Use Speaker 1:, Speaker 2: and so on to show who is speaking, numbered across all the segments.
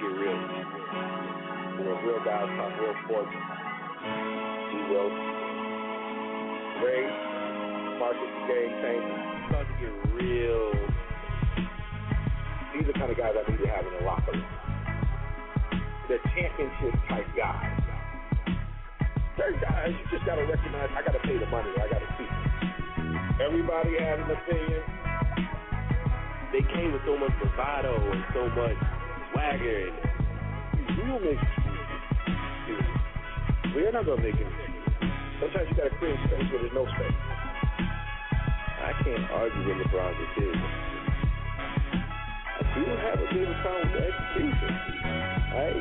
Speaker 1: get real. Real guys talk real sports. We will. Ray, Marcus, Game Tank. Starting to get real. These are the kind of guys I need to have in the locker room. The championship type guys. Certain guys, you just got to recognize, I got to pay the money, I got to see. Everybody has an opinion. They came with so much bravado and so much swagger. And we will make excuses. We're not going to make excuses. Sometimes you got to create space where there's no space. I can't argue with LeBron's decision. We don't have a bit of a problem with the execution. Right?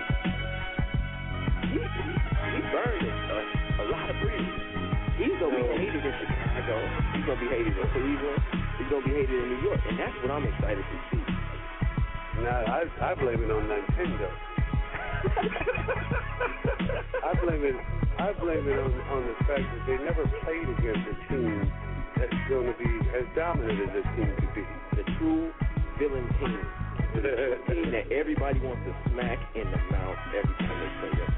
Speaker 1: He burned a lot of bridges. He's going to be hated in Chicago. He's going to be hated in Cleveland. He's going to be hated in New York. And that's what I'm excited to see.
Speaker 2: Now, I blame it on Nintendo. I blame it on the fact that they never played against a team that's going to be as dominant as this team could be.
Speaker 1: The true villain team. The team that everybody wants to smack in the mouth every time they play them.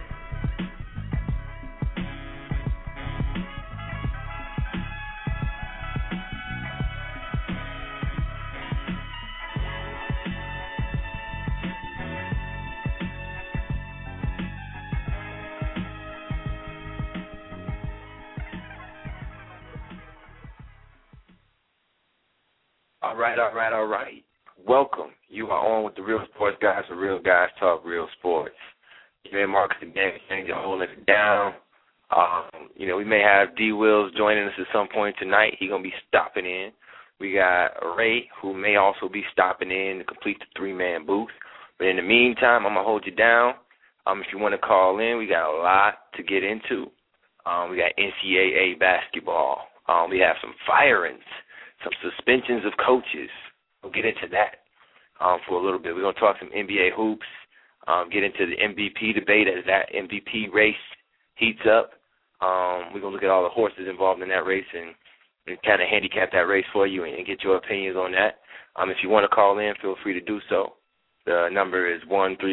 Speaker 3: All right. Welcome. You are on with the Real Sports Guys, where real guys talk real sports. You and Marcus and Dan Exchange are holding it down. We may have D. Wills joining us at some point tonight. He's going to be stopping in. We got Ray, who may also be stopping in to complete the three-man booth. But in the meantime, I'm going to hold you down. If you want to call in, we got a lot to get into. We got NCAA basketball. We have some firings, some suspensions of coaches. We'll get into that for a little bit. We're going to talk some NBA hoops, get into the MVP debate as that MVP race heats up. We're going to look at all the horses involved in that race and kind of handicap that race for you and get your opinions on that. If you want to call in, feel free to do so. The number is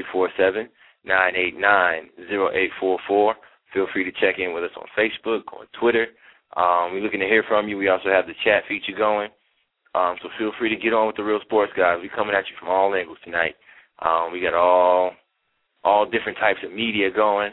Speaker 3: 1-347-989-0844. Feel free to check in with us on Facebook, on Twitter. We're looking to hear from you. We also have the chat feature going. So feel free to get on with the Real Sports Guys. We're coming at you from all angles tonight. We got all different types of media going.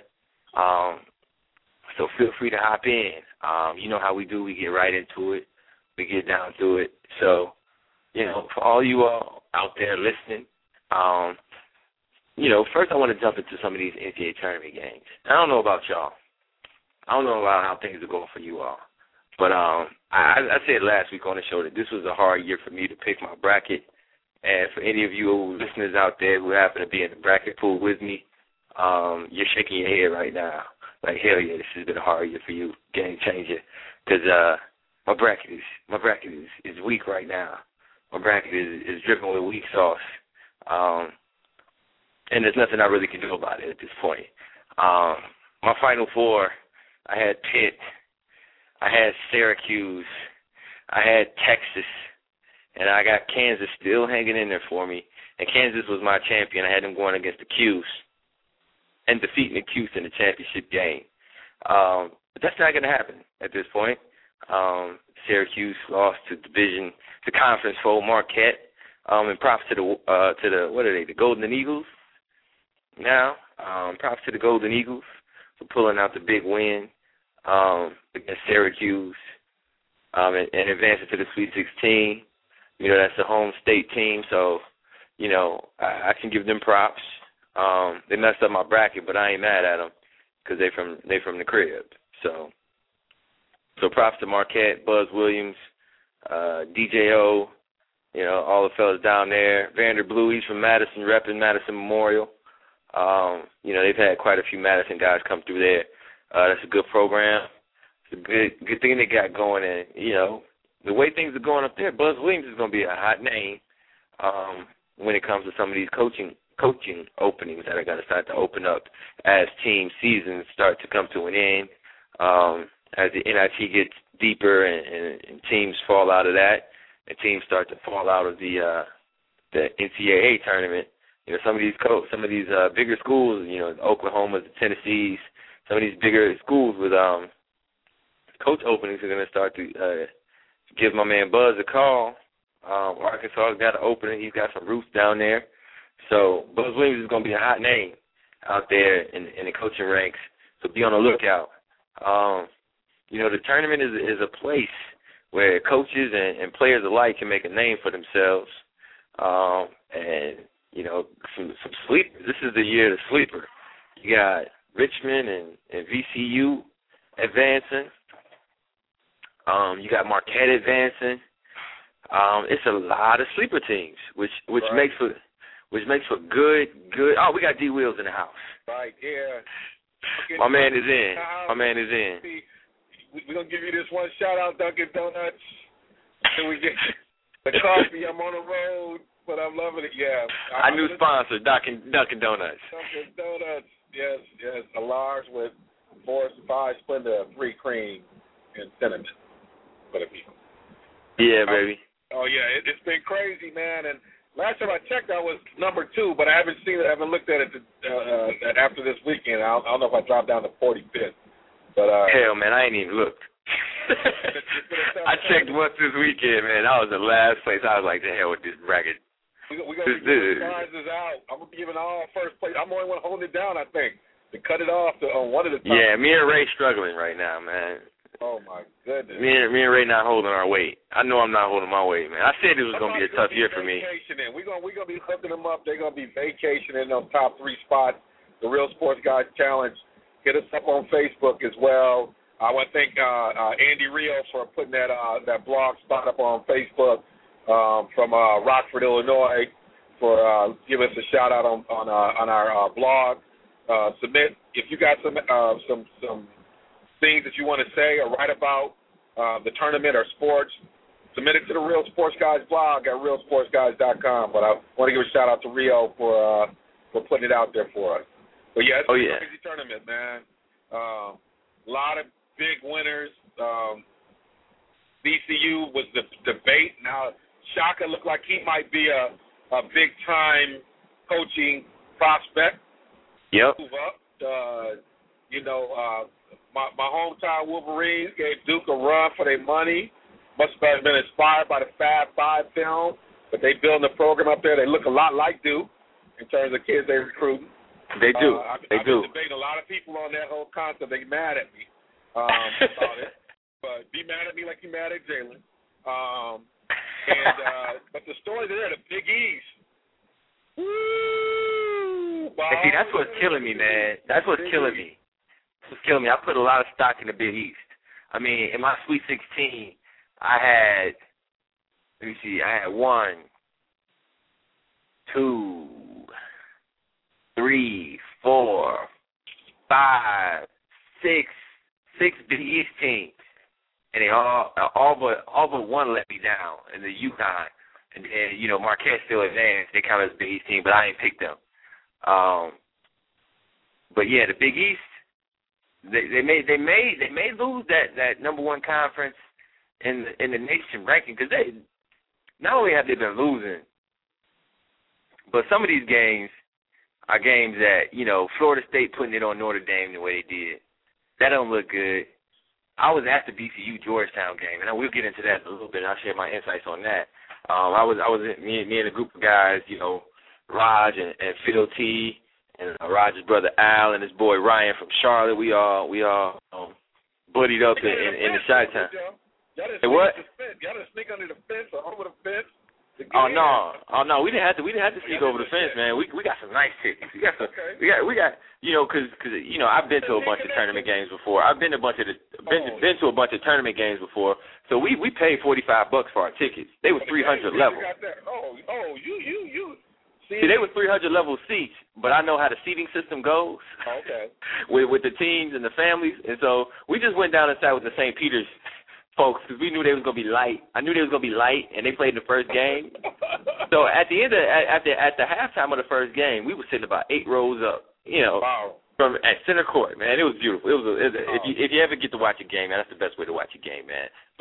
Speaker 3: So feel free to hop in. You know how we do. We get right into it. We get down to it. So, for all you all out there listening, first I want to jump into some of these NCAA tournament games. I don't know about y'all. I don't know about how things are going for you all. But I said last week on the show that this was a hard year for me to pick my bracket. And for any of you listeners out there who happen to be in the bracket pool with me, you're shaking your head right now. Like, hell yeah, this has been a hard year for you, game changer. Because my bracket is weak right now. My bracket is dripping with weak sauce. And there's nothing I really can do about it at this point. My Final Four, I had Pitt, I had Syracuse, I had Texas, and I got Kansas still hanging in there for me. And Kansas was my champion. I had them going against the Cuse and defeating the Cuse in the championship game. But that's not going to happen at this point. Syracuse lost to the conference foe Marquette. And props to the what are they, the Golden Eagles? Now, props to the Golden Eagles for pulling out the big win against Syracuse and advancing to the Sweet 16. That's a home state team, so, I can give them props. They messed up my bracket, but I ain't mad at them because they from the crib. So props to Marquette, Buzz Williams, DJO, all the fellas down there. Vander Blue, he's from Madison, repping Madison Memorial. They've had quite a few Madison guys come through there. That's a good program. It's a good thing they got going. And, the way things are going up there, Buzz Williams is going to be a hot name when it comes to some of these coaching openings that are going to start to open up as team seasons start to come to an end, as the NIT gets deeper and teams fall out of that, and teams start to fall out of the NCAA tournament. You know, some of these bigger schools, you know, the Oklahomas, the Tennessees, some of these bigger schools with coach openings are going to start to give my man Buzz a call. Arkansas has got an opening. He's got some roots down there. So Buzz Williams is going to be a hot name out there in the coaching ranks. So be on the lookout. You know, the tournament is a place where coaches and players alike can make a name for themselves. And, you know, some sleepers. This is the year of the sleeper. You got Richmond and VCU advancing. You got Marquette advancing. It's a lot of sleeper teams, which
Speaker 1: right.
Speaker 3: makes for good. Oh, we got D Wheels in the house.
Speaker 1: Right, yeah.
Speaker 3: My man is in.
Speaker 1: We're going to give you this one shout-out, Dunkin' Donuts. Until we get the coffee. I'm on the road, but I'm loving it, yeah.
Speaker 3: Our new sponsor, Dunkin' Donuts.
Speaker 1: Dunkin' Donuts, yes. A large with 5 Splenda, 3 cream, and cinnamon for the people.
Speaker 3: Yeah, baby.
Speaker 1: Oh, yeah, it's been crazy, man. And last time I checked, I was number 2, but I haven't seen it. I haven't looked at it after this weekend. I don't know if I dropped down to 45th. But
Speaker 3: hell, man, I ain't even looked. I checked once this weekend, man. I was the last place. I was like, the hell with this bracket.
Speaker 1: We're going to be giving prizes out. I'm going to be giving all first place. I'm the only one holding it down, I think, to cut it off on one of the times.
Speaker 3: Yeah, me and Ray struggling right now, man.
Speaker 1: Oh, my goodness.
Speaker 3: Me and Ray not holding our weight. I know I'm not holding my weight, man. I said it was going to be a tough year for me.
Speaker 1: We're going to be hooking them up. They're going to be vacationing on top 3 spots. The Real Sports Guys Challenge. Hit us up on Facebook as well. I want to thank Andy Rio for putting that blog spot up on Facebook from Rockford, Illinois, for giving us a shout out on our blog. Submit if you got some things that you want to say or write about the tournament or sports. Submit it to the Real Sports Guys blog at realsportsguys.com. But I want to give a shout out to Rio for putting it out there for us. But yeah, it's a crazy tournament, man. A lot of big winners. VCU was the debate. Now, Shaka looked like he might be a big-time coaching prospect.
Speaker 3: Yep.
Speaker 1: Move up. My hometown Wolverines gave Duke a run for their money. Must have been inspired by the Fab Five film, but they building a program up there. They look a lot like Duke in terms of kids they recruiting.
Speaker 3: They do.
Speaker 1: I've been debating a lot of people on that whole concept. They mad at me about it. But be mad at me like you mad at Jalen. But the story there, the Big East. Woo!
Speaker 3: See, that's what's killing me, man. That's what's killing me. I put a lot of stock in the Big East. I mean, in my Sweet 16, I had 1, 2, 3, 4, 5, 6 Big East teams, and they all but one let me down in the UConn, and then Marquette still advanced. They count as a Big East team, but I ain't picked them. But yeah, the Big East, they may lose that number 1 conference in the nation ranking, because they not only have they been losing, but some of these games are games that, Florida State putting it on Notre Dame the way they did. That don't look good. I was at the VCU Georgetown game, and we'll get into that in a little bit. I'll share my insights on that. I was me and a group of guys, Raj and Phil T, and Raj's brother Al and his boy Ryan from Charlotte. We all buddied up in the Chi-Town.
Speaker 1: Hey, what? Y'all done sneak under the fence or over the fence?
Speaker 3: Oh no, we didn't have to sneak over the fence, man. We got some nice tickets. We got because I've been to a bunch of tournament games before. I've been to a bunch of tournament games before. So we paid $45 for our tickets. They were 300 level.
Speaker 1: You.
Speaker 3: See, they were 300 level seats, but I know how the seating system goes.
Speaker 1: Okay.
Speaker 3: with the teams and the families, and so we just went down and sat with the St. Peter's folks, because we knew they was gonna be light. I knew they was gonna be light, and they played in the first game. So at the end at the halftime of the first game, we were sitting about 8 rows up,
Speaker 1: wow.
Speaker 3: from at center court. Man, it was beautiful. If you ever get to watch a game, man, that's the best way to watch a game, man.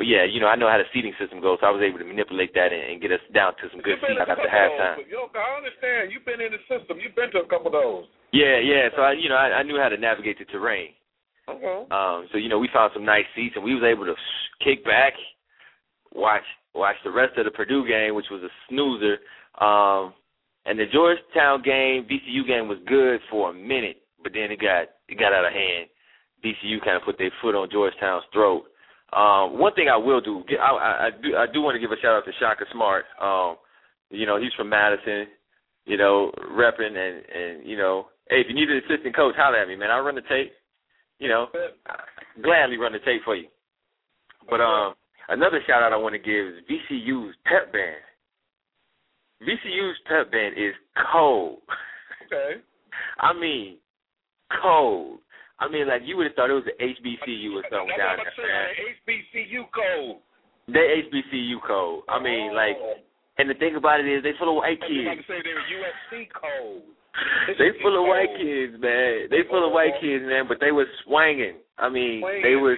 Speaker 3: yeah, you know, I know how the seating system goes, so I was able to manipulate that and get us down to some good seats after halftime.
Speaker 1: I understand. You've been in the system. You've been to a couple of those.
Speaker 3: Yeah. So I knew how to navigate the terrain.
Speaker 1: Okay.
Speaker 3: So you know, we found some nice seats, and we was able to kick back, watch the rest of the Purdue game, which was a snoozer. And the Georgetown game, VCU game was good for a minute, but then it got out of hand. VCU kind of put their foot on Georgetown's throat. One thing I will do, I do want to give a shout out to Shaka Smart. You know, he's from Madison, you know, repping and you know, hey, if you need an assistant coach, holler at me, man. I'll run the tape. You know, I'll gladly run the tape for you. But another shout out I want to give is VCU's pep band. VCU's pep band is cold.
Speaker 1: Okay.
Speaker 3: I mean, cold. I mean, like, you would have thought it was an HBCU or something down there.
Speaker 1: HBCU cold.
Speaker 3: They HBCU cold. I mean, like, and the thing about it is they full of white kids.
Speaker 1: I was about to say they were USC cold.
Speaker 3: They full of white kids, man. They full of white kids, man, but they was swinging. I mean, they was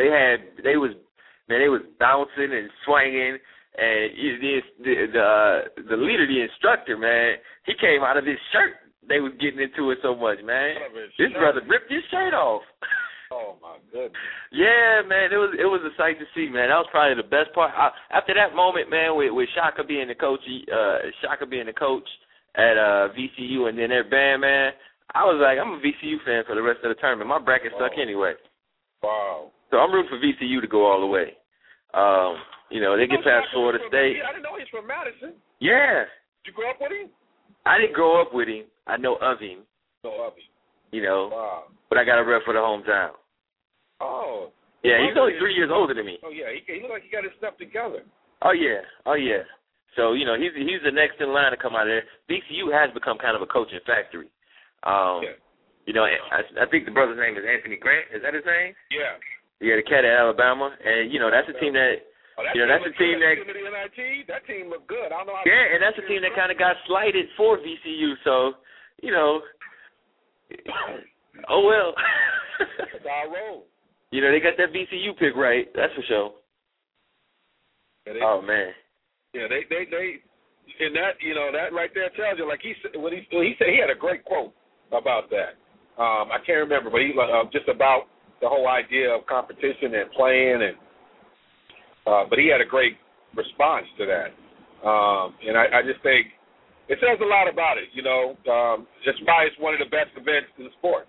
Speaker 3: bouncing and swinging. And the leader, the instructor, man, he came out of his shirt. They was getting into it so much, man. This brother ripped his shirt off.
Speaker 1: Oh my goodness. Yeah,
Speaker 3: man, it was a sight to see, man. That was probably the best part. After that moment, man, with Shaka being the coach, at VCU, and then their band, man, I was like, I'm a VCU fan for the rest of the tournament. My bracket suck anyway.
Speaker 1: Wow.
Speaker 3: So I'm rooting for VCU to go all the way. You know, they get past Florida State.
Speaker 1: I didn't know he's from Madison.
Speaker 3: Yeah.
Speaker 1: Did you grow up with him?
Speaker 3: I didn't grow up with him. I know of him. You know.
Speaker 1: Wow.
Speaker 3: But I got a rep for the hometown.
Speaker 1: Oh.
Speaker 3: Yeah, he's only 3 years older than me.
Speaker 1: Oh, yeah. He looked like he got his stuff together.
Speaker 3: Oh, yeah. So, you know, he's the next in line to come out of there. VCU has become kind of a coaching factory. You know, I think the brother's name is Anthony Grant. Is that his name?
Speaker 1: Yeah.
Speaker 3: Yeah, the cat at Alabama. And, you know, that's a team that
Speaker 1: that team looked good. I don't know how
Speaker 3: and that's a team that kind of got slighted for VCU. So, you know, oh well.
Speaker 1: It's our role.
Speaker 3: You know, they got that VCU pick right. That's for sure.
Speaker 1: Yeah,
Speaker 3: oh man.
Speaker 1: Yeah, they and that, you know, that right there tells you, like he said, he had a great quote about that. I can't remember, but he just about the whole idea of competition and playing and. But he had a great response to that. And I just think it says a lot about it, you know. It's why it's one of the best events in the sport.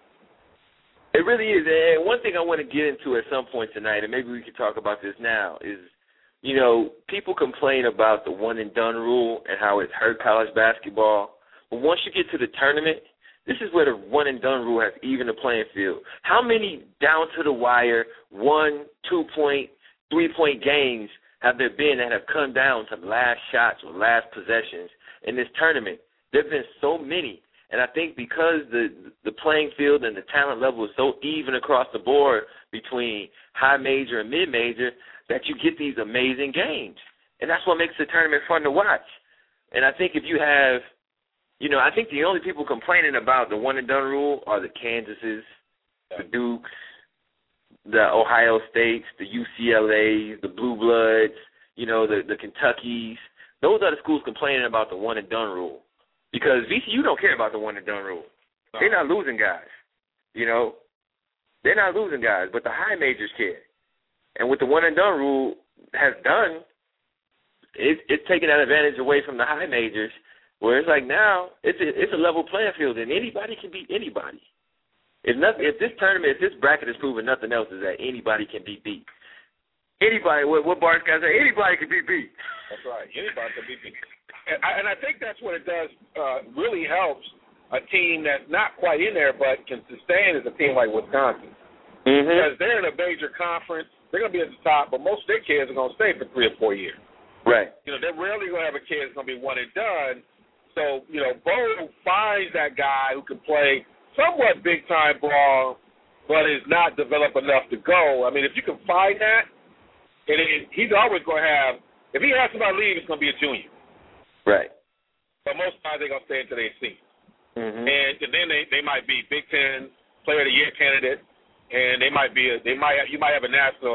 Speaker 3: It really is. And one thing I want to get into at some point tonight, and maybe we can talk about this now, is, you know, people complain about the one-and-done rule and how it's hurt college basketball. But once you get to the tournament, this is where the one-and-done rule has evened the playing field. How many down-to-the-wire 1, 2-point, 3-point games have there been that have come down to last shots or last possessions in this tournament? There have been so many. And I think because the playing field and the talent level is so even across the board between high major and mid-major that you get these amazing games. And that's what makes the tournament fun to watch. And I think if you have, you know, I think the only people complaining about the one-and-done rule are the Kansases, the Dukes, the Ohio States, the UCLAs, the Blue Bloods, you know, the Kentuckys. Those are the schools complaining about the one-and-done rule. Because VCU don't care about the one-and-done rule. They're not losing guys, you know. They're not losing guys, but the high majors care. And what the one-and-done rule has done, it's taken that advantage away from the high majors, where it's like now it's a level playing field, and anybody can beat anybody. If this bracket has proven nothing else, is that anybody can be beat. Anybody, what Bart's got to say, anybody can be beat.
Speaker 1: That's right. Anybody can be beat. And I think that's what it does, really helps a team that's not quite in there but can sustain as a team like Wisconsin. Mm-hmm. Because they're in a major conference. They're going to be at the top, but most of their kids are going to stay for 3 or 4 years.
Speaker 3: Right.
Speaker 1: You know, they're rarely going to have a kid that's going to be one and done. So, you know, Bo finds that guy who can play somewhat big-time ball but is not developed enough to go. I mean, if you can find that, and he's always going to have – if he has somebody leave, it's going to be a junior.
Speaker 3: Right.
Speaker 1: But most times they're going to stay until they see.
Speaker 3: Mm-hmm.
Speaker 1: And then they might be Big Ten Player of the Year candidate, and you might have a national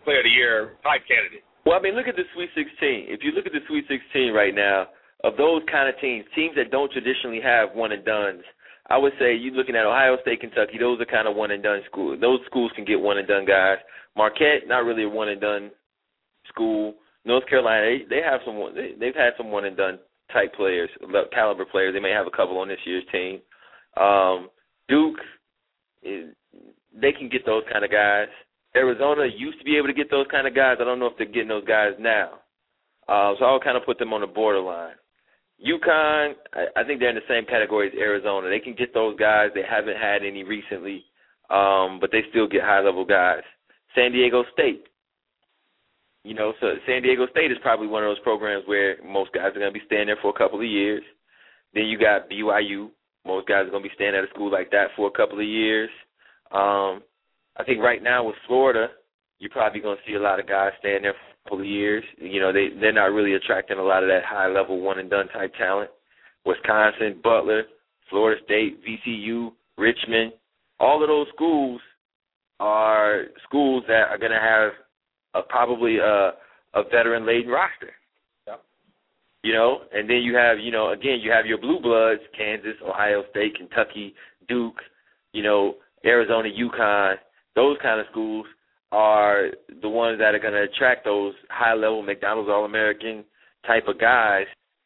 Speaker 1: Player of the Year type candidate.
Speaker 3: Well, I mean, look at the Sweet 16. If you look at the Sweet 16 right now, of those kind of teams that don't traditionally have one-and-dones, I would say you're looking at Ohio State, Kentucky, those are kind of one-and-done schools. Those schools can get one-and-done guys. Marquette, not really a one-and-done school. North Carolina, they've had some one-and-done type players, caliber players. They may have a couple on this year's team. Duke, they can get those kind of guys. Arizona used to be able to get those kind of guys. I don't know if they're getting those guys now. So I'll kind of put them on the borderline. UConn, I think they're in the same category as Arizona. They can get those guys. They haven't had any recently, but they still get high-level guys. San Diego State. So San Diego State is probably one of those programs where most guys are going to be staying there for a couple of years. Then you got BYU. Most guys are going to be staying at a school like that for a couple of years. I think right now with Florida, you're probably going to see a lot of guys staying there for a couple of years. They're not really attracting a lot of that high-level one-and-done type talent. Wisconsin, Butler, Florida State, VCU, Richmond, all of those schools are schools that are going to have probably a veteran-laden roster.
Speaker 1: Yep.
Speaker 3: And then you have, again, you have your blue bloods, Kansas, Ohio State, Kentucky, Duke, Arizona, UConn. Those kind of schools are the ones that are going to attract those high-level McDonald's All-American type of guys.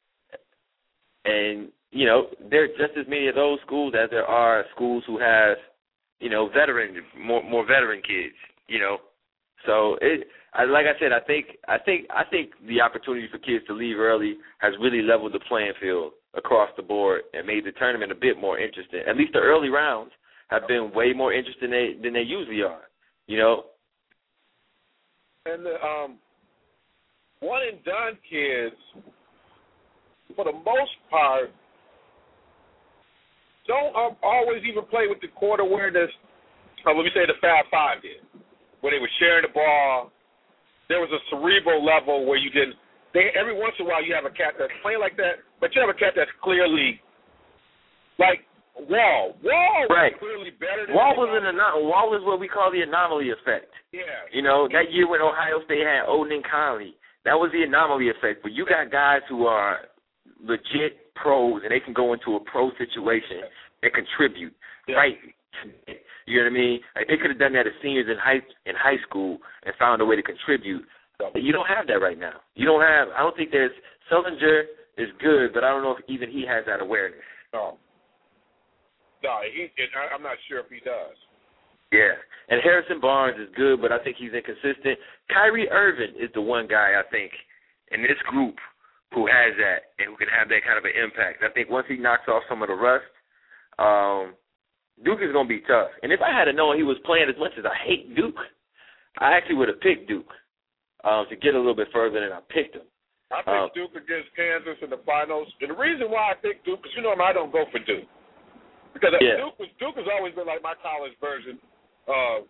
Speaker 3: And, there are just as many of those schools as there are schools who have, more veteran kids, So, like I said, I think the opportunity for kids to leave early has really leveled the playing field across the board and made the tournament a bit more interesting. At least the early rounds have been way more interesting than they usually are,
Speaker 1: And the one-and-done kids, for the most part, don't always even play with the court awareness of, let me say, the Fab Five did, where they were sharing the ball. There was a cerebral level where you didn't. Every once in a while, you have a cat that's playing like that, but you have a cat that's clearly like Wall.
Speaker 3: Right.
Speaker 1: Was clearly better than
Speaker 3: Wall was what we call the anomaly effect.
Speaker 1: Yeah.
Speaker 3: That year when Ohio State had Odin and Conley, that was the anomaly effect. But you got guys who are legit pros and they can go into a pro situation and contribute. Yeah. Right. You know what I mean? Like they could have done that as seniors in high school and found a way to contribute. But you don't have that right now. I don't think Sullinger is good, but I don't know if even he has that awareness.
Speaker 1: No, I'm not sure if he does.
Speaker 3: Yeah, and Harrison Barnes is good, but I think he's inconsistent. Kyrie Irving is the one guy, I think, in this group who has that and who can have that kind of an impact. I think once he knocks off some of the rust, Duke is going to be tough. And if I had known he was playing as much as I hate Duke, I actually would have picked Duke to get a little bit further than I picked him.
Speaker 1: I picked Duke against Kansas in the finals. And the reason why I picked Duke, because I don't go for Duke. Because Duke has always been like my college version of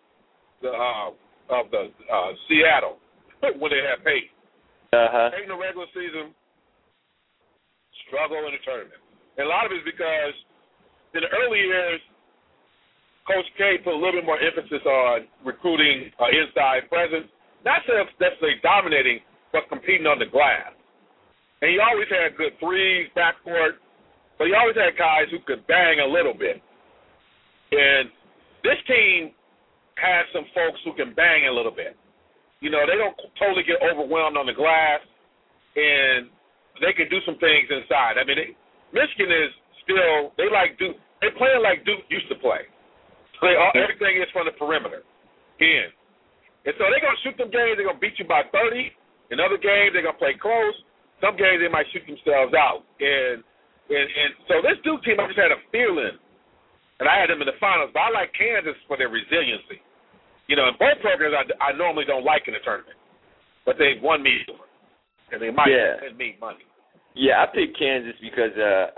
Speaker 1: the Seattle when they had Peyton. Peyton in the regular season, struggle in the tournament. And a lot of it is because in the early years, Coach K put a little bit more emphasis on recruiting inside presence, not necessarily dominating, but competing on the glass. And he always had good threes, backcourt, but he always had guys who could bang a little bit. And this team has some folks who can bang a little bit. They don't totally get overwhelmed on the glass, and they can do some things inside. I mean, Michigan is still, they like Duke. They're playing like Duke used to play. So everything is from the perimeter in. And so they're going to shoot them games. They're going to beat you by 30. In other games, they're going to play close. Some games, they might shoot themselves out. And so this Duke team, I just had a feeling, and I had them in the finals, but I like Kansas for their resiliency. In both programs I normally don't like in the tournament, but they've won me over, and they might send me money.
Speaker 3: Yeah, I picked Kansas because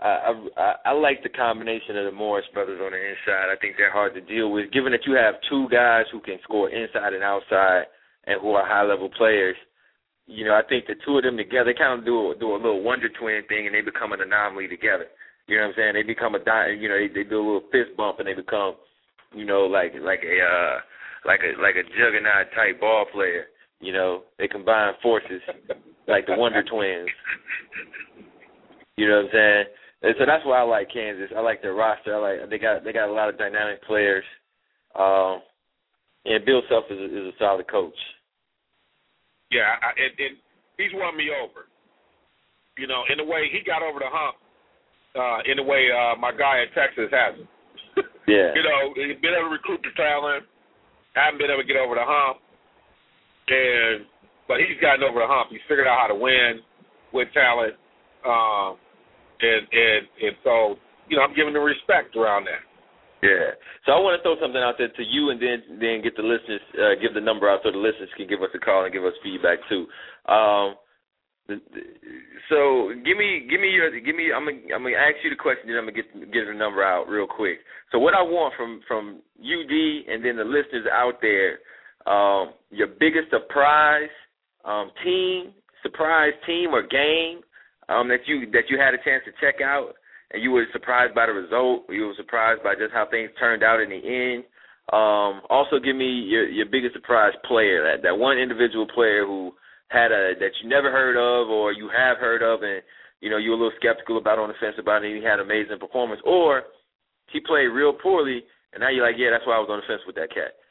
Speaker 3: I like the combination of the Morris brothers on the inside. I think they're hard to deal with, given that you have two guys who can score inside and outside and who are high-level players. I think the two of them together kind of do a little Wonder Twin thing, and they become an anomaly together. You know what I'm saying? They become they do a little fist bump, and they become, like a juggernaut type ball player. You know, they combine forces like the Wonder Twins. You know what I'm saying? And so that's why I like Kansas. I like their roster. They got a lot of dynamic players. And Bill Self is a solid coach.
Speaker 1: Yeah, and he's won me over. You know, in the way he got over the hump, in the way my guy in Texas hasn't.
Speaker 3: Yeah.
Speaker 1: You know, he's been able to recruit the talent, haven't been able to get over the hump, but he's gotten over the hump. He's figured out how to win with talent, and so, you know, I'm giving the respect around that.
Speaker 3: Yeah. So I want to throw something out there to you, and then get the listeners, give the number out so the listeners can give us a call and give us feedback too. So give me. I'm gonna ask you the question, then I'm gonna get the number out real quick. So what I want from UD and then the listeners out there, your biggest surprise team or game that you had a chance to check out, and you were surprised by the result, or you were surprised by just how things turned out in the end. Also, give me your biggest surprise player, that one individual player who had that you never heard of, or you have heard of, and you know you were a little skeptical about, on the fence about it, and he had an amazing performance, or he played real poorly, and now you're like, yeah, that's why I was on the fence with that cat.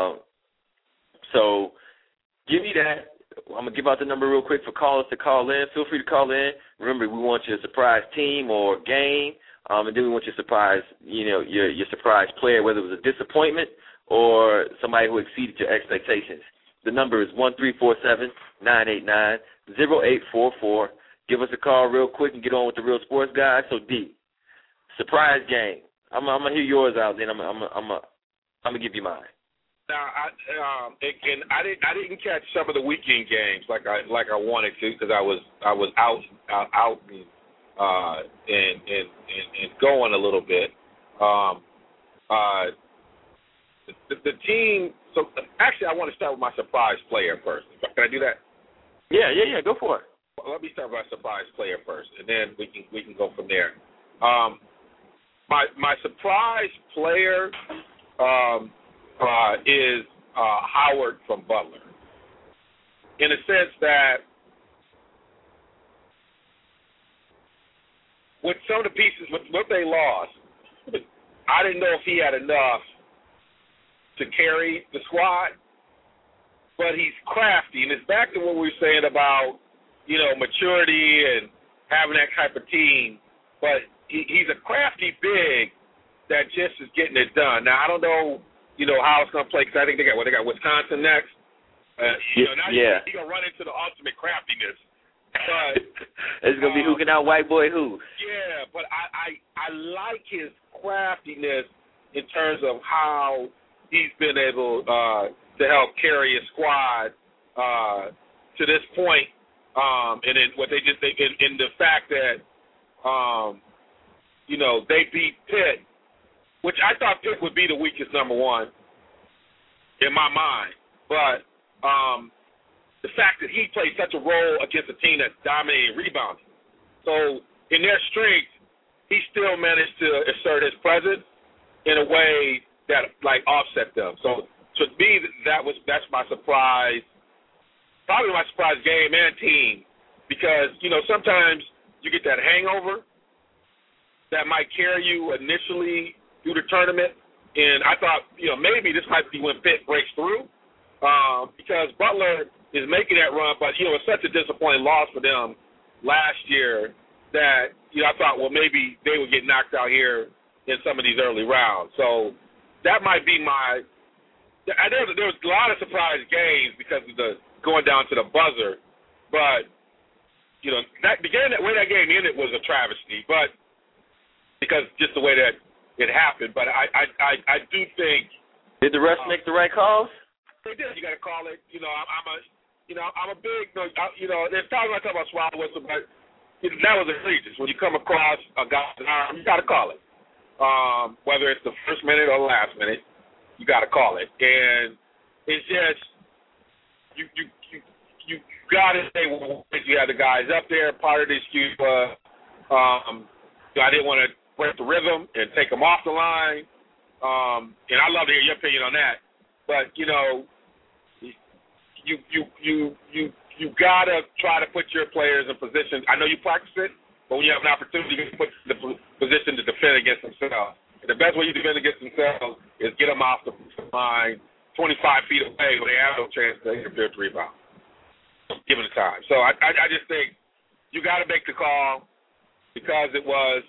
Speaker 3: So give me that. I'm going to give out the number real quick for callers to call in. Feel free to call in. Remember, we want your surprise team or game, and then we want your surprise, your surprise player, whether it was a disappointment or somebody who exceeded your expectations. The number is 1-347-989-0844. Give us a call real quick and get on with the Real Sports Guys. So, D, surprise game. I'm going to hear yours out, then I'm going to give you mine.
Speaker 1: Now, I didn't catch some of the weekend games like I wanted to, because I was out and going a little bit. The team. So actually, I want to start with my surprise player first. Can I do that?
Speaker 3: Yeah. Go for it.
Speaker 1: Well, let me start with my surprise player first, and then we can go from there. My surprise player. Is Howard from Butler, in a sense that with some of the pieces, with what they lost, I didn't know if he had enough to carry the squad, but he's crafty, and it's back to what we were saying about, maturity and having that type of team, but he's a crafty big that just is getting it done. Now, I don't know, how it's going to play, because I think they got Wisconsin next. You're going to run into the ultimate craftiness. But
Speaker 3: it's going to be who can out white boy who.
Speaker 1: Yeah, but I like his craftiness in terms of how he's been able to help carry a squad to this point. And then what they just think, in the fact that, they beat Pitt, which I thought Pitt would be the weakest number one in my mind. But the fact that he played such a role against a team that's dominating rebounding. So in their strength, he still managed to assert his presence in a way that, offset them. So to me, that's my surprise, probably my surprise game and team, because, sometimes you get that hangover that might carry you initially through the tournament, and I thought, maybe this might be when Pitt breaks through, because Butler is making that run, but, it's such a disappointing loss for them last year that, I thought, well, maybe they would get knocked out here in some of these early rounds. So that might be there was a lot of surprise games because of the going down to the buzzer, but, the way that game ended was a travesty, but because just the way that it happened, but I do think.
Speaker 3: Did the refs make the right calls?
Speaker 1: They did. You got to call it. I'm a big. There's times I talk about swallow whistle, but that was egregious. When you come across a guy's arm, you got to call it. Whether it's the first minute or the last minute, you got to call it. And it's just you got to say, well, you have the guys up there. Part of the excuse was I didn't want to break the rhythm and take them off the line. And I'd love to hear your opinion on that. But, you you gotta try to put your players in position. I know you practice it, but when you have an opportunity, you can put the position to defend against themselves. And the best way you defend against themselves is get them off the line 25 feet away where they have no chance to interfere to rebound, given the time. So I just think you got to make the call because it was.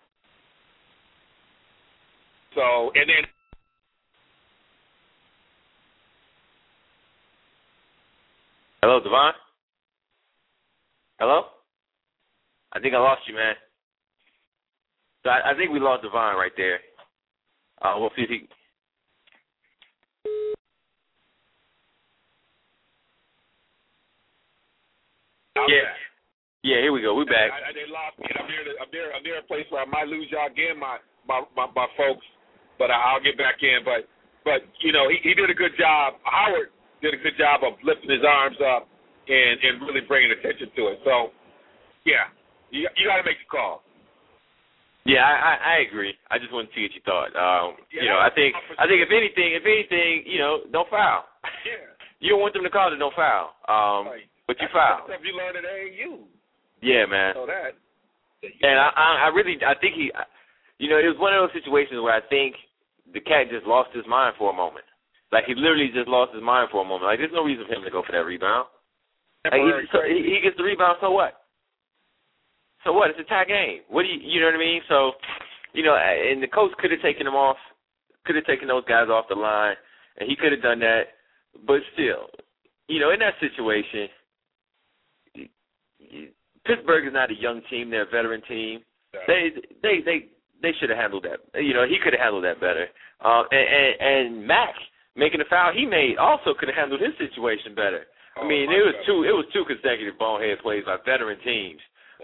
Speaker 1: So, and then.
Speaker 3: Hello, Devon? Hello? I think I lost you, man. So I think we lost Devon right there. We'll see if he... Yeah, here we go. We're back.
Speaker 1: They lost me. I'm near a place where I might lose y'all again, my folks, but I'll get back in. But you know, he did a good job. Howard did a good job of lifting his arms up and really bringing attention to it. So, yeah, you got to make the call.
Speaker 3: Yeah, I agree. I just wanted to see what you thought. You know, I think if anything, you know, don't foul.
Speaker 1: Yeah.
Speaker 3: You don't want them to call it no foul.
Speaker 1: Right.
Speaker 3: But you foul.
Speaker 1: That's stuff you learned at AAU.
Speaker 3: Yeah, man.
Speaker 1: So that.
Speaker 3: And I think he, you know, it was one of those situations where I think the cat just lost his mind for a moment. Like, he literally just lost his mind for a moment. Like, there's no reason for him to go for that rebound. Like, he gets the rebound, so what? So what? It's a tie game. What do you know what I mean? So, you know, and the coach could have taken him off, could have taken those guys off the line, and he could have done that. But still, you know, in that situation, Pittsburgh is not a young team; they're a veteran team. They should have handled that. You know, he could have handled that better. And Mac making the foul he made also could have handled his situation better. I mean, it was two consecutive bonehead plays by veteran teams.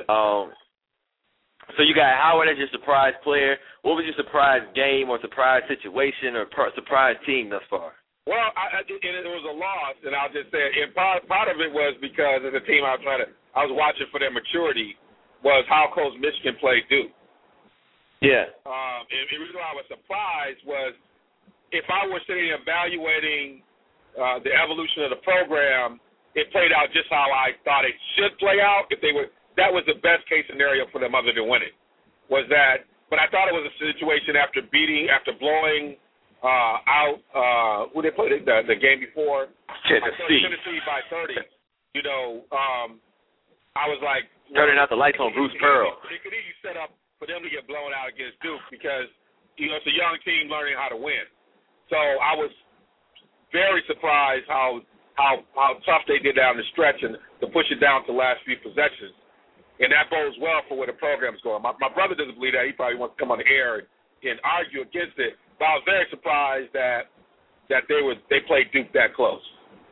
Speaker 3: So you got Howard as your surprise player. What was your surprise game or surprise situation or surprise team thus far?
Speaker 1: Well, it was a loss, and I'll just say, and part of it was because as a team I was watching for their maturity was how close Michigan played Duke.
Speaker 3: Yeah.
Speaker 1: And the reason why I was surprised was if I were sitting evaluating the evolution of the program, it played out just how I thought it should play out. That was the best case scenario for them other than winning. Was that? But I thought it was a situation after blowing out who they played the game before. Tennessee by 30. You know, I was like
Speaker 3: turning out the lights on Bruce Pearl.
Speaker 1: It could easily set up for them to get blown out against Duke because you know it's a young team learning how to win. So I was very surprised how tough they did down the stretch and to push it down to the last few possessions. And that bodes well for where the program's going. My brother doesn't believe that. He probably wants to come on the air and argue against it. But I was very surprised that they played Duke that close.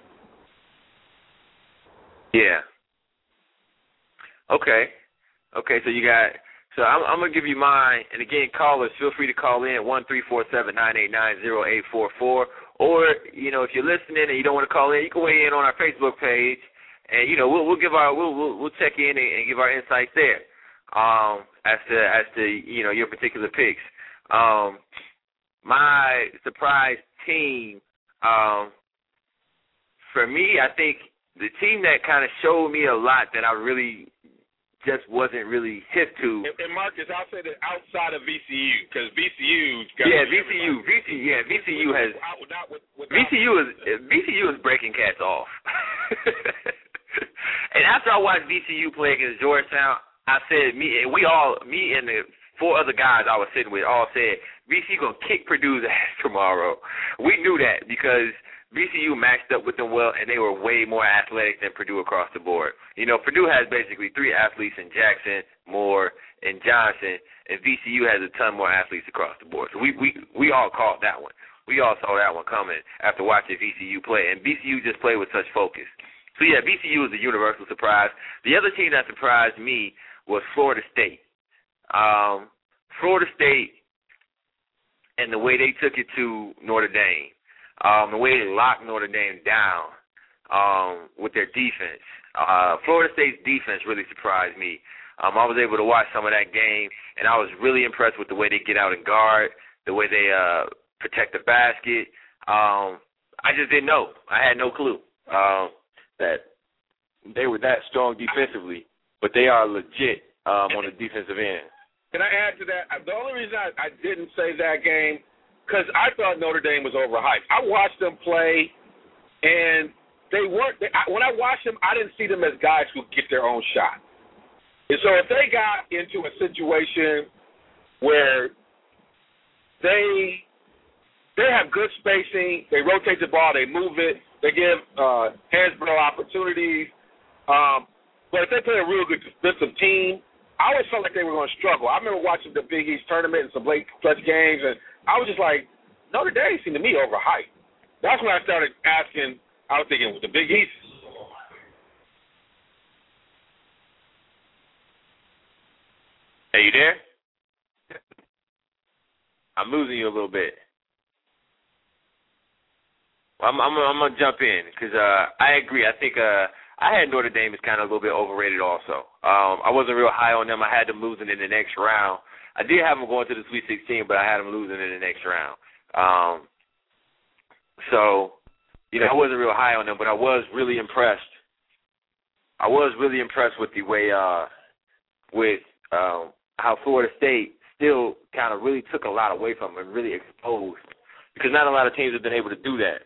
Speaker 3: Yeah. Okay. So you got. So I'm gonna give you mine. And again, callers, feel free to call in 1-347-989-0844. Or you know, if you're listening and you don't want to call in, you can weigh in on our Facebook page. And you know we'll check in and give our insights there as to you know your particular picks. My surprise team for me, I think the team that kind of showed me a lot that I really just wasn't really hip to.
Speaker 1: And Marcus, I'll say that outside of VCU because VCU
Speaker 3: is breaking cats off. And after I watched VCU play against Georgetown, I said, me and the four other guys I was sitting with all said, VCU going to kick Purdue's ass tomorrow. We knew that because VCU matched up with them well, and they were way more athletic than Purdue across the board. You know, Purdue has basically three athletes in Jackson, Moore, and Johnson, and VCU has a ton more athletes across the board. So we all called that one. We all saw that one coming after watching VCU play, and VCU just played with such focus. So, yeah, VCU was a universal surprise. The other team that surprised me was Florida State. Florida State and the way they took it to Notre Dame, the way they locked Notre Dame down with their defense. Florida State's defense really surprised me. I was able to watch some of that game, and I was really impressed with the way they get out and guard, the way they protect the basket. I just didn't know. I had no clue. that they were that strong defensively, but they are legit on the defensive end.
Speaker 1: Can I add to that? The only reason I didn't say that game, because I thought Notre Dame was overhyped. I watched them play, and they weren't. When I watched them, I didn't see them as guys who get their own shot. And so if they got into a situation where they have good spacing, they rotate the ball, they move it, they give Hansbrough opportunities. But if they play a real good defensive team, I always felt like they were going to struggle. I remember watching the Big East tournament and some late clutch games, and I was just like, Notre Dame seemed to me overhyped. That's when I started asking. I was thinking, with the Big East.
Speaker 3: Hey, you there? I'm losing you a little bit. I'm gonna jump in because I agree. I think I had Notre Dame as kind of a little bit overrated also. I wasn't real high on them. I had them losing in the next round. I did have them going to the Sweet 16, but I had them losing in the next round. So, I wasn't real high on them, but I was really impressed. I was really impressed with the way how Florida State still kind of really took a lot away from them and really exposed, because not a lot of teams have been able to do that.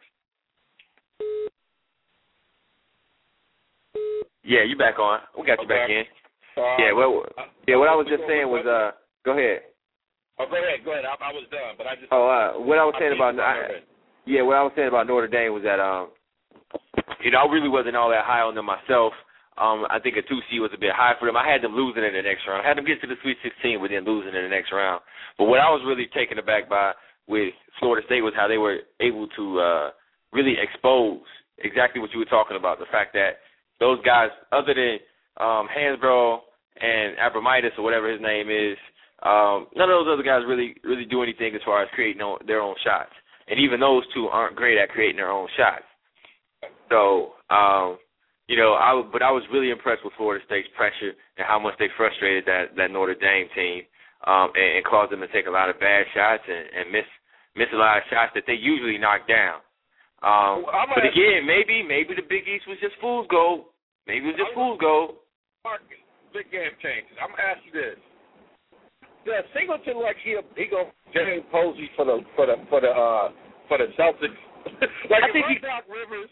Speaker 3: Yeah, you back on. We got you back in. What I was just saying was, go ahead.
Speaker 1: Oh, go ahead. I was done, but I just.
Speaker 3: What I was saying about what I was saying about Notre Dame was that I really wasn't all that high on them myself. I think a 2 seed was a bit high for them. I had them losing in the next round. I had them get to the Sweet 16, but then losing in the next round. But what I was really taken aback by with Florida State was how they were able to really expose exactly what you were talking about, the fact that those guys, other than Hansbrough and Abramitis or whatever his name is, none of those other guys really do anything as far as creating their own shots. And even those two aren't great at creating their own shots. So, but I was really impressed with Florida State's pressure and how much they frustrated that Notre Dame team and caused them to take a lot of bad shots and miss a lot of shots that they usually knock down. But again, maybe the Big East was just fool's gold. Maybe it was just fool's gold.
Speaker 1: Marcus, big game changes. I'm gonna ask you this: does Singleton like he go James Posey for the Celtics? Like I think Doc Rivers.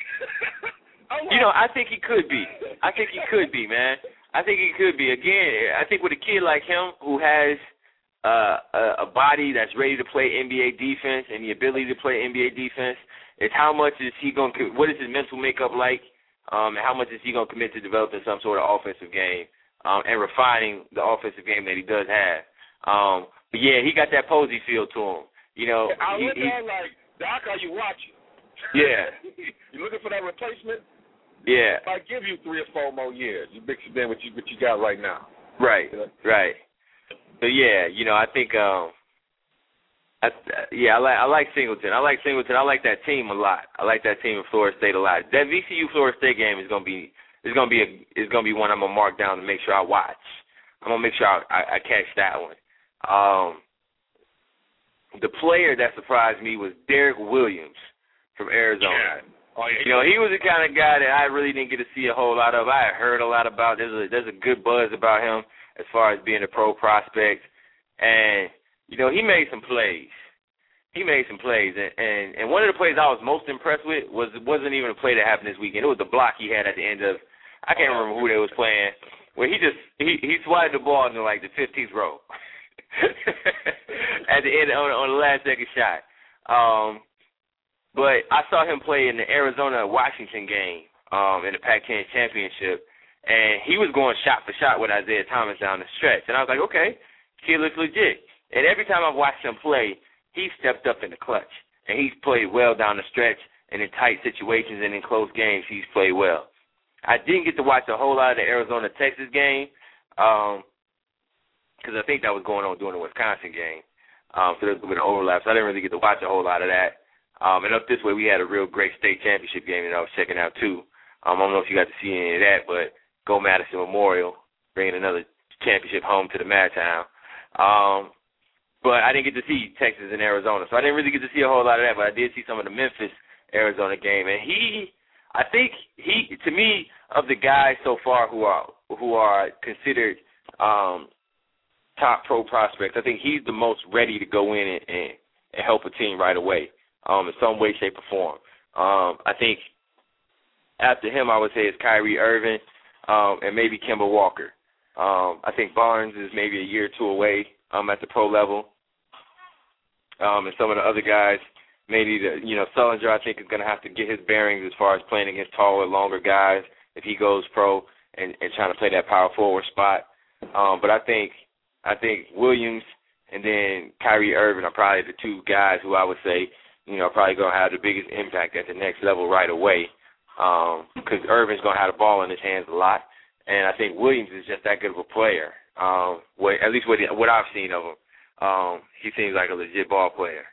Speaker 3: I think he could be. I think he could be, man. I think he could be. Again, I think with a kid like him who has a body that's ready to play NBA defense and the ability to play NBA defense, it's how much is he going to – what is his mental makeup like, and how much is he going to commit to developing some sort of offensive game and refining the offensive game that he does have. But, yeah, he got that Posey feel to him.
Speaker 1: I look at him like, Doc, are you watching?
Speaker 3: Yeah.
Speaker 1: You looking for that replacement?
Speaker 3: Yeah.
Speaker 1: I give you 3 or 4 more years. You mix it in what you got right now.
Speaker 3: Right. Right. So yeah, I think I like Singleton. I like Singleton. I like that team a lot. I like that team in Florida State a lot. That VCU Florida State game is gonna be one I'm gonna mark down to make sure I watch. I'm gonna make sure I catch that one. The player that surprised me was Derek Williams from Arizona.
Speaker 1: Yeah. Oh, yeah.
Speaker 3: He was the kind of guy that I really didn't get to see a whole lot of. I had heard a lot about. There's a good buzz about him as far as being a pro prospect, and he made some plays. And one of the plays I was most impressed with wasn't even a play that happened this weekend. It was the block he had at the end of, I can't remember who they was playing, where he swatted the ball in like the 15th row at the end on the last second shot. But I saw him play in the Arizona-Washington game in the Pac-10 championship, and he was going shot for shot with Isaiah Thomas down the stretch. And I was like, okay, kid looks legit. And every time I've watched him play, he stepped up in the clutch, and he's played well down the stretch, and in tight situations and in close games, he's played well. I didn't get to watch a whole lot of the Arizona-Texas game because I think that was going on during the Wisconsin game. So there's been an overlap, so I didn't really get to watch a whole lot of that. And up this way, we had a real great state championship game that I was checking out, too. I don't know if you got to see any of that, but go Madison Memorial, bringing another championship home to the Madtown. But I didn't get to see Texas and Arizona, so I didn't really get to see a whole lot of that, but I did see some of the Memphis-Arizona game. And I think to me, of the guys so far who are considered top pro prospects, I think he's the most ready to go in and help a team right away, in some way, shape, or form. I think after him, I would say it's Kyrie Irving and maybe Kemba Walker. I think Barnes is maybe a year or two away at the pro level. And some of the other guys, maybe Sullinger, I think, is going to have to get his bearings as far as playing against taller, longer guys if he goes pro and trying to play that power forward spot. But I think Williams and then Kyrie Irving are probably the two guys who I would say, are probably going to have the biggest impact at the next level right away, because Irving's going to have the ball in his hands a lot, and I think Williams is just that good of a player. At least what I've seen of him, he seems like a legit ball player.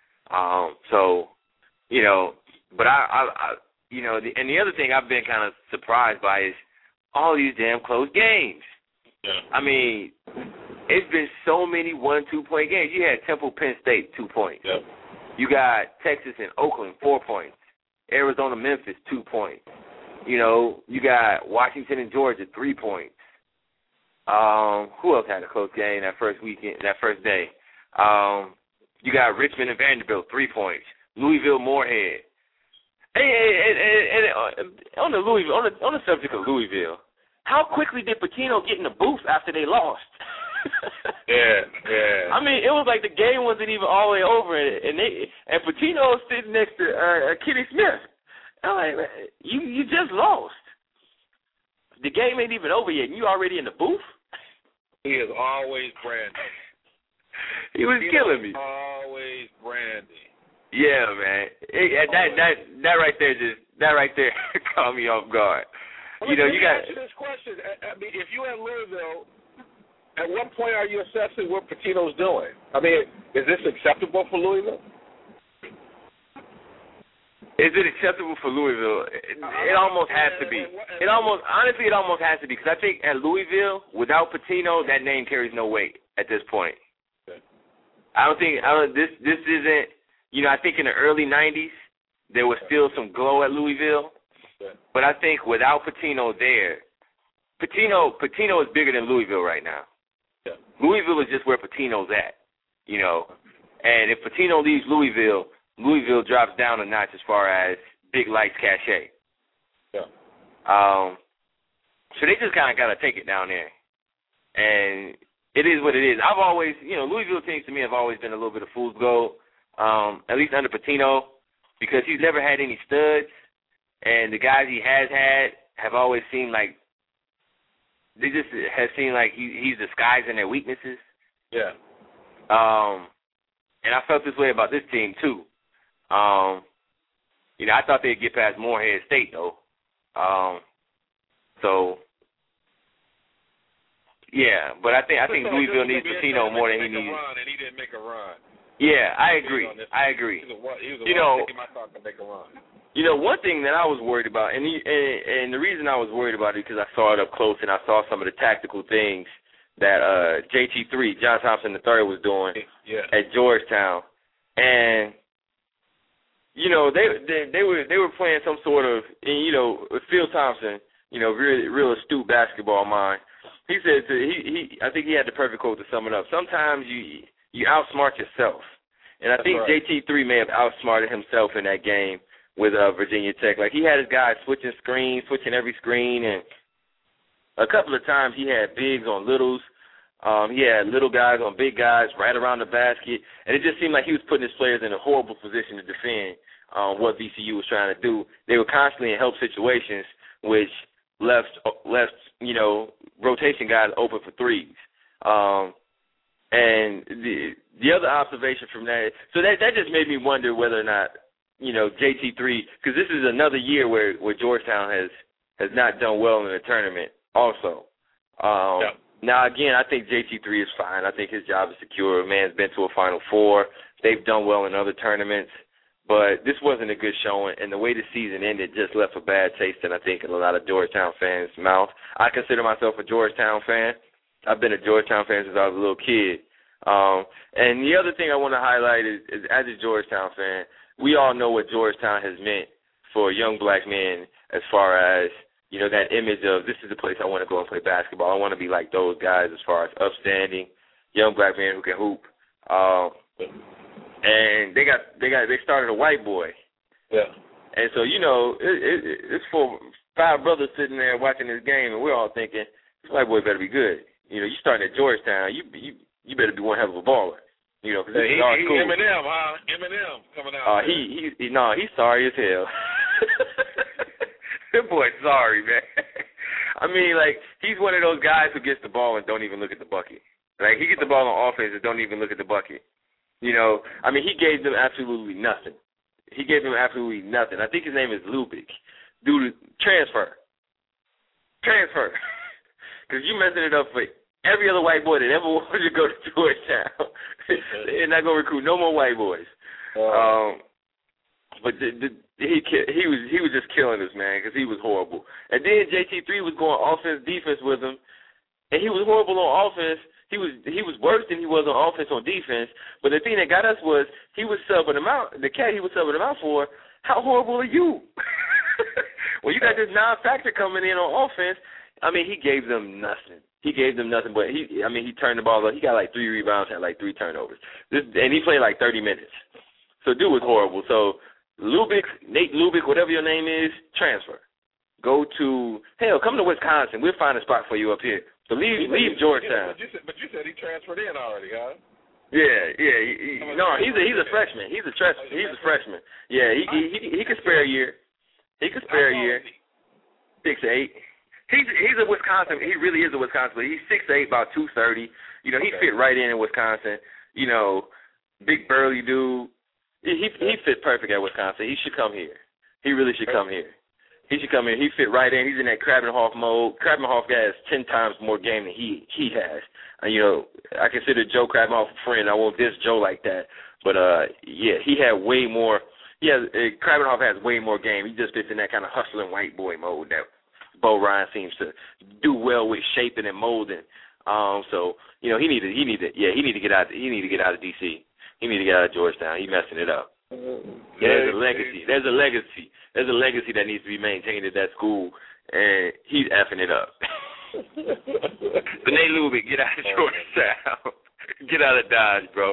Speaker 3: But and the other thing I've been kind of surprised by is all these damn close games.
Speaker 1: Yeah.
Speaker 3: I mean, it's been so many 1-2 point games. You had Temple, Penn State, 2 points.
Speaker 1: Yep.
Speaker 3: You got Texas and Oakland, 4 points. Arizona, Memphis, 2 points. You got Washington and Georgia, 3 points. Who else had a close game that first day? You got Richmond and Vanderbilt, 3 points. Louisville, Moorhead. And on the subject of Louisville, how quickly did Pitino get in the booth after they lost?
Speaker 1: Yeah.
Speaker 3: I mean, it was like the game wasn't even all the way over, and Pitino was sitting next to Kenny Smith. I'm like, man, you just lost. The game ain't even over yet, and you already in the booth?
Speaker 1: He is always brandy.
Speaker 3: He was killing me.
Speaker 1: Always brandy.
Speaker 3: Yeah, man. That right there caught me off guard.
Speaker 1: Well, let me ask you this question. I mean, if you at Louisville, at what point are you assessing what Pitino's doing? I mean, is this acceptable for Louisville?
Speaker 3: Is it acceptable for Louisville? It almost has to be. It almost has to be, because I think at Louisville, without Pitino, that name carries no weight at this point.
Speaker 1: Okay.
Speaker 3: This isn't, I think in the early 90s, there was still some glow at Louisville.
Speaker 1: Okay. But
Speaker 3: I think without Pitino there, Pitino is bigger than Louisville right now.
Speaker 1: Yeah.
Speaker 3: Louisville is just where Pitino's at, And if Pitino leaves Louisville drops down a notch as far as big lights cachet.
Speaker 1: Yeah.
Speaker 3: So they just kind of got to take it down there. And it is what it is. I've always, Louisville teams to me have always been a little bit of fool's gold, at least under Pitino, because he's never had any studs. And the guys he has had have always seemed like, they just have seemed like he's disguising their weaknesses.
Speaker 1: Yeah.
Speaker 3: And I felt this way about this team, too. I thought they'd get past Moorhead State, though. Yeah, but I think Louisville needs Pitino more than he needs.
Speaker 1: And he didn't make a run.
Speaker 3: Yeah, I agree. He was one
Speaker 1: taking my thought to make a run.
Speaker 3: One thing that I was worried about, and the reason I was worried about it because I saw it up close and I saw some of the tactical things that JT3, John Thompson III, was doing at Georgetown, and they were playing some sort of, and Phil Thompson, real astute basketball mind. He said I think he had the perfect quote to sum it up. Sometimes you outsmart yourself, and I think right. JT3 may have outsmarted himself in that game with Virginia Tech. Like, he had his guys switching every screen, and a couple of times he had bigs on littles. He had little guys on big guys right around the basket, and it just seemed like he was putting his players in a horrible position to defend what VCU was trying to do. They were constantly in help situations, which left rotation guys open for threes. And the other observation from that, so that just made me wonder whether or not, JT3, because this is another year where Georgetown has not done well in the tournament also. Now, again, I think JT3 is fine. I think his job is secure. Man's been to a Final Four. They've done well in other tournaments. But this wasn't a good showing, and the way the season ended just left a bad taste in, I think, in a lot of Georgetown fans' mouth. I consider myself a Georgetown fan. I've been a Georgetown fan since I was a little kid. And the other thing I want to highlight is as a Georgetown fan, we all know what Georgetown has meant for young black men as far as, you know, that image of this is the place I want to go and play basketball. I want to be like those guys as far as upstanding young black men who can hoop. And they started a white boy.
Speaker 1: Yeah.
Speaker 3: And so, you know, it's 5 brothers sitting there watching this game, and we're all thinking, this white boy better be good. You know, you starting at Georgetown, you better be one hell of a baller. You know, because
Speaker 1: he's Eminem, huh? Eminem coming out.
Speaker 3: He's sorry as hell. That boy's sorry, man. I mean, like, he's one of those guys who gets the ball and don't even look at the bucket. Like, he gets the ball on offense and don't even look at the bucket. You know, I mean, he gave them absolutely nothing. I think his name is Lubick. Due to transfer. Because you messing it up for every other white boy that ever wanted to go to Georgetown. They're not going to recruit no more white boys. But he was just killing us, man, because he was horrible. And then JT3 was going offense, defense with him, and he was horrible on offense. He was worse than he was on offense on defense. But the thing that got us was he was subbing him out. The cat he was subbing him out for, how horrible are you? Well, you got this non-factor coming in on offense. I mean, he gave them nothing. But he turned the ball up. He got like 3 rebounds, had like 3 turnovers. And he played like 30 minutes. So dude was horrible. So Nate Lubick, whatever your name is, transfer. Go to, come to Wisconsin. We'll find a spot for you up here. So leave Georgetown.
Speaker 1: But you said he transferred in already, huh?
Speaker 3: Yeah. He's a freshman. He's a freshman. Yeah, he could spare a year. 6'8". He's a Wisconsin. He really is a Wisconsin. But he's 6'8", about 230. You know, he fit right in Wisconsin. You know, big burly dude. He fit perfect at Wisconsin. He should come here. He really should come here. He should come in. He fit right in. He's in that Krabbenhoff mode. Krabbenhoff has 10 times more game than he has. You know, I consider Joe Krabbenhoff a friend. I won't diss Joe like that. But, he had way more. Krabbenhoff has way more game. He just fits in that kind of hustling white boy mode that Bo Ryan seems to do well with shaping and molding. So, you know, he need to get out. He need to get out of D.C. He need to get out of Georgetown. He's messing it up. There's a legacy. There's a legacy that needs to be maintained at that school, and he's effing it up. But Nate Lubick, get out of Georgetown. Get out of Dodge, bro.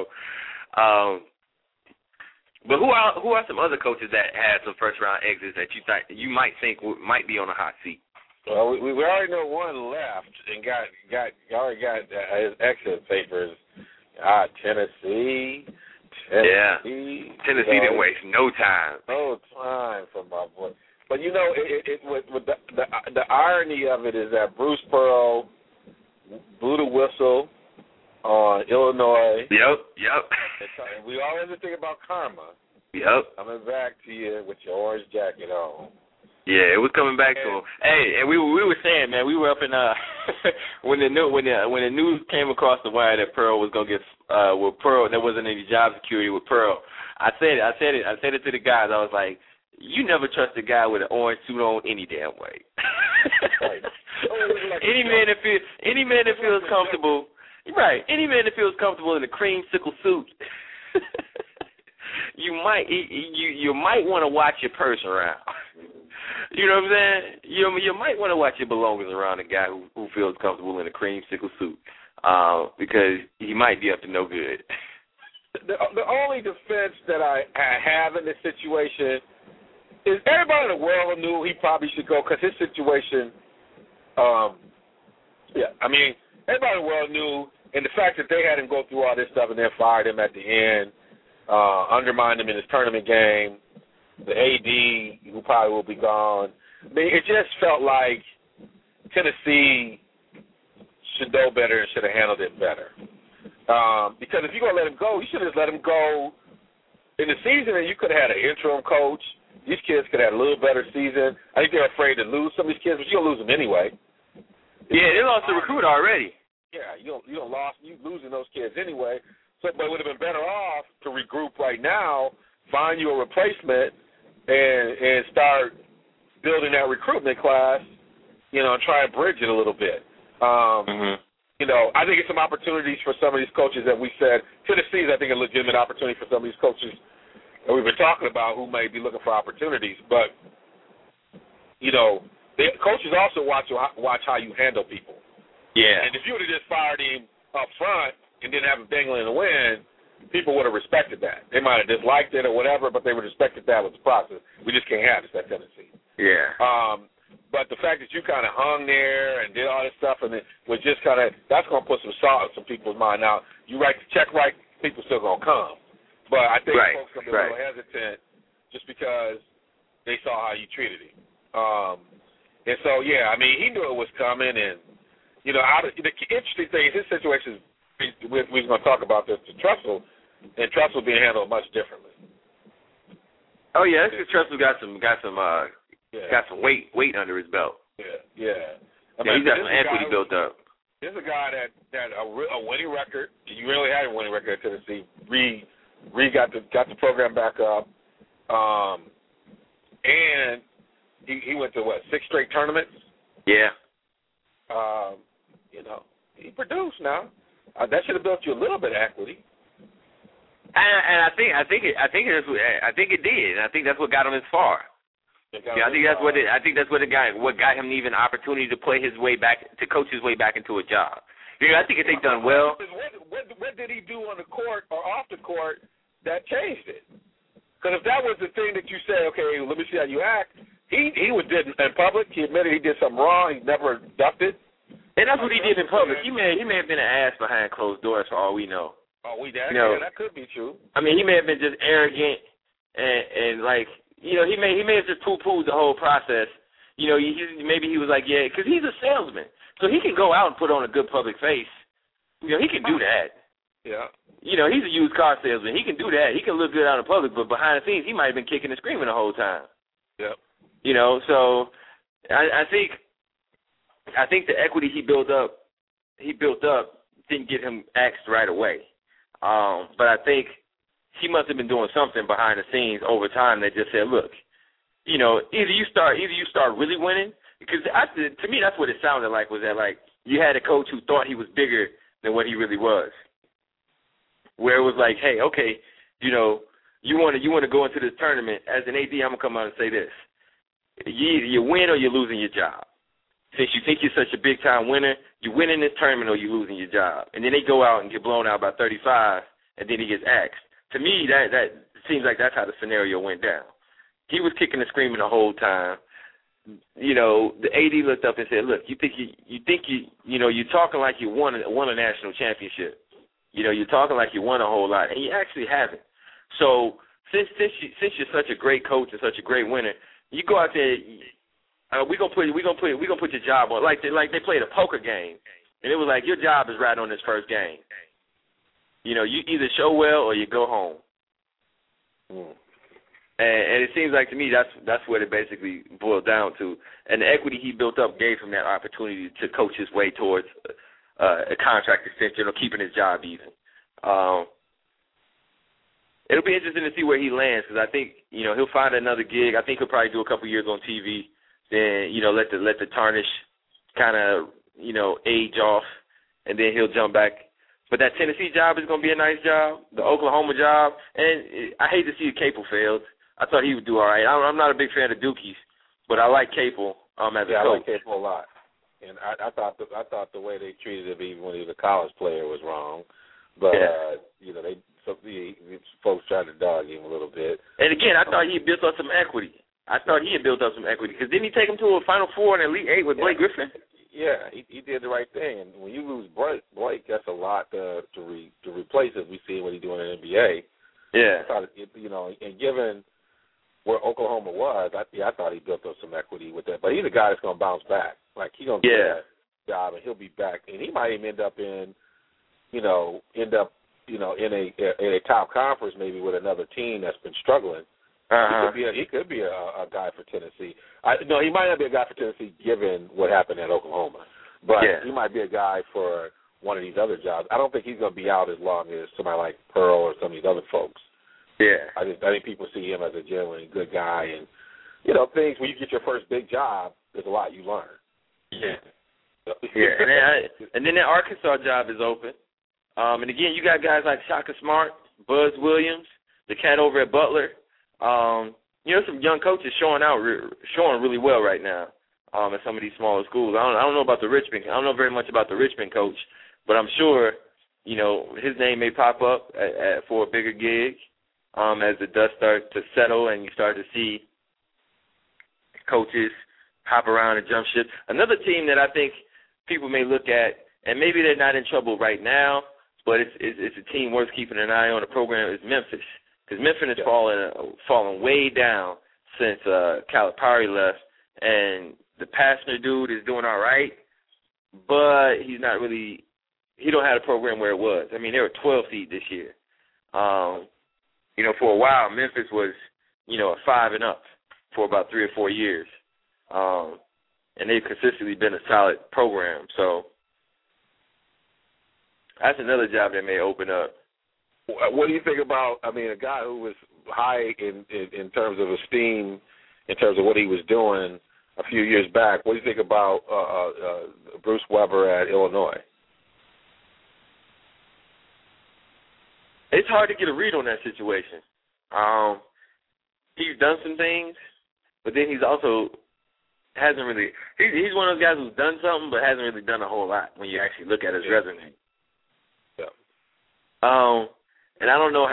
Speaker 3: But who are some other coaches that had some first-round exits that you might think might be on a hot seat?
Speaker 1: Well, we already know one left and already got his exit papers. Tennessee.
Speaker 3: Tennessee didn't waste no time.
Speaker 1: No time for my boy. But you know, with the irony of it is that Bruce Pearl blew the whistle on Illinois.
Speaker 3: Yep.
Speaker 1: And we always think about karma.
Speaker 3: Yep.
Speaker 1: Coming back to you with your orange jacket on.
Speaker 3: Yeah, it was coming back to him. Hey, and we were saying, man, we were up in when the news came across the wire that Pearl was gonna get with Pearl, there wasn't any job security with Pearl. I said it to the guys. I was like, you never trust a guy with an orange suit on any damn way.
Speaker 1: Right.
Speaker 3: Any man that feels comfortable, right? Any man that feels comfortable in a creamsicle suit. You might want to watch your purse around. You know what I'm saying? You might want to watch your belongings around a guy who feels comfortable in a creamsicle suit, because he might be up to no good.
Speaker 1: The only defense that I have in this situation is everybody in the world knew he probably should go because his situation. Everybody in the world knew, and the fact that they had him go through all this stuff and then fired him at the end, undermined him in his tournament game. The AD, who probably will be gone. I mean, it just felt like Tennessee should know better and should have handled it better. Because if you're going to let him go, you should have just let him go in the season, and you could have had an interim coach. These kids could have had a little better season. I think they're afraid to lose some of these kids, but you're going to lose them anyway.
Speaker 3: Yeah, they lost the recruit already.
Speaker 1: Yeah, you losing those kids anyway. So, but it would have been better off to regroup right now, find you a replacement, and start building that recruitment class, you know, and try and bridge it a little bit. You know, I think it's some opportunities for some of these coaches that we said. Tennessee is, I think, a legitimate opportunity for some of these coaches and we've been talking about who may be looking for opportunities, but, you know, coaches also watch how you handle people.
Speaker 3: Yeah.
Speaker 1: And if you would have just fired him up front and didn't have him dangling in the wind, people would have respected that. They might have disliked it or whatever, but they would have respected that with the process. We just can't have that tendency.
Speaker 3: Yeah.
Speaker 1: But the fact that you kind of hung there and did all this stuff, and it was just kind of, that's going to put some salt in some people's mind. Now, you write the check right, people still going to come. But I think folks are going to be a little hesitant just because they saw how you treated him. And so, yeah, I mean, he knew it was coming. And, you know, the interesting thing is his situation is, we're going to talk about this, to Tressel, and Tressel being handled much differently.
Speaker 3: Oh, yeah, Tressel got some weight under his belt.
Speaker 1: Yeah. I
Speaker 3: mean, he's got some equity built up.
Speaker 1: There's a guy that had a winning record. You really had a winning record at Tennessee. Reed got the program back up, and he went to 6 straight tournaments. Yeah. You know, he produced now. That should have built you a little bit of equity.
Speaker 3: And I think it did. And I think that's what got him as far. I think that's what got him even an opportunity to play his way back, to coach his way back into a job. You know, I think if they done well.
Speaker 1: What did he do on the court or off the court that changed it? Because if that was the thing that you say, okay, let me see how you act, he did in public. He admitted he did something wrong. He never ducked it.
Speaker 3: And that's what he did in public. He may have been an ass behind closed doors for all we know.
Speaker 1: That could be true.
Speaker 3: I mean, he may have been just arrogant and like, you know, he may have just poo-pooed the whole process. You know, maybe he was like, yeah, because he's a salesman. So he can go out and put on a good public face. You know, he can do that.
Speaker 1: Yeah.
Speaker 3: You know, he's a used car salesman. He can do that. He can look good out in public, but behind the scenes, he might have been kicking and screaming the whole time.
Speaker 1: Yeah.
Speaker 3: You know, so I think the equity he built up didn't get him axed right away. But I think he must have been doing something behind the scenes over time that just said, look, you know, either you start really winning, because to me that's what it sounded like, was that like you had a coach who thought he was bigger than what he really was, where it was like, hey, okay, you know, you want to go into this tournament as an AD, I'm gonna come out and say this: you win or you're losing your job. Since you think you're such a big time winner, you win in this tournament or you're losing your job. And then they go out and get blown out by 35, and then he gets axed. To me, that seems like that's how the scenario went down. He was kicking and screaming the whole time. You know, the AD looked up and said, "Look, you think you're talking like you won a national championship. You know, you're talking like you won a whole lot, and you actually haven't. So since you're such a great coach and such a great winner, you go out there. We gonna put your job on like they played a poker game, and it was like your job is right on this first game. You know, you either show well or you go home." And it seems like to me that's what it basically boiled down to. And the equity he built up gave him that opportunity to coach his way towards a contract extension or keeping his job even. It'll be interesting to see where he lands, because I think, you know, he'll find another gig. I think he'll probably do a couple years on TV, then, you know, let the tarnish kind of, you know, age off, and then he'll jump back. But that Tennessee job is going to be a nice job, the Oklahoma job, and I hate to see Capel failed. I thought he would do all right. I'm not a big fan of Dookies, but I like Capel as a coach.
Speaker 1: I like Capel a lot, and I thought the way they treated him even when he was a college player was wrong. But you know, folks tried to dog him a little bit.
Speaker 3: And again, I thought he built up some equity. Because didn't he take him to a Final Four and Elite Eight with Blake Griffin?
Speaker 1: Yeah, he did the right thing. And when you lose Blake, that's a lot to replace it. We see what he's doing in the NBA.
Speaker 3: Yeah.
Speaker 1: I thought, you know, and given where Oklahoma was, I thought he built up some equity with that. But he's a guy that's going to bounce back. Like, he's going to get that job, and he'll be back. And he might even end up in a top conference maybe with another team that's been struggling. He could be a guy for Tennessee. He might not be a guy for Tennessee given what happened at Oklahoma, but he might be a guy for one of these other jobs. I don't think he's going to be out as long as somebody like Pearl or some of these other folks.
Speaker 3: Yeah,
Speaker 1: I think people see him as a genuine good guy, and you know, things when you get your first big job, there's a lot you learn.
Speaker 3: Yeah, and then that Arkansas job is open. And again, you got guys like Shaka Smart, Buzz Williams, the cat over at Butler. Some young coaches showing really well right now at some of these smaller schools. I don't know about the Richmond. I don't know very much about the Richmond coach, but I'm sure, his name may pop up for a bigger gig as the dust starts to settle and you start to see coaches hop around and jump ship. Another team that I think people may look at, and maybe they're not in trouble right now, but it's a team worth keeping an eye on. The program is Memphis, because Memphis has fallen way down since Calipari left, and the Pastner dude is doing all right, but he's not really. He don't have a program where it was. I mean, they were 12 seed this year. For a while, Memphis was, a 5 and up for about 3 or 4 years, and they've consistently been a solid program. So that's another job that may open up.
Speaker 1: What do you think about, a guy who was high in terms of esteem, in terms of what he was doing a few years back? What do you think about Bruce Weber at Illinois?
Speaker 3: It's hard to get a read on that situation. He's done some things, but then he's also hasn't really. He's one of those guys who's done something, but hasn't really done a whole lot when you actually look at his resume.
Speaker 1: Yeah.
Speaker 3: And I don't know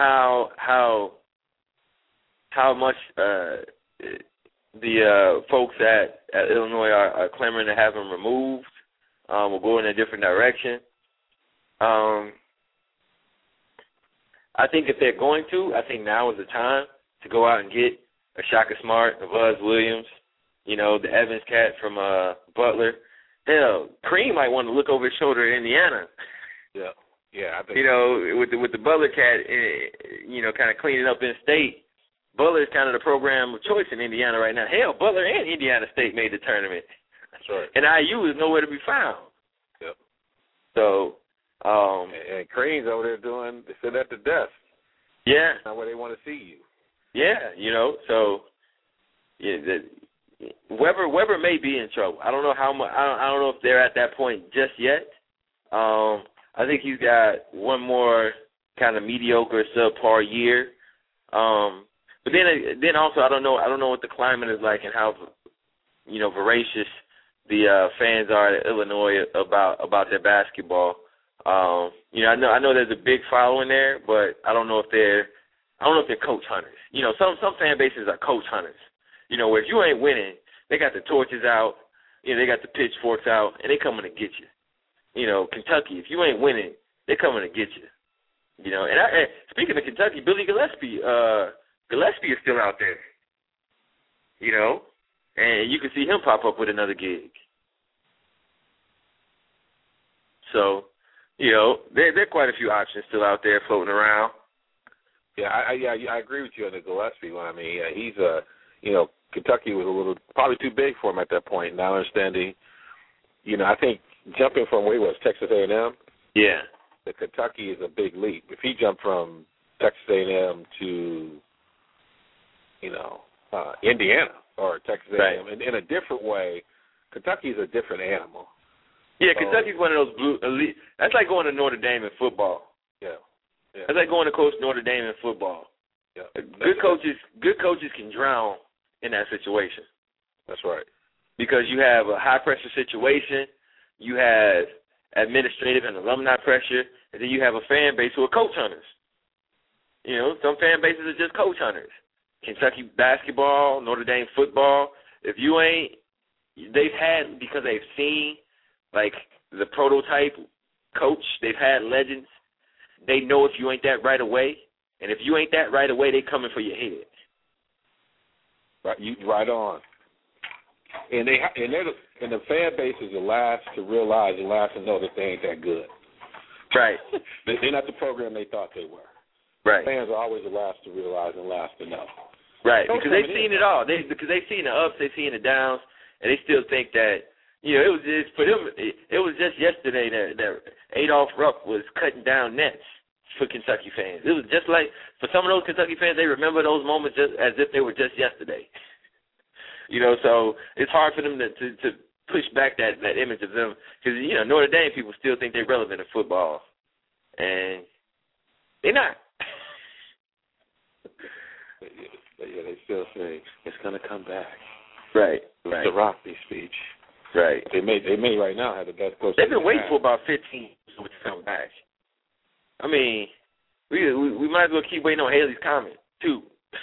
Speaker 3: how much the folks at Illinois are clamoring to have him removed or go in a different direction. I think if they're going to, I think now is the time to go out and get a Shaka Smart, a Buzz Williams, the Evans cat from Butler. Hell, Cream might want to look over his shoulder at Indiana.
Speaker 1: Yeah, I think
Speaker 3: with the Butler cat, kind of cleaning up in state. Butler is kind of the program of choice in Indiana right now. Hell, Butler and Indiana State made the tournament.
Speaker 1: That's right.
Speaker 3: And IU is nowhere to be found.
Speaker 1: Yep.
Speaker 3: So.
Speaker 1: And Crane's over there they sit at the desk.
Speaker 3: Yeah.
Speaker 1: That's not where they want to see you.
Speaker 3: Yeah, so Weber may be in trouble. I don't know how much. I don't know if they're at that point just yet. I think he's got one more kind of mediocre, subpar year. But then also I don't know what the climate is like and how voracious the fans are at Illinois about their basketball. I know there's a big following there, but I don't know if they're coach hunters. Some fan bases are coach hunters. Where if you ain't winning, they got the torches out, they got the pitchforks out, and they coming to get you. Kentucky, if you ain't winning, they coming to get you. And speaking of Kentucky, Billy Gillespie is still out there. And you can see him pop up with another gig. So. There are quite a few options still out there floating around.
Speaker 1: Yeah, I agree with you on the Gillespie one. He's Kentucky was probably too big for him at that point. Now understanding, I think jumping from where he was, Texas A&M.
Speaker 3: Yeah.
Speaker 1: To Kentucky is a big leap. If he jumped from Texas A&M to, Indiana or Texas A&M in a different way, Kentucky is a different animal.
Speaker 3: Yeah, Kentucky's one of those blue elite. That's like going to Notre Dame in football.
Speaker 1: Yeah.
Speaker 3: That's like going to coach Notre Dame in football.
Speaker 1: Yeah.
Speaker 3: Good coaches can drown in that situation.
Speaker 1: That's right.
Speaker 3: Because you have a high pressure situation, you have administrative and alumni pressure, and then you have a fan base who are coach hunters. Some fan bases are just coach hunters. Kentucky basketball, Notre Dame football. If you ain't, they've had, because they've seen the prototype coach, they've had legends. They know if you ain't that right away, and if you ain't that right away, they coming for your head.
Speaker 1: Right, you right on. And the fan base is the last to realize and last to know that they ain't that good.
Speaker 3: Right.
Speaker 1: They're not the program they thought they were.
Speaker 3: Right.
Speaker 1: Fans are always the last to realize and last to know.
Speaker 3: Right, because they've seen it all. Because they've seen the ups, they've seen the downs, and they still think that. It was just for them. It was just yesterday that Adolph Rupp was cutting down nets for Kentucky fans. It was just like for some of those Kentucky fans, they remember those moments just as if they were just yesterday. So it's hard for them to push back that image of them because Notre Dame people still think they're relevant in football, and they're not.
Speaker 1: But yeah, they still say it's gonna come back.
Speaker 3: Right.
Speaker 1: The Rockney speech.
Speaker 3: Right.
Speaker 1: They may right now have the best coach.
Speaker 3: They've been waiting for about 15 to come back. I mean, we might as well keep waiting on Haley's comment too.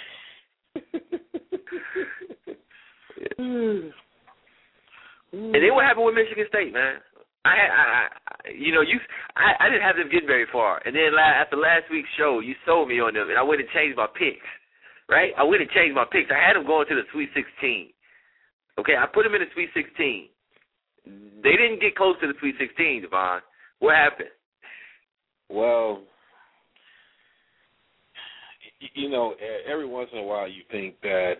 Speaker 3: And then what happened with Michigan State, man? I didn't have them getting very far. And then after last week's show, you sold me on them, and I went and changed my picks. Right? I went and changed my picks. I had them going to the Sweet 16. Okay, I put them in the Sweet 16. They didn't get close to the Sweet 16, Devon. What happened?
Speaker 1: Well, every once in a while you think that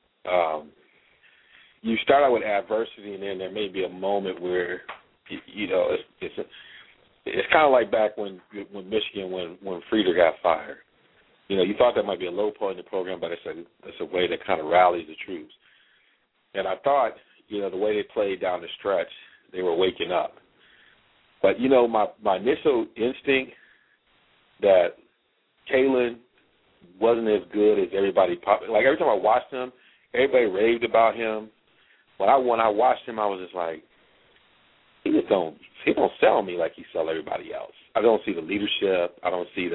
Speaker 1: you start out with adversity, and then there may be a moment where it's kind of like back when Michigan when Frieder got fired. You thought that might be a low point in the program, but it's a way that kind of rallies the troops. And I thought, the way they played down the stretch, they were waking up. But my initial instinct that Kalen wasn't as good as everybody. Like every time I watched him, everybody raved about him. When I watched him, I was just like, he don't sell me like he sell everybody else. I don't see the leadership. I don't see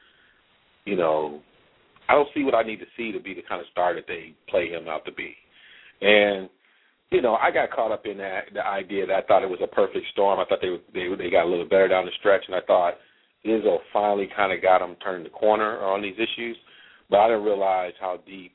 Speaker 1: I don't see what I need to see to be the kind of star that they play him out to be. And I got caught up in the idea that I thought it was a perfect storm. I thought they got a little better down the stretch, and I thought Izzo finally kind of got them turned the corner on these issues. But I didn't realize how deep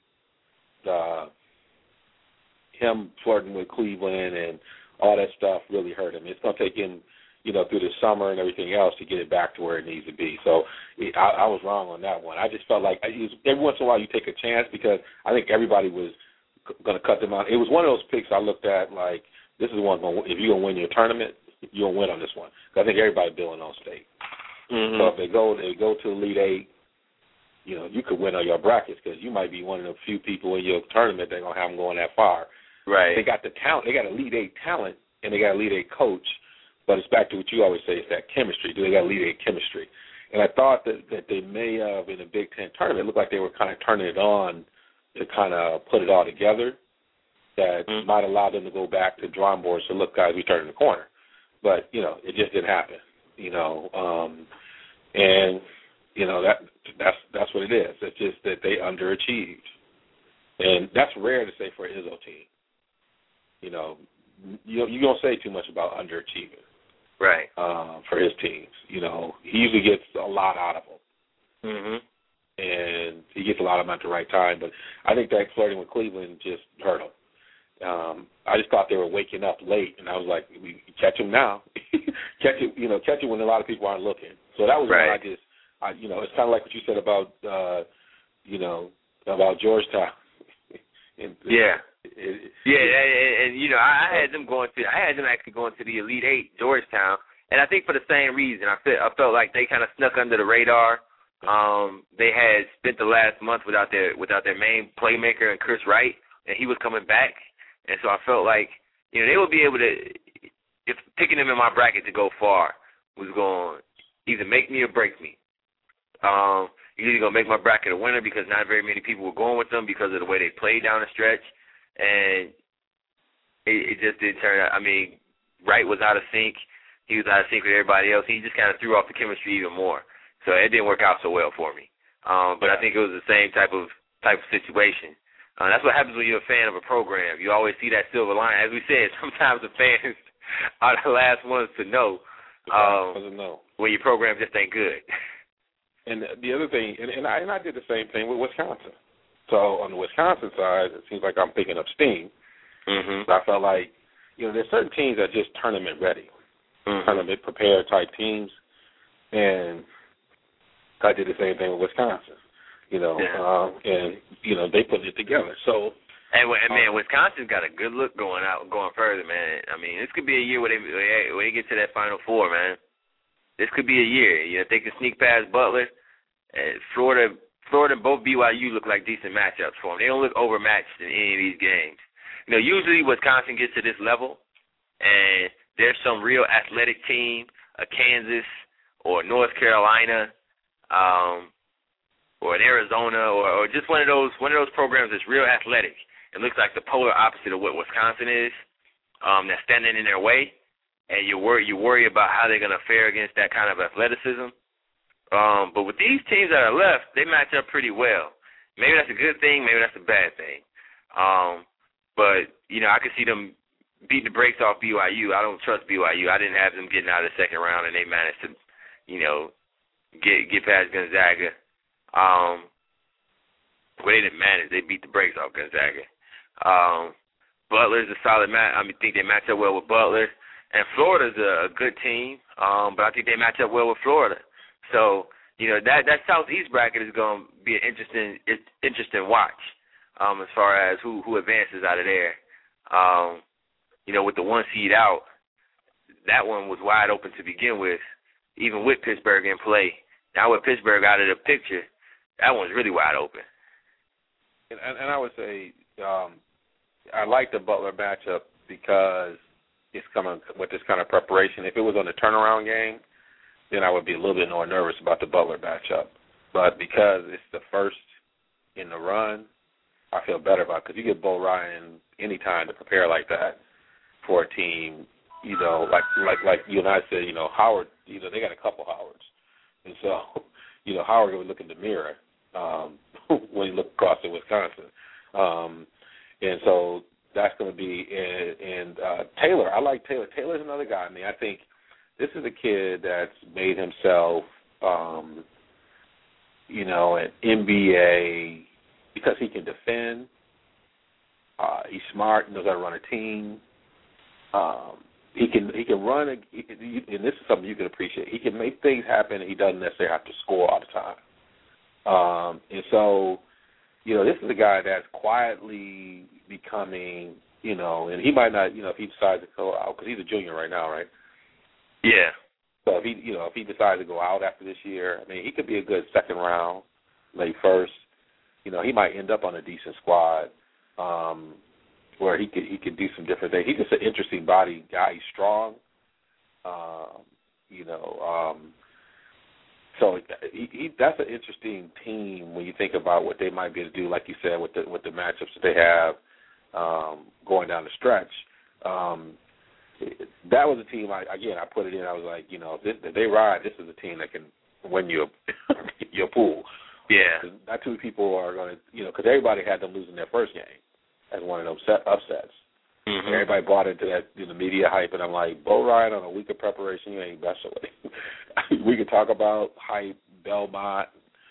Speaker 1: him flirting with Cleveland and all that stuff really hurt him. It's going to take him, through the summer and everything else to get it back to where it needs to be. So I was wrong on that one. I just felt like every once in a while you take a chance because I think everybody was going to cut them out. It was one of those picks I looked at like, this is one, if you're going to win your tournament, you're going to win on this one. I think everybody building on State. Mm-hmm. So if they go to Elite Eight, you could win on your brackets because you might be one of the few people in your tournament that are going to have them going that far.
Speaker 3: Right.
Speaker 1: They got the talent. They got Elite Eight talent, and they got Elite Eight coach. But it's back to what you always say, it's that chemistry. Do they got Elite Eight chemistry? And I thought that they may have, in the Big Ten tournament, it looked like they were kind of turning it on to kind of put it all together. That might allow them to go back to drawing boards to look, guys, we turned the corner. But, it just didn't happen, and, that's what it is. It's just that they underachieved. And that's rare to say for an Izzo team. You don't say too much about underachieving.
Speaker 3: Right.
Speaker 1: For his teams. He usually gets a lot out of them.
Speaker 3: Mm-hmm.
Speaker 1: And he gets a lot of them at the right time. But I think that flirting with Cleveland just hurt him. I just thought they were waking up late, and I was like, we catch them now. catch it when a lot of people aren't looking. So that was
Speaker 3: right.
Speaker 1: when it's kind of like what you said about, about Georgetown.
Speaker 3: Yeah. I had them actually going to the Elite Eight, Georgetown, and I think for the same reason. I felt like they kind of snuck under the radar. They had spent the last month without their main playmaker and Chris Wright, and he was coming back, and so I felt like they would be able to, if picking them in my bracket to go far was going to either make me or break me. You're either going to make my bracket a winner because not very many people were going with them because of the way they played down the stretch, and it just didn't turn out. I mean, Wright was out of sync. He was out of sync with everybody else. He just kind of threw off the chemistry even more. So it didn't work out so well for me. But I think it was the same type of situation. That's what happens when you're a fan of a program. You always see that silver line. As we said, sometimes the fans are the last ones to know when your program just ain't good.
Speaker 1: And the other thing, and I did the same thing with Wisconsin. So on the Wisconsin side, it seems like I'm picking up steam.
Speaker 3: Mm-hmm.
Speaker 1: I felt like, there's certain teams that are just tournament ready, tournament prepared type teams, and I did the same thing with Wisconsin. And they put it together. So,
Speaker 3: man, Wisconsin's got a good look going further, man. I mean, this could be a year where they get to that Final Four, man. This could be a year. If they can sneak past Butler, Florida and both BYU look like decent matchups for them. They don't look overmatched in any of these games. Usually Wisconsin gets to this level, and there's some real athletic team, a Kansas or North Carolina, or an Arizona or just one of those programs that's real athletic. It looks like the polar opposite of what Wisconsin is, that's standing in their way, and you worry about how they're going to fare against that kind of athleticism. But with these teams that are left, they match up pretty well. Maybe that's a good thing, maybe that's a bad thing. But, I could see them beating the brakes off BYU. I don't trust BYU. I didn't have them getting out of the second round, and they managed to, get past Gonzaga. Well, they didn't manage. They beat the brakes off Gonzaga. Butler's a solid match. I think they match up well with Butler. And Florida's a good team, but I think they match up well with Florida. So, that Southeast bracket is going to be an interesting watch as far as who advances out of there. With the 1 seed out, that one was wide open to begin with, even with Pittsburgh in play. Now with Pittsburgh out of the picture, that one's really wide open.
Speaker 4: And I would say I like the Butler matchup because it's coming with this kind of preparation. If it was on the turnaround game, then I would be a little bit more nervous about the Butler matchup. But because it's the first in the run, I feel better about it because you get Bo Ryan any time to prepare like that for a team, like you and I said, Howard, they got a couple Howards. And so, Howard would look in the mirror when he looked across at Wisconsin. And so that's going to be, and Taylor, I like Taylor. Taylor's another guy. I mean, I think this is a kid that's made himself, an NBA because he can defend. He's smart, knows how to run a team. He can run, and this is something you can appreciate. He can make things happen, and he doesn't necessarily have to score all the time. And so, this is a guy that's quietly becoming, and he might not, if he decides to go out, because he's a junior right now, right?
Speaker 3: Yeah.
Speaker 4: So if he decides to go out after this year, I mean, he could be a good second round, late first. He might end up on a decent squad. Where he could do some different things. He's just an interesting body guy. He's strong, so that's an interesting team when you think about what they might be able to do. Like you said, with the matchups that they have going down the stretch. That was a team. I put it in. I was like, if they ride, this is a team that can win your pool.
Speaker 3: Yeah.
Speaker 4: Not too many people are going to, because everybody had them losing their first game as one of those upsets.
Speaker 3: Mm-hmm.
Speaker 4: Everybody bought into that media hype, and I'm like, Bo Ryan on a week of preparation, you ain't messing with him. We could talk about hype, Belmont.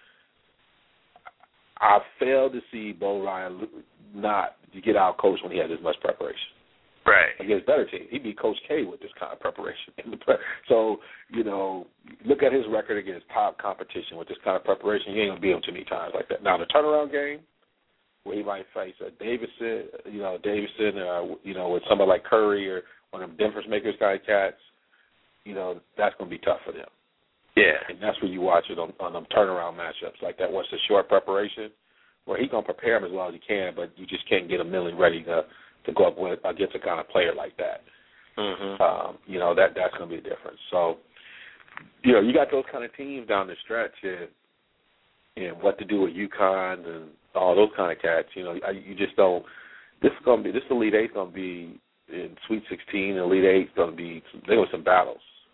Speaker 4: I failed to see Bo Ryan not get out coached when he had this much preparation.
Speaker 3: Right.
Speaker 4: Against better teams. He'd be Coach K with this kind of preparation. So, look at his record against top competition with this kind of preparation. You ain't going to beat him too many times like that. Now, the turnaround game, where he might face a Davidson, with somebody like Curry or one of them Denver's makers kind of cats, that's going to be tough for them.
Speaker 3: Yeah.
Speaker 4: And that's where you watch it on them turnaround matchups like that. Once the short preparation, where he's going to prepare him as well as he can, but you just can't get him mentally ready to go up against a kind of player like that.
Speaker 3: Mm-hmm.
Speaker 4: That's going to be a difference. So, you got those kind of teams down the stretch and what to do with UConn and all those kind of cats. You just don't. This Elite Eight is going to be in Sweet 16. The Elite Eight is going to be there were some battles,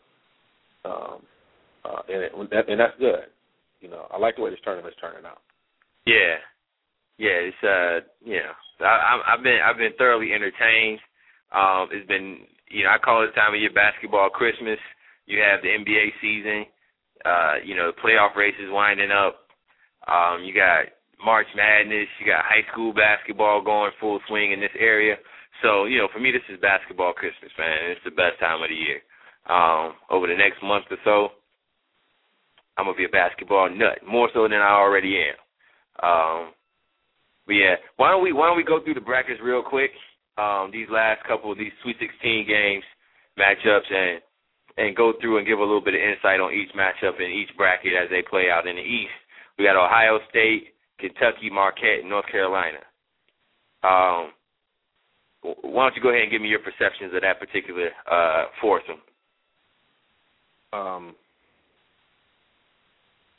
Speaker 4: and that's good. I like the way this tournament's turning out.
Speaker 3: Yeah, it's I've been thoroughly entertained. It's been I call it time of year basketball Christmas. You have the NBA season. The playoff races winding up. You got March Madness. You got high school basketball going full swing in this area. So, for me, this is basketball Christmas, man. It's the best time of the year. Over the next month or so, I'm going to be a basketball nut, more so than I already am. But, yeah, why don't we go through the brackets real quick, these last couple of these Sweet 16 games, matchups, and go through and give a little bit of insight on each matchup in each bracket as they play out in the East. We got Ohio State, Kentucky, Marquette, and North Carolina. Why don't you go ahead and give me your perceptions of that particular foursome?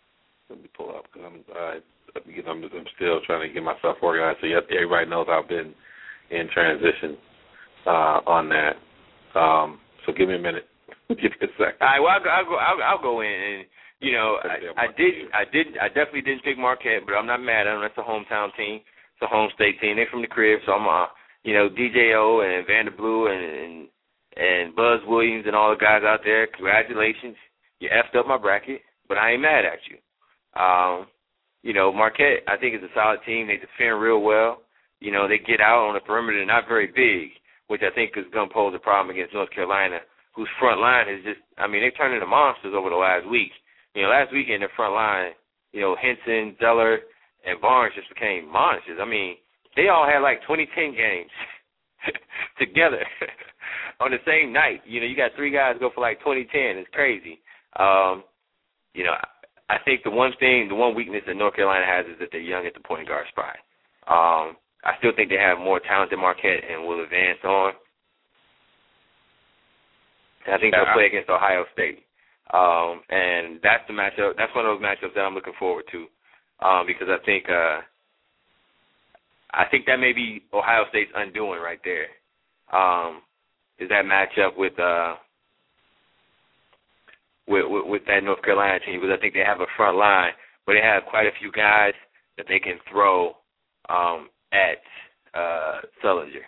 Speaker 4: Let me pull up because I'm still trying to get myself organized. So everybody knows I've been in transition on that. So give me a minute. Give me a second.
Speaker 3: All right. Well, I'll go in, and I definitely didn't pick Marquette, but I'm not mad at them. That's a hometown team. It's a home state team. They're from the crib, so I'm DJO and Vanderblue and Buzz Williams and all the guys out there. Congratulations, you effed up my bracket, but I ain't mad at you. Marquette, I think, is a solid team. They defend real well. They get out on the perimeter. They're not very big, which I think is going to pose a problem against North Carolina, whose front line is just, they've turned into monsters over the last week. Last weekend, their front line, Henson, Zeller, and Barnes just became monsters. They all had like 2010 games together on the same night. You got three guys go for like 2010. It's crazy. I think the one weakness that North Carolina has is that they're young at the point guard spot. I still think they have more talent than Marquette and will advance on. And I think they'll play against Ohio State. And that's the matchup. That's one of those matchups that I'm looking forward to, because I think that may be Ohio State's undoing right there. Is that matchup with that North Carolina team? Because I think they have a front line, but they have quite a few guys that they can throw at Sullinger.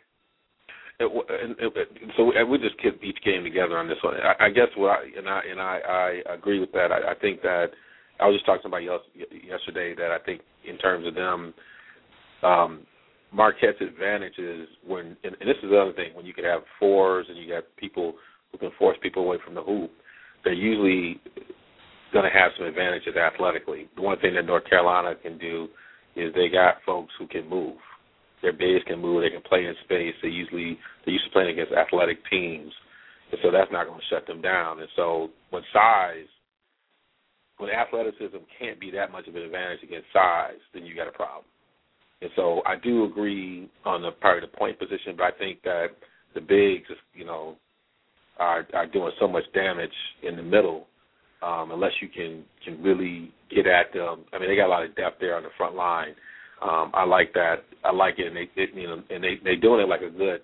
Speaker 4: So we just keep each game together on this one. I guess I agree with that. I think that I was just talking to somebody else yesterday that I think in terms of them, Marquette's advantage is when, and this is the other thing, when you can have fours and you have people who can force people away from the hoop, they're usually going to have some advantages athletically. The one thing that North Carolina can do is they got folks who can move. Their bigs can move. They can play in space. They're used to playing against athletic teams, and so that's not going to shut them down. And so when athleticism can't be that much of an advantage against size, then you got a problem. And so I do agree on the part of the point position, but I think that the bigs, are doing so much damage in the middle, unless you can really get at them. They got a lot of depth there on the front line. I like that. I like it, and they doing it like a good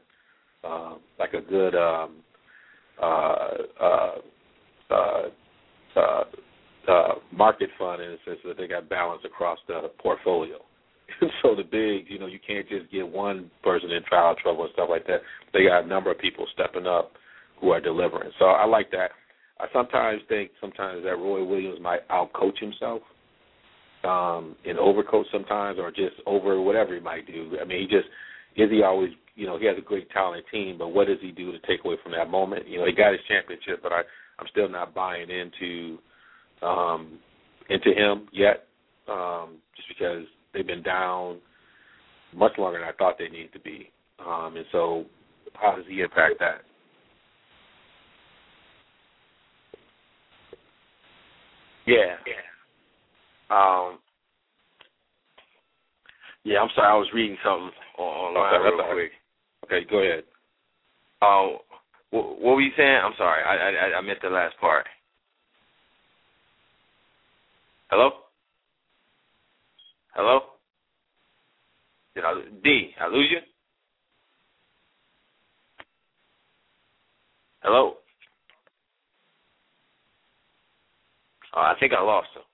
Speaker 4: market fund in the sense that they got balance across the portfolio. So the bigs, you can't just get one person in foul trouble and stuff like that. They got a number of people stepping up who are delivering. So I like that. I sometimes think that Roy Williams might outcoach himself and overcoach sometimes, or just over whatever he might do. He has a great talented team, but what does he do to take away from that moment? He got his championship, but I'm still not buying into him yet, just because they've been down much longer than I thought they needed to be. And so how does he impact that?
Speaker 3: Yeah. I'm sorry. I was reading something online real quick.
Speaker 4: Okay, go ahead.
Speaker 3: What were you saying? I'm sorry. I missed the last part. Hello? Did I lose you? Hello? I think I lost him.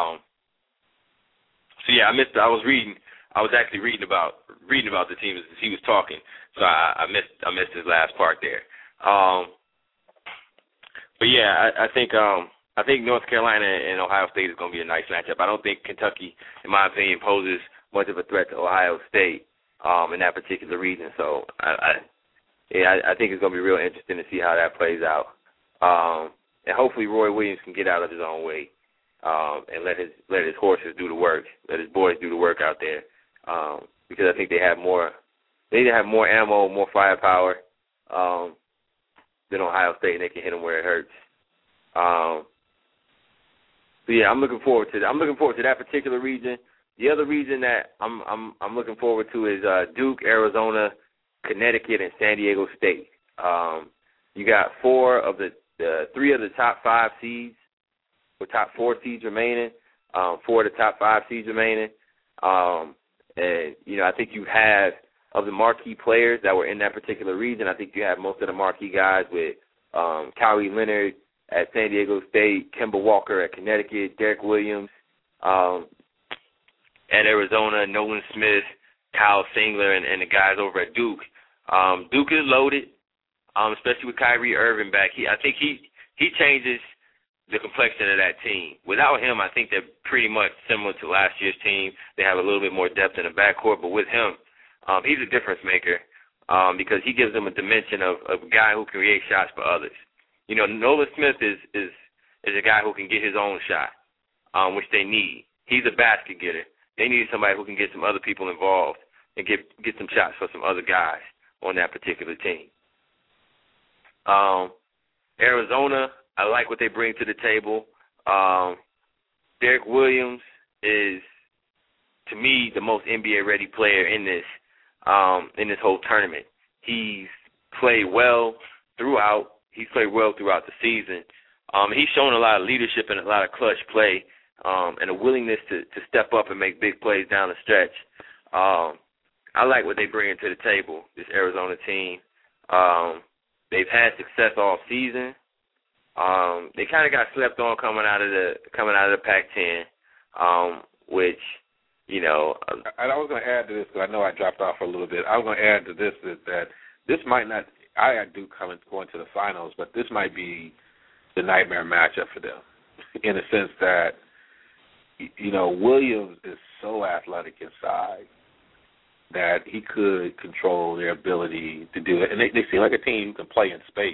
Speaker 3: I missed. I was actually reading about the team as he was talking. So I missed his last part there. I think North Carolina and Ohio State is going to be a nice matchup. I don't think Kentucky, in my opinion, poses much of a threat to Ohio State in that particular region. So I think it's going to be real interesting to see how that plays out. And hopefully Roy Williams can get out of his own way and let his horses do the work, let his boys do the work out there, because I think they have more ammo, more firepower than Ohio State, and they can hit them where it hurts. I'm looking forward to that. I'm looking forward to that particular region. The other region that I'm looking forward to is Duke, Arizona, Connecticut, and San Diego State. You got three of the top 5 seeds, or top 4 seeds remaining. 4 of the top 5 seeds remaining. And, you know, I think you have, of the marquee players that were in that particular region, I think you have most of the marquee guys with Kawhi Leonard at San Diego State, Kemba Walker at Connecticut, Derek Williams at Arizona, Nolan Smith, Kyle Singler, and the guys over at Duke. Duke is loaded, especially with Kyrie Irving back. I think he changes the complexion of that team. Without him, I think they're pretty much similar to last year's team. They have a little bit more depth in the backcourt, but with him, he's a difference maker because he gives them a dimension of a guy who can create shots for others. You know, Nolan Smith is a guy who can get his own shot, which they need. He's a basket getter. They need somebody who can get some other people involved and get some shots for some other guys on that particular team. Arizona, I like what they bring to the table. Derek Williams is, to me, the most NBA-ready player in this whole tournament. He's played well throughout. He's played well throughout the season. He's shown a lot of leadership and a lot of clutch play and a willingness to step up and make big plays down the stretch. I like what they bring to the table, this Arizona team. They've had success all season. They kind of got slept on coming out of the Pac-10, which, you know.
Speaker 4: And I was going to add to this because I know I dropped off a little bit. I was going to add to this that this might not. I do go into the finals, but this might be the nightmare matchup for them, in the sense that, you know, Williams is so athletic inside that he could control their ability to do it. And they seem like a team who can play in space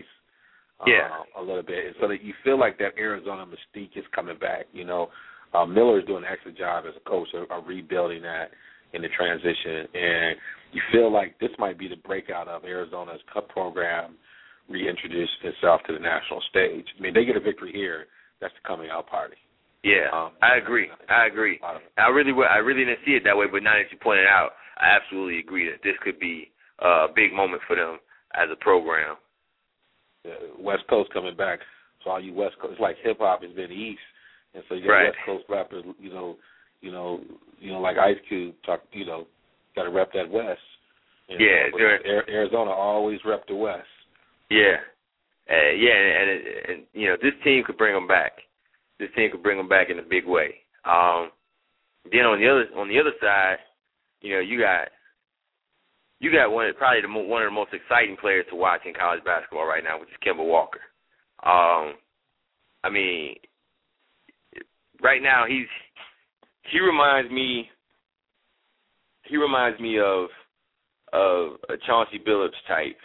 Speaker 4: a little bit. And so that you feel like that Arizona mystique is coming back. You know, Miller is doing an excellent job as a coach of rebuilding that in the transition. And you feel like this might be the breakout of Arizona's Cup program reintroducing itself to the national stage. I mean, they get a victory here, that's the coming out party.
Speaker 3: Yeah, I agree. I really didn't see it that way, but now that you pointed out, I absolutely agree that this could be a big moment for them as a program.
Speaker 4: West Coast coming back, so all you West Coast, it's like hip hop has been East, and so you got West Coast rappers, you know, like Ice Cube got to rep that West. And, Arizona always rep the West.
Speaker 3: Yeah, and you know, this team could bring them back. This team could bring them back in a big way. Then on the other side, you know, you got one of the most exciting players to watch in college basketball right now, which is Kemba Walker. I mean, right now he reminds me of a Chauncey Billups type.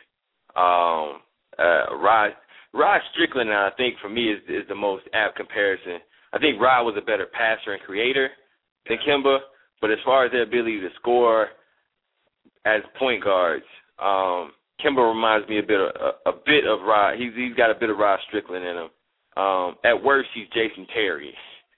Speaker 3: Rod Strickland, I think, for me, is the most apt comparison. I think Rod was a better passer and creator than Kemba, but as far as their ability to score as point guards, Kemba reminds me a bit of Rod. He's got a bit of Rod Strickland in him. At worst, he's Jason Terry.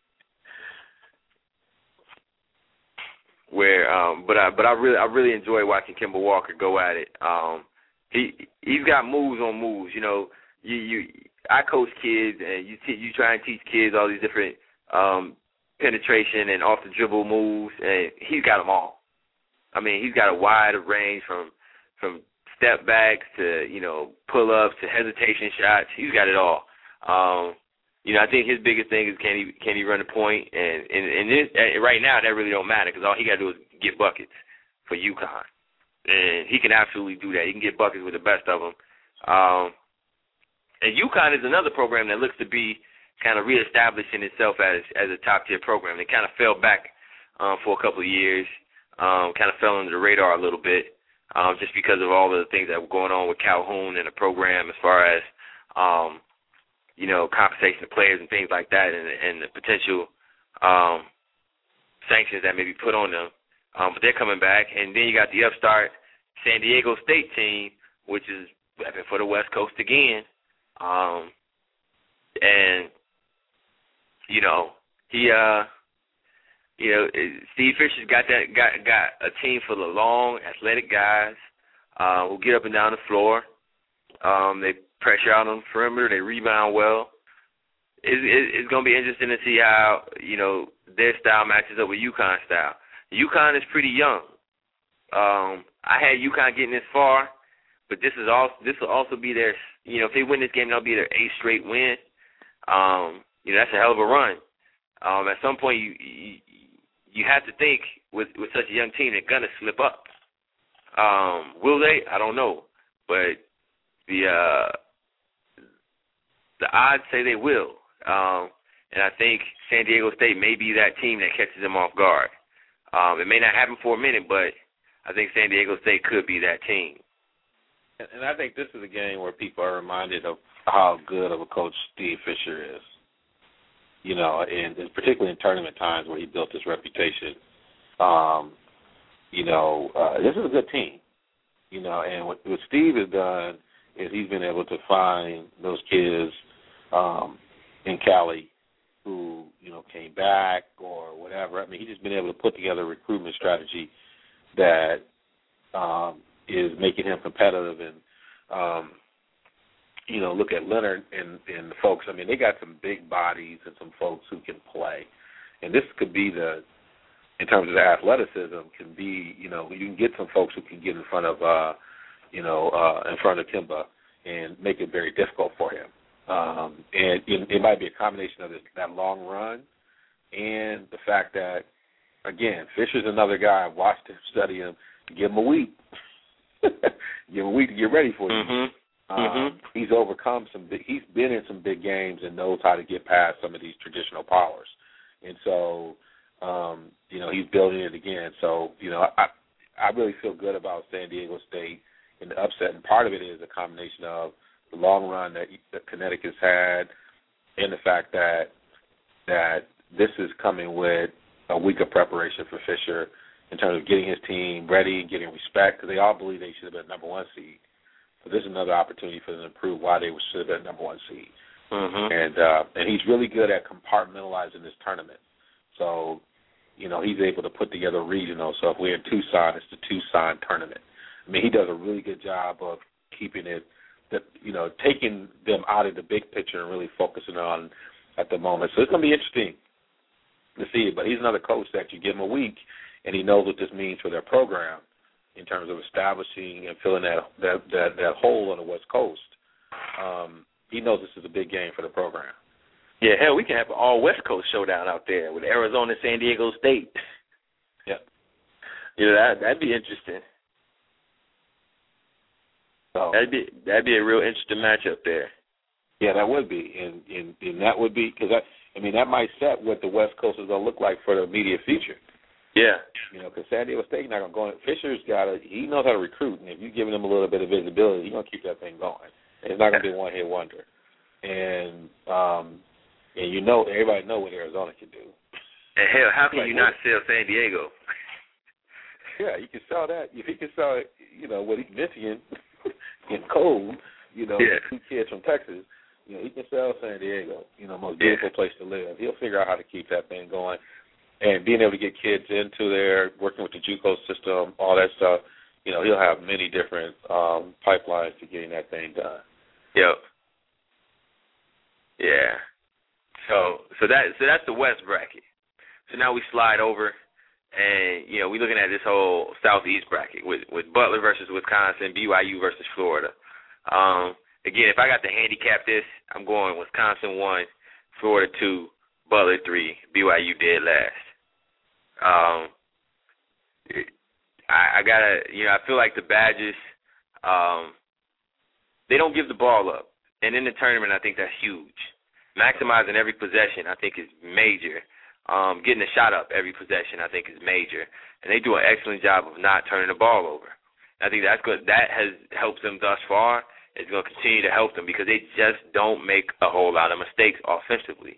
Speaker 3: But I really enjoy watching Kemba Walker go at it. He's got moves on moves. You know, I coach kids, and you try and teach kids all these different penetration and off the dribble moves, and he's got them all. I mean, he's got a wide range from step backs to, you know, pull ups to hesitation shots. He's got it all. You know, I think his biggest thing is can he run the point, and right now that really don't matter because all he got to do is get buckets for UConn. And he can absolutely do that. He can get buckets with the best of them. And UConn is another program that looks to be kind of reestablishing itself as a top-tier program. They kind of fell back for a couple of years, kind of fell under the radar a little bit just because of all the things that were going on with Calhoun and the program as far as, you know, compensation of players and things like that and the potential sanctions that may be put on them. But they're coming back. And then you got the upstart San Diego State team, which is repping for the West Coast again. And, you know, Steve Fisher's got a team full of long, athletic guys who get up and down the floor. They pressure out on the perimeter. They rebound well. it's going to be interesting to see how, their style matches up with UConn style. UConn is pretty young. I had UConn getting this far, but this will also be their, if they win this game, that'll be their 8th straight win. That's a hell of a run. At some point, you have to think with such a young team, they're gonna slip up. Will they? I don't know, but the odds say they will. And I think San Diego State may be that team that catches them off guard. It may not happen for a minute, but I think San Diego State could be that team.
Speaker 4: And I think this is a game where people are reminded of how good of a coach Steve Fisher is. And particularly in tournament times where he built his reputation. This is a good team. And what Steve has done is he's been able to find those kids in Cali who, came back or whatever. I mean, he's just been able to put together a recruitment strategy that is making him competitive. And, look at Leonard and the folks. I mean, they got some big bodies and some folks who can play. And this could be in terms of the athleticism, can be, you can get some folks who can get in front of, in front of Kimba and make it very difficult for him. And it might be a combination of that long run and the fact that, again, Fisher's another guy. I've watched him, study him. Give him a week. Give him a week to get ready for you.
Speaker 3: Mm-hmm.
Speaker 4: He's overcome he's been in some big games and knows how to get past some of these traditional powers. And so, he's building it again. So, I really feel good about San Diego State in the upset. And part of it is a combination of the long run that Connecticut's had and the fact that this is coming with a week of preparation for Fisher in terms of getting his team ready, getting respect, because they all believe they should have been number 1 seed. So this is another opportunity for them to prove why they should have been number 1 seed.
Speaker 3: Mm-hmm.
Speaker 4: And he's really good at compartmentalizing this tournament. So, he's able to put together a regional. So if we're in Tucson, it's the Tucson tournament. I mean, he does a really good job of keeping it, taking them out of the big picture and really focusing on at the moment. So it's going to be interesting to see it. But he's another coach that you give him a week, and he knows what this means for their program in terms of establishing and filling that hole on the West Coast. He knows this is a big game for the program.
Speaker 3: Yeah, hell, we can have an all-West Coast showdown out there with Arizona and San Diego State.
Speaker 4: Yeah.
Speaker 3: That'd be interesting.
Speaker 4: So,
Speaker 3: that'd be a real interesting matchup there.
Speaker 4: Yeah, that would be. And that would be, because, that might set what the West Coast is going to look like for the immediate future.
Speaker 3: Yeah.
Speaker 4: Because San Diego State not going to go. Fisher's he knows how to recruit, and if you're giving him a little bit of visibility, he's going to keep that thing going. And it's not going to be a one-hit wonder. And everybody know what Arizona can do.
Speaker 3: And hell, how can you not sell San Diego?
Speaker 4: Yeah, you can sell that. If he can sell it, with Michigan in cold, two kids from Texas, he can sell San Diego, most beautiful place to live. He'll figure out how to keep that thing going. And being able to get kids into there, working with the JUCO system, all that stuff, he'll have many different pipelines to getting that thing done.
Speaker 3: Yep. Yeah. So that's the West bracket. So now we slide over, and we're looking at this whole Southeast bracket with Butler versus Wisconsin, BYU versus Florida. Again, if I got to handicap this, I'm going Wisconsin 1, Florida 2, Butler 3, BYU dead last. I feel like the Badgers, they don't give the ball up. And in the tournament, I think that's huge. Maximizing every possession, I think, is major. Getting a shot up every possession, I think, is major. And they do an excellent job of not turning the ball over. I think that's good. That has helped them thus far. It's going to continue to help them because they just don't make a whole lot of mistakes offensively.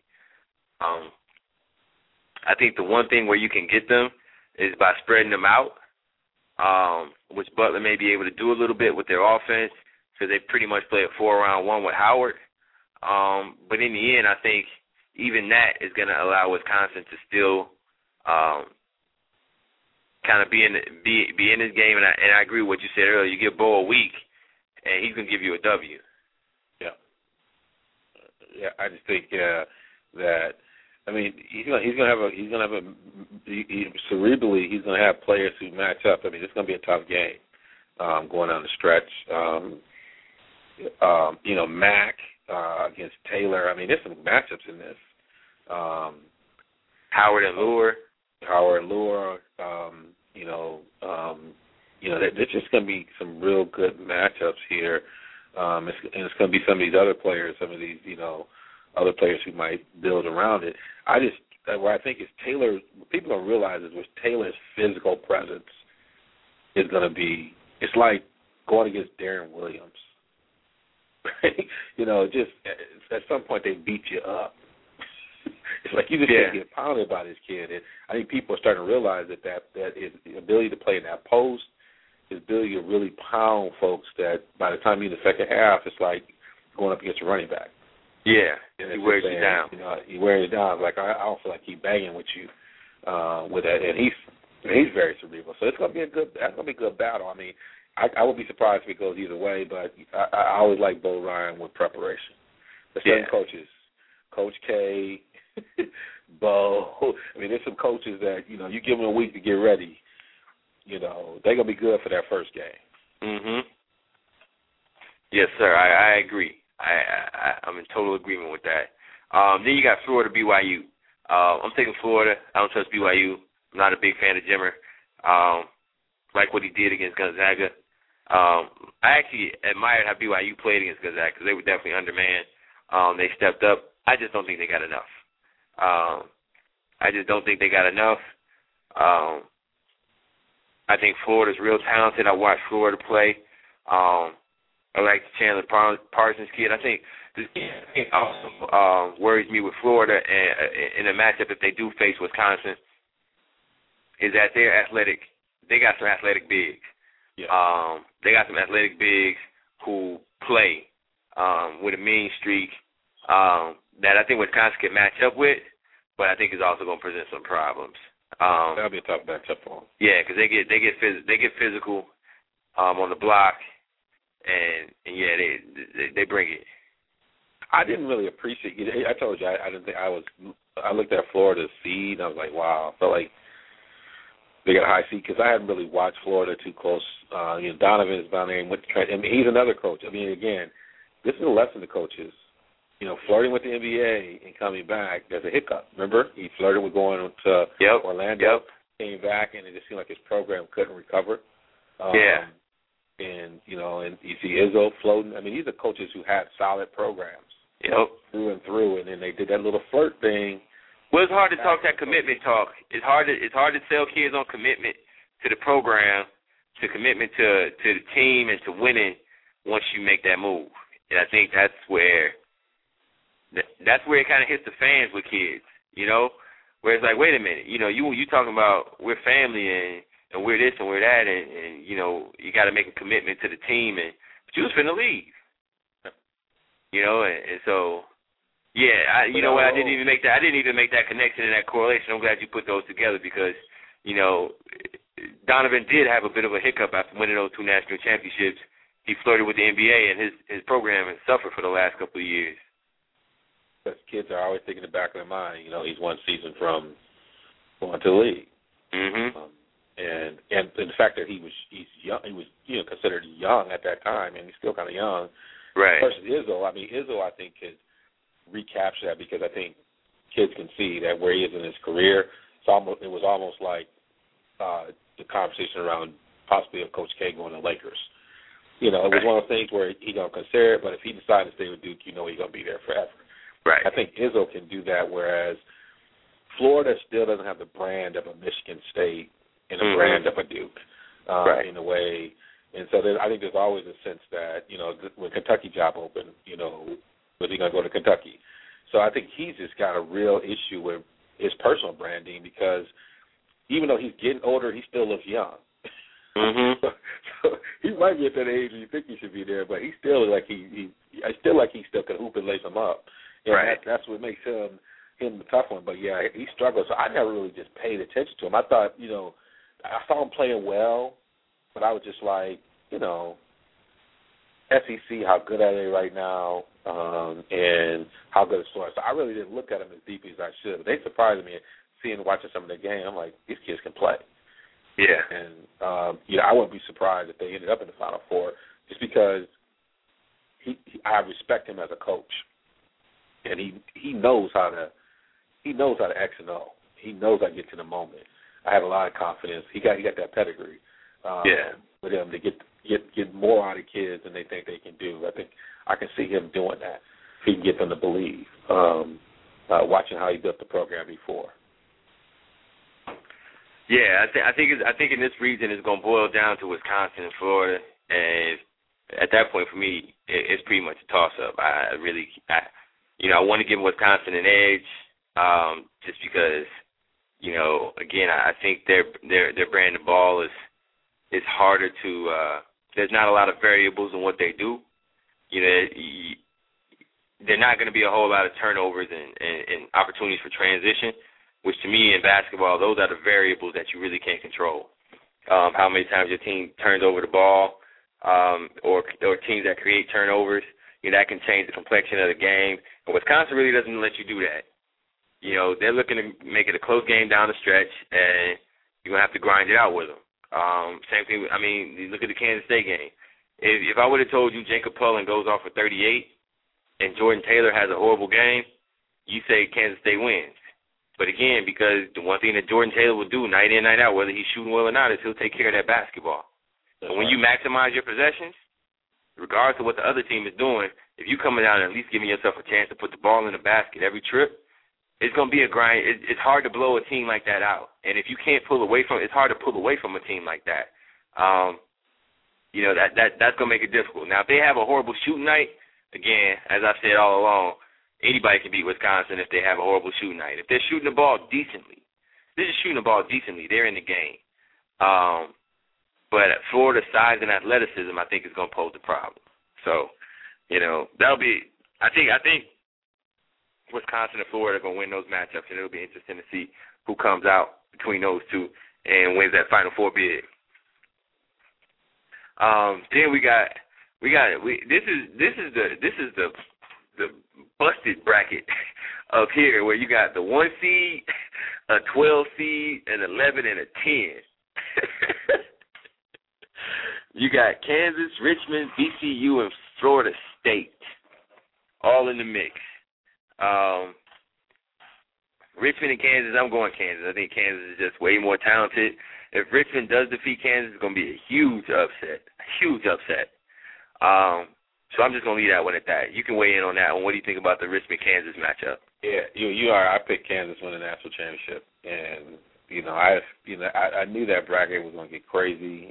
Speaker 3: I think the one thing where you can get them is by spreading them out, which Butler may be able to do a little bit with their offense because they pretty much play a 4-round-1 with Howard. But in the end, I think even that is going to allow Wisconsin to still kind of be in this game. And I agree with what you said earlier. You give Bo a week, and he's going to give you a W.
Speaker 4: Yeah. I just think that. I mean, he's gonna have cerebrally, he's gonna have players who match up. I mean, it's gonna be a tough game going down the stretch. Mack against Taylor. I mean, there's some matchups in this.
Speaker 3: Howard and Lure.
Speaker 4: There's just going to be some real good matchups here. It's going to be some of these other players, some of these, other players who might build around it. What I think is Taylor, what people don't realize is with Taylor's physical presence is going to be, it's like going against Darren Williams. Right? Just at some point they beat you up. It's like you just can't get pounded by this kid. And I think people are starting to realize that his ability to play in that post, his ability to really pound folks, that by the time you're in the second half, it's like going up against a running back.
Speaker 3: Yeah, he wears you down.
Speaker 4: He wears you down. Like I don't feel like he's banging with you with that, and he's very cerebral. So it's gonna be a good battle. I mean, I would be surprised if it goes either way, but I always like Bo Ryan with preparation. The certain coaches, Coach K, Bo. I mean, there's some coaches that you give them a week to get ready. They're gonna be good for that first game.
Speaker 3: Mhm. Yes, sir. I agree. I'm in total agreement with that. Then you got Florida, BYU. I'm taking Florida. I don't trust BYU. I'm not a big fan of Jimmer. Like what he did against Gonzaga. I actually admired how BYU played against Gonzaga because they were definitely undermanned. They stepped up. I just don't think they got enough. I just don't think they got enough. I think Florida's real talented. I watched Florida play. I like the Chandler Parsons kid. I think this game also worries me with Florida in a matchup if they do face Wisconsin is that they're athletic. They got some athletic bigs. Yeah. They got some athletic bigs who play with a mean streak that I think Wisconsin can match up with, but I think is also going to present some problems.
Speaker 4: That'll be a tough matchup for them.
Speaker 3: Yeah, because they get physical on the block, and they bring it.
Speaker 4: I didn't really appreciate it. I told you I didn't think I looked at Florida's seed and I was like, wow, I felt like they got a high seed because I hadn't really watched Florida too close. Donovan's down there and went to try. I mean, he's another coach. I mean, again, this is a lesson to coaches. Flirting with the NBA and coming back, there's a hiccup. Remember, he flirted with going to Orlando, came back, and it just seemed like his program couldn't recover. And you see Izzo floating. I mean, these are coaches who had solid programs through and through, and then they did that little flirt thing.
Speaker 3: Well, it's hard to talk that commitment talk. It's hard to sell kids on commitment to the program, to commitment to the team, and to winning once you make that move. And I think that's where it kind of hits the fans with kids, where it's like, wait a minute, you talking about we're family and we're this and we're that, and you got to make a commitment to the team, but you was finna leave, and so. Yeah, I didn't even make that connection and that correlation. I'm glad you put those together because, Donovan did have a bit of a hiccup after winning those 2 national championships. He flirted with the NBA, and his program has suffered for the last couple of years.
Speaker 4: Because kids are always thinking in the back of their mind, he's one season from going to the league.
Speaker 3: Mm-hmm.
Speaker 4: And the fact that he's young, he was considered young at that time, and he's still kind of young.
Speaker 3: Right.
Speaker 4: Versus Izzo, I think could recapture that because I think kids can see that where he is in his career, it was almost like the conversation around possibly of Coach K going to Lakers. It was one of those things where he gonna consider it, but if he decides to stay with Duke, he's gonna be there forever.
Speaker 3: Right.
Speaker 4: I think Izzo can do that, whereas Florida still doesn't have the brand of a Michigan State and a brand of a Duke in a way. And so I think there's always a sense that when Kentucky job opened, was he going to go to Kentucky? So I think he's just got a real issue with his personal branding because even though he's getting older, he still looks young.
Speaker 3: Mm-hmm.
Speaker 4: So he might be at that age where you think he should be there, but he still I still can hoop and lace him up. And
Speaker 3: right.
Speaker 4: That's what makes him the tough one. But yeah, he struggles. So I never really just paid attention to him. I thought, I saw him playing well, but I was just like, SEC, how good are they right now, and how good is Florida. So I really didn't look at them as deeply as I should. But they surprised me watching some of their game. I'm like, these kids can play.
Speaker 3: Yeah.
Speaker 4: And, I wouldn't be surprised if they ended up in the Final Four just because I respect him as a coach. And he knows how to X and O. He knows how to get to the moment. I have a lot of confidence. He got that pedigree. With him to get more out of kids than they think they can do. I think I can see him doing that. If he can get them to believe. Watching how he built the program before.
Speaker 3: Yeah, I think in this region it's going to boil down to Wisconsin and Florida, and at that point for me it's pretty much a toss-up. I want to give Wisconsin an edge, just because, again, I think their brand of ball is harder to. There's not a lot of variables in what they do. They're not going to be a whole lot of turnovers and opportunities for transition, which to me in basketball, those are the variables that you really can't control. How many times your team turns over the ball, or teams that create turnovers, that can change the complexion of the game. And Wisconsin really doesn't let you do that. They're looking to make it a close game down the stretch, and you're going to have to grind it out with them. Same thing, you look at the Kansas State game. If I would have told you Jacob Pullen goes off for 38 and Jordan Taylor has a horrible game, you say Kansas State wins. But again, because the one thing that Jordan Taylor will do night in, night out, whether he's shooting well or not, is he'll take care of that basketball. And when you maximize your possessions, regardless of what the other team is doing, if you coming out and at least giving yourself a chance to put the ball in the basket every trip, it's going to be a grind. It's hard to blow a team like that out. And if you can't pull away from it, it's hard to pull away from a team like that. That's going to make it difficult. Now, if they have a horrible shooting night, again, as I've said all along, anybody can beat Wisconsin if they have a horrible shooting night. If they're shooting the ball decently, they're in the game. But Florida's size and athleticism, I think, is going to pose a problem. So, that'll be. I think Wisconsin and Florida are going to win those matchups, and it'll be interesting to see who comes out between those two and wins that Final Four bid. Then this is the busted bracket up here where you got the 1 seed, a 12 seed, an 11, and a 10. You got Kansas, Richmond, VCU, and Florida State all in the mix. Richmond and Kansas, I'm going Kansas. I think Kansas is just way more talented. If Richmond does defeat Kansas, it's going to be a huge upset. So I'm just going to leave that one at that. You can weigh in on that one. What do you think about the Richmond-Kansas matchup?
Speaker 4: Yeah, you are. I picked Kansas winning the national championship, and I knew that bracket was going to get crazy.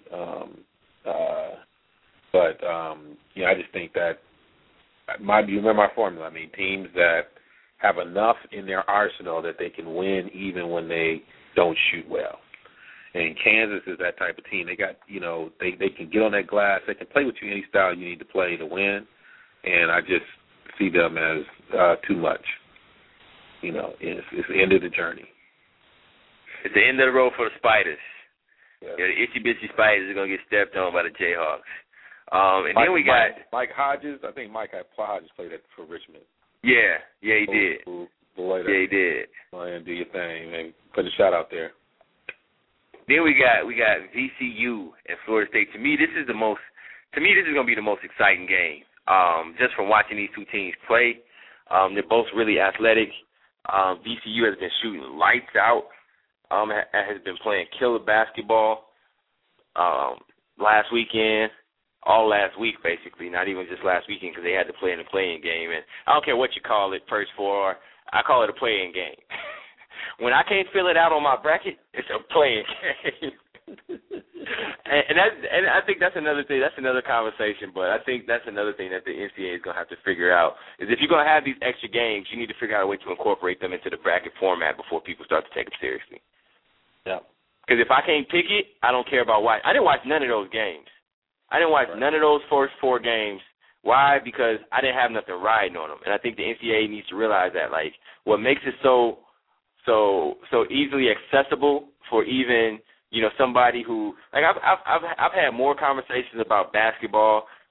Speaker 4: But I just think that you remember my formula. Teams that have enough in their arsenal that they can win even when they don't shoot well. And Kansas is that type of team. They got, they can get on that glass. They can play with you any style you need to play to win. And I just see them as too much. It's the end of the journey.
Speaker 3: It's the end of the road for the Spiders.
Speaker 4: Yeah.
Speaker 3: The itchy-bitchy Spiders are going to get stepped on by the Jayhawks. Then we got
Speaker 4: Mike Hodges. I think Mike Hodges played that for Richmond.
Speaker 3: Yeah, he did.
Speaker 4: Yeah,
Speaker 3: he did.
Speaker 4: Go ahead and do your thing, man. Put a shot out there.
Speaker 3: Then we got VCU and Florida State. To me, this is going to be the most exciting game. Just from watching these two teams play, they're both really athletic. VCU has been shooting lights out. Has been playing killer basketball. Last weekend, all last week basically, not even just last weekend because they had to play in the play-in game. And I don't care what you call it, first four, I call it a play-in game. When I can't fill it out on my bracket, it's a play-in game. and I think that's another thing. That's another conversation. But I think that's another thing that the NCAA is going to have to figure out is if you're going to have these extra games, you need to figure out a way to incorporate them into the bracket format before people start to take them seriously.
Speaker 4: Yeah.
Speaker 3: Because if I can't pick it, I don't care about watching. I didn't watch none of those games. I didn't watch none of those first four games. Why? Because I didn't have nothing riding on them. And I think the NCAA needs to realize that, what makes it so easily accessible for even, somebody who, I've had more conversations about basketball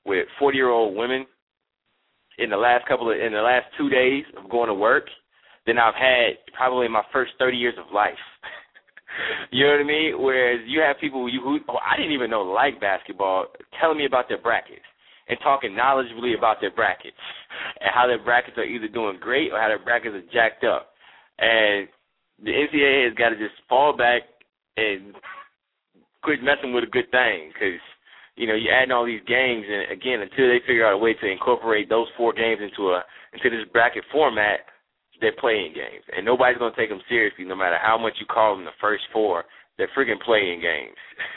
Speaker 3: with 40-year-old women in the last 2 days of going to work than I've had probably in my first 30 years of life. You know what I mean? Whereas you have people who I didn't even know like basketball telling me about their brackets and talking knowledgeably about their brackets and how their brackets are either doing great or how their brackets are jacked up. And the NCAA has got to just fall back and quit messing with a good thing because, you know, you're adding all these games, and, again, until they figure out a way to incorporate those 4 games into this bracket format, they're playing games. And nobody's going to take them seriously no matter how much you call them the first 4. They're freaking playing games.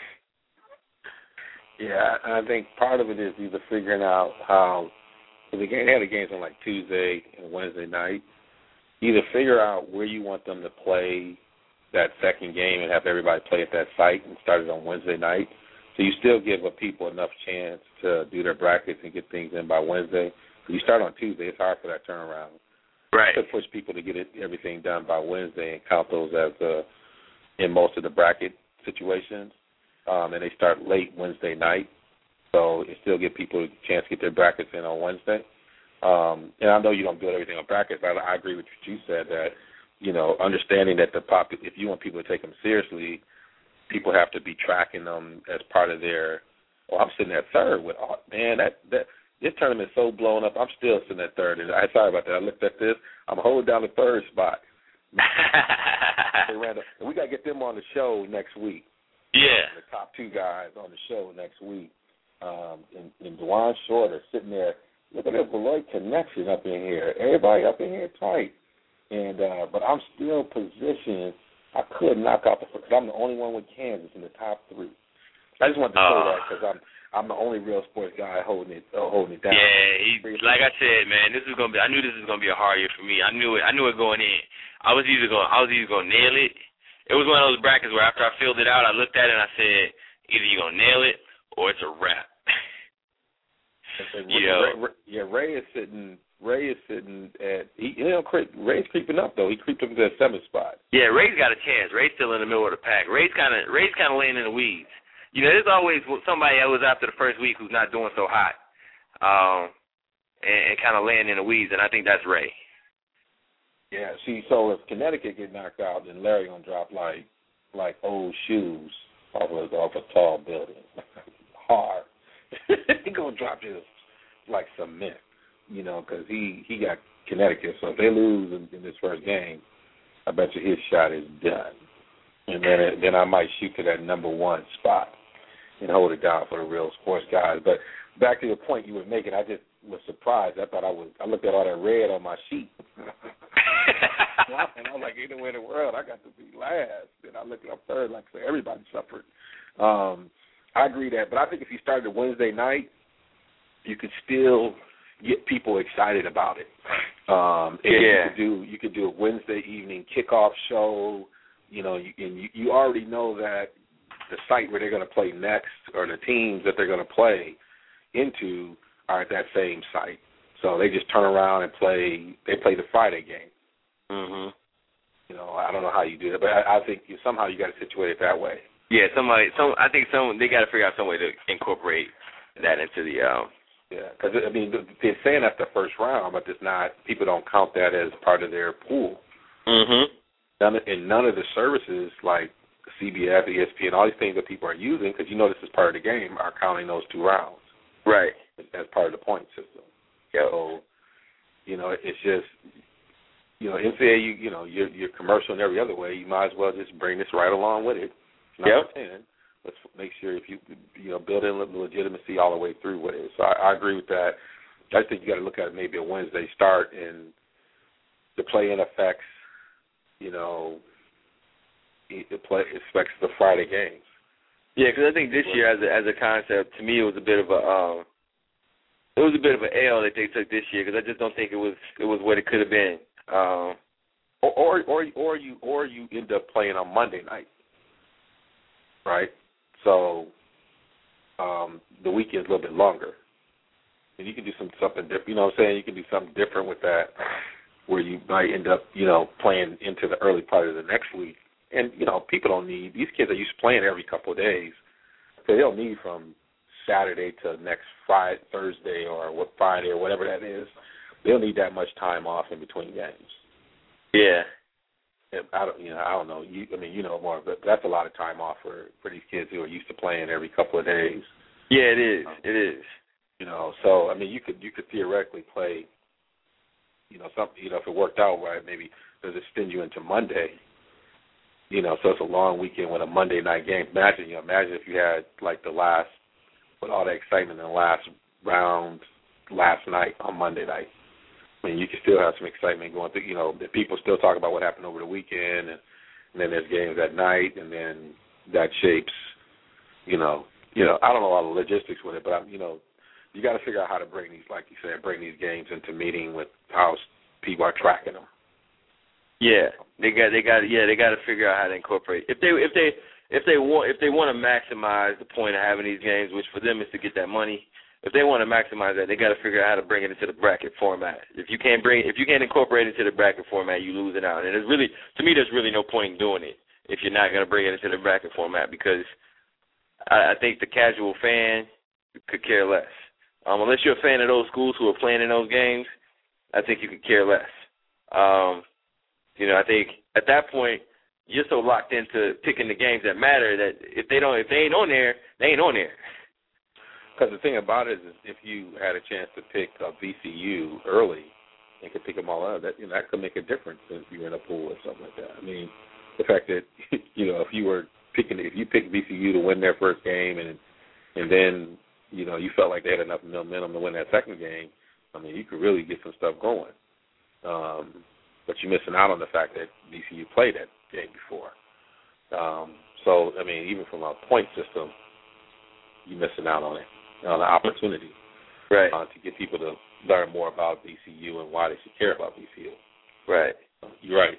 Speaker 4: Yeah, I think part of it is either figuring out how they had the games on like Tuesday and Wednesday night. Either figure out where you want them to play that second game and have everybody play at that site and start it on Wednesday night. So you still give people enough chance to do their brackets and get things in by Wednesday. If you start on Tuesday, it's hard for that turnaround.
Speaker 3: Right.
Speaker 4: To push people to get everything done by Wednesday and count those as in most of the bracket situations. And they start late Wednesday night. So it still give people a chance to get their brackets in on Wednesday. And I know you don't build everything on brackets, but I agree with what you said that, you know, understanding that if you want people to take them seriously, people have to be tracking them as part of their. Oh, I'm sitting at third with. Oh, man, that this tournament's so blown up. I'm still sitting at third. And sorry about that. I looked at this. I'm holding down the third spot. And we got to get them on the show next week.
Speaker 3: Yeah.
Speaker 4: The top 2 guys on the show next week. And Dwan Shorter sitting there. Look at that Beloit connection up in here. Everybody up in here tight. And but I'm still positioned. I could knock out because I'm the only one with Kansas in the top 3. I just wanted to say that because I'm the only real sports guy holding it down.
Speaker 3: Yeah, like I said, man, I knew this was gonna be a hard year for me. I knew it going in. I was either gonna nail it. It was one of those brackets where after I filled it out, I looked at it and I said, either you're gonna nail it or it's a wrap. Ray is sitting at Ray's creeping up though. He creeped up to that 7th spot. Yeah, Ray's got a chance. Ray's still in the middle of the pack. Ray's kind of laying in the weeds. You know, there's always somebody that was after the first week who's not doing so hot, and kind of laying in the weeds, and I think that's Ray.
Speaker 4: Yeah. See, so if Connecticut get knocked out, then Larry gonna drop like old shoes off a tall building, hard. He gonna drop just like cement, you know, because he got Connecticut. So if they lose in this first game, I bet you his shot is done. And then I might shoot to that number 1 spot and hold it down for the real sports guys. But back to the point you were making, I just was surprised. I looked at all that red on my sheet. And I'm like, anywhere in the world, I got to be last. And I looked up third, like I said, everybody suffered. I agree that, but I think if you started Wednesday night, you could still get people excited about it. You could do a Wednesday evening kickoff show. You know, you already know that the site where they're going to play next or the teams that they're going to play into are at that same site. So they just turn around and play the Friday game.
Speaker 3: Mm-hmm.
Speaker 4: You know, I don't know how you do it, but I think somehow you got to situate it that way.
Speaker 3: Yeah, I think they got to figure out some way to incorporate that into the.
Speaker 4: Yeah, because I mean they're saying that's the first round, but it's not. People don't count that as part of their pool.
Speaker 3: Mm-hmm.
Speaker 4: None of the services like CBS, ESPN, all these things that people are using, because you know this is part of the game, are counting those 2 rounds.
Speaker 3: Right.
Speaker 4: As part of the point system.
Speaker 3: Yep.
Speaker 4: So, you know, it's just, you know, NCAA, you know, you're commercial in every other way. You might as well just bring this right along with it. Not pretend. Let's make sure if you build in legitimacy all the way through with it. So I agree with that. I think you got to look at it maybe a Wednesday start, and the play-in effects, you know, it affects the Friday games.
Speaker 3: Yeah, because I think this year, as a concept, to me, it was a bit of an L that they took this year, because I just don't think it was what it could have been.
Speaker 4: Or you end up playing on Monday night, right? So the weekend's a little bit longer, and you can do something different. You know what I'm saying? You can do something different with that, where you might end up, you know, playing into the early part of the next week. And, you know, people don't need – these kids are used to playing every couple of days. So they don't need from Saturday to next Thursday or Friday or whatever that is. They don't need that much time off in between games.
Speaker 3: Yeah.
Speaker 4: I don't know. You know more, but that's a lot of time off for these kids who are used to playing every couple of days.
Speaker 3: Yeah, it is. It is.
Speaker 4: So you could theoretically play. Something. If it worked out right, maybe does it extend you into Monday? So it's a long weekend with a Monday night game. Imagine if you had like with all the excitement in the last round last night on Monday night. You can still have some excitement going through. The people still talk about what happened over the weekend, and then there's games at night, and then that shapes. I don't know all the logistics with it, but you got to figure out how to bring these, like you said, bring these games into meeting with how people are tracking them.
Speaker 3: Yeah, they got to figure out how to incorporate. If they want to maximize the point of having these games, which for them is to get that money. If they want to maximize that, they got to figure out how to bring it into the bracket format. If you can't incorporate it into the bracket format, you lose it out. And there's really no point in doing it if you're not going to bring it into the bracket format, because I think the casual fan could care less. Unless you're a fan of those schools who are playing in those games, I think you could care less. I think at that point you're so locked into picking the games that matter that if they ain't on there, they ain't on there.
Speaker 4: Because the thing about it is if you had a chance to pick a VCU early and could pick them all out, that could make a difference if you were in a pool or something like that. The fact that if you picked VCU to win their first game and then you felt like they had enough momentum to win that second game, you could really get some stuff going. But you're missing out on the fact that VCU played that game before. So even from a point system, you're missing out on it. On the opportunity,
Speaker 3: right,
Speaker 4: to get people to learn more about VCU and why they should care about VCU.
Speaker 3: Right.
Speaker 4: You're right.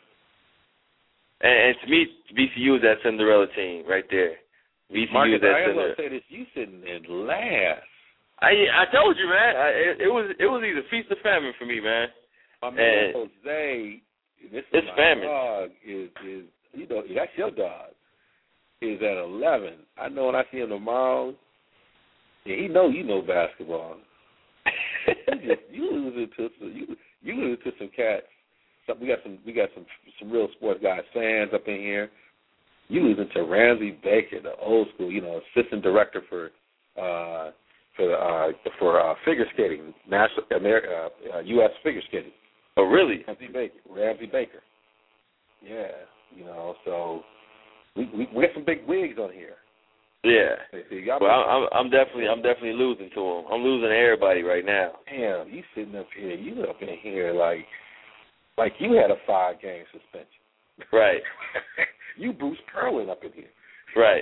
Speaker 3: And to me, VCU is that Cinderella team right there. VCU
Speaker 4: Marcus,
Speaker 3: is that
Speaker 4: I am
Speaker 3: Cinderella.
Speaker 4: going to say this. You sitting in last.
Speaker 3: I told you, man. It was either feast or famine for me, man.
Speaker 4: My man Jose,
Speaker 3: it's famine.
Speaker 4: Dog is that's your dog. Is at 11. I know when I see him tomorrow. Yeah, you know basketball. You losing to some cats. We got some real sports guys, fans up in here. You losing to Ramsey Baker, the old school, assistant director for figure skating, U.S. figure skating.
Speaker 3: Oh, really?
Speaker 4: Ramsey Baker. Yeah, so we got some big wigs on here.
Speaker 3: Yeah. Well, I'm definitely losing to him. I'm losing to everybody right now.
Speaker 4: Damn, you sitting up here. You up in here like you had a 5-game suspension.
Speaker 3: Right.
Speaker 4: You Bruce Perlin up in here.
Speaker 3: Right.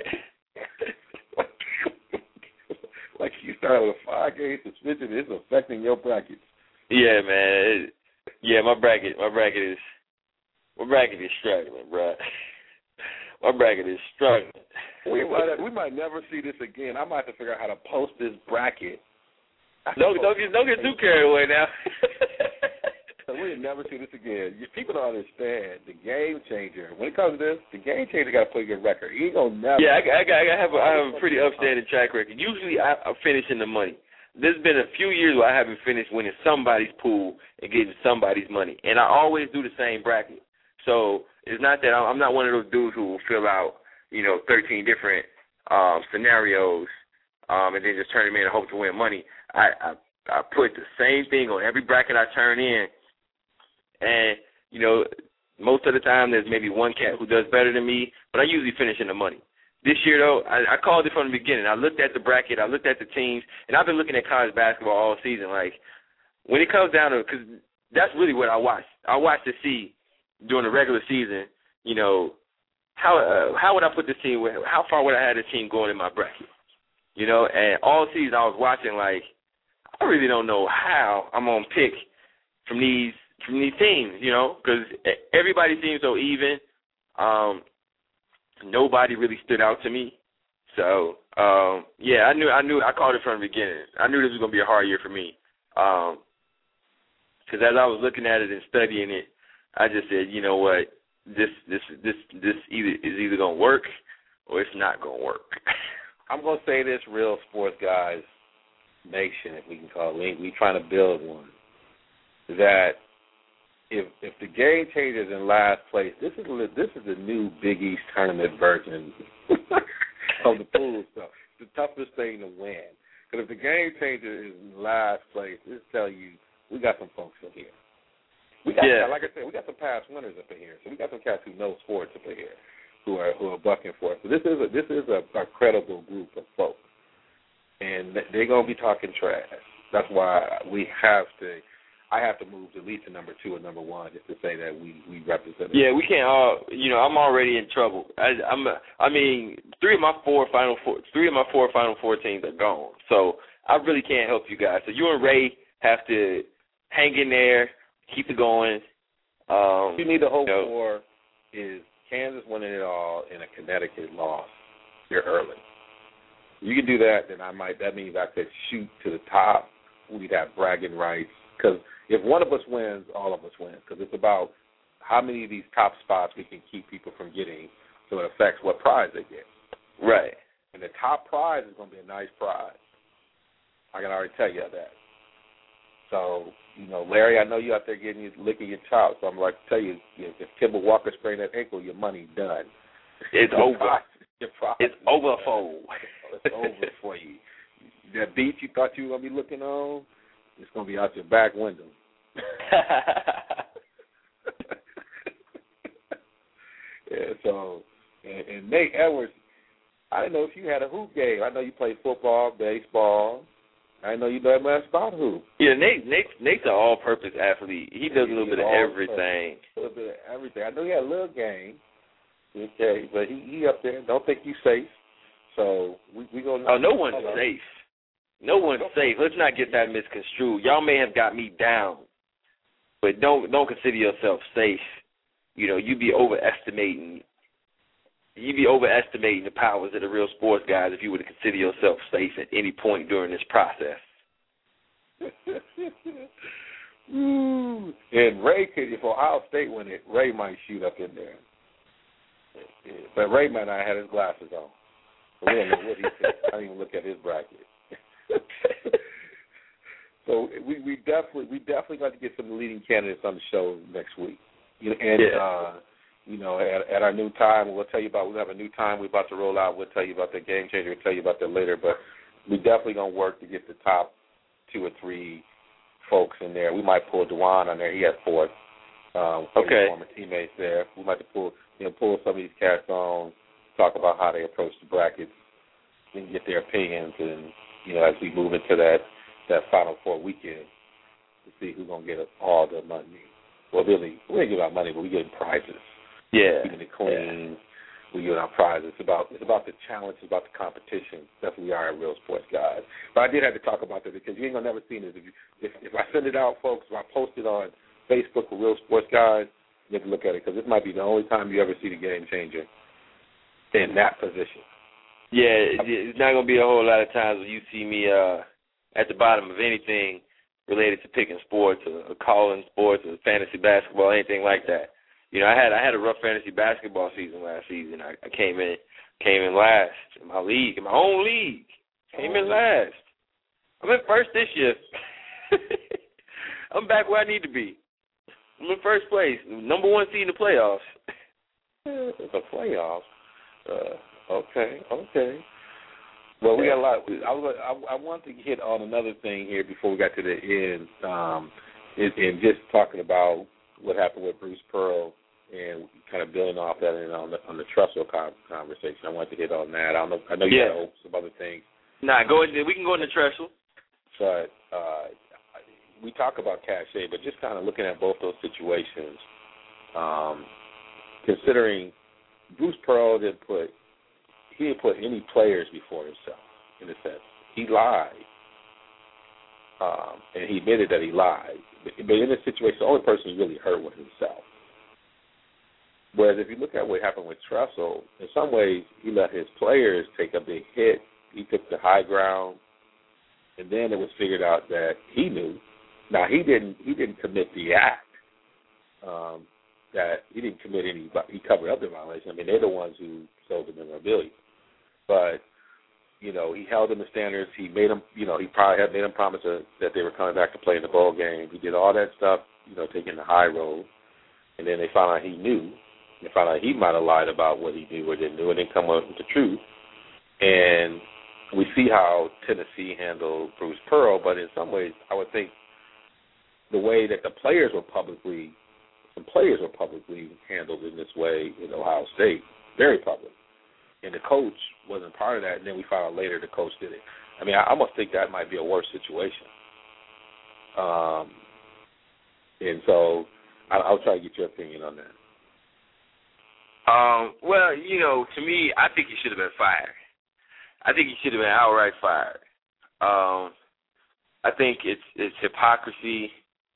Speaker 4: Like you started a 5-game suspension. It's affecting your brackets.
Speaker 3: Yeah, man. My bracket is struggling, bro. My bracket is struggling.
Speaker 4: We might never see this again. I might have to figure out how to post this bracket.
Speaker 3: Don't get too carried away now.
Speaker 4: We'll never see this again. People don't understand the game changer. When it comes to this, the game changer got to play a good record. He ain't gonna never.
Speaker 3: Yeah, I have a pretty upstanding track record. Usually, I finish in the money. There's been a few years where I haven't finished winning somebody's pool and getting somebody's money, and I always do the same bracket. So it's not that I'm not one of those dudes who will fill out 13 different scenarios and then just turn them in and hope to win money. I put the same thing on every bracket I turn in, and most of the time there's maybe one cat who does better than me, but I usually finish in the money. This year, though, I called it from the beginning. I looked at the bracket, I looked at the teams, and I've been looking at college basketball all season. Like, when it comes down to, because that's really what I watch. I watch to see during the regular season, how would I put this team, how far would I have the team going in my bracket? And all season I was watching, like, I really don't know how I'm going to pick from these teams, because everybody seems so even. Nobody really stood out to me. So, I called it from the beginning. I knew this was going to be a hard year for me. Because as I was looking at it and studying it, I just said, you know what, this either going to work or it's not going to work.
Speaker 4: I'm going to say this, Real Sports Guys Nation, if we can call it. We trying to build one. That if the Game Changers in last place, this is the new Big East tournament version of the pool stuff. It's the toughest thing to win. Because if the Game Changer is in last place, this tell you we got some folks in here. We got, like I said, we got some past winners up in here. So we got some cats who know sports up in here, who are bucking for us. So this is a credible group of folks, and they're gonna be talking trash. That's why I have to move to at least to number 2 or number 1 just to say that we represent.
Speaker 3: Yeah, we can't. I'm already in trouble. I mean, 3 of my 4 Final Four teams are gone, so I really can't help you guys. So you and Ray have to hang in there, keep it going.
Speaker 4: What you need to hope for is Kansas winning it all and a Connecticut loss here early. You can do that, then that means I could shoot to the top. We'd have bragging rights. Because if one of us wins, all of us win. Because it's about how many of these top spots we can keep people from getting, so it affects what prize they get.
Speaker 3: Right.
Speaker 4: And the top prize is going to be a nice prize. I can already tell you that. So, Larry, I know you out there licking your chops. So I'm like to tell you, if Kimball Walker sprained that ankle, your money's done.
Speaker 3: It's over. It's over for.
Speaker 4: It's over for you. That beach you thought you were going to be looking on, it's going to be out your back window. Yeah, so, and Nate Edwards, I didn't know if you had a hoop game. I know you played football, baseball. I know you know much about hoop.
Speaker 3: Yeah, Nate's an all-purpose athlete. He does a little bit of everything.
Speaker 4: A little bit of everything. I know he had a little game, okay, but he up there. Don't think you safe. So we gonna.
Speaker 3: Oh, no one's safe. No one's safe. Let's not get that misconstrued. Y'all may have got me down, but don't consider yourself safe. You'd be overestimating the powers of the Real Sports Guys if you were to consider yourself safe at any point during this process.
Speaker 4: And Ray could, if Ohio State win it, Ray might shoot up in there. But Ray might not have his glasses on. So we don't know what he said. I didn't even look at his bracket. So we definitely got to get some leading candidates on the show next week. At our new time, we have a new time we're about to roll out. We'll tell you about the Game Changer. We'll tell you about that later. But we definitely going to work to get the top 2 or 3 folks in there. We might pull Dewan on there. He has 4 former teammates there. We might pull some of these cats on, talk about how they approach the brackets and get their opinions. And, as we move into that Final Four weekend, to see who's going to get all the money. Well, really, we ain't giving out money, but we getting prizes.
Speaker 3: Yeah.
Speaker 4: Keeping it clean. We giving out prizes. It's about the challenge. It's about the competition. That's what we are at Real Sports Guys. But I did have to talk about that because you ain't going to never see this. If I send it out, folks, if I post it on Facebook for Real Sports Guys, you have to look at it because this might be the only time you ever see the Game Changer in that position.
Speaker 3: Yeah, it's not going to be a whole lot of times when you see me at the bottom of anything related to picking sports or calling sports or fantasy basketball, anything like that. I had a rough fantasy basketball season last season. I came in last in my league, in my own league. Came in last. I'm in first this year. I'm back where I need to be. I'm in first place, number 1 seed in the playoffs.
Speaker 4: The playoffs. Okay. Well, we got a lot. I want to hit on another thing here before we got to the end, and just talking about what happened with Bruce Pearl and kind of building off that and on the Trussell conversation. I wanted to hit on that. I know you had some other things.
Speaker 3: We can go into Trussell.
Speaker 4: But we talk about cachet, but just kind of looking at both those situations, considering Bruce Pearl didn't put any players before himself, in a sense. He lied. And he admitted that he lied. But in this situation, the only person who really hurt was himself. Whereas if you look at what happened with Trussell, in some ways he let his players take a big hit. He took the high ground, and then it was figured out that he knew. Now he didn't commit the act. That he didn't commit any. He covered up the violation. I mean, they're the ones who sold the memorabilia. But he held them to standards. He made them, he probably had made them promise that they were coming back to play in the bowl game. He did all that stuff, taking the high road. And then they found out he knew. They found out he might have lied about what he knew or didn't know, and then come up with the truth. And we see how Tennessee handled Bruce Pearl, but in some ways, I would think the way that some players were publicly handled in this way in Ohio State, very public. And the coach wasn't part of that, and then we found out later the coach did it. I mean, I almost think that might be a worse situation. And so I'll try to get your opinion on that.
Speaker 3: Well, to me, I think he should have been fired. I think he should have been outright fired. I think it's hypocrisy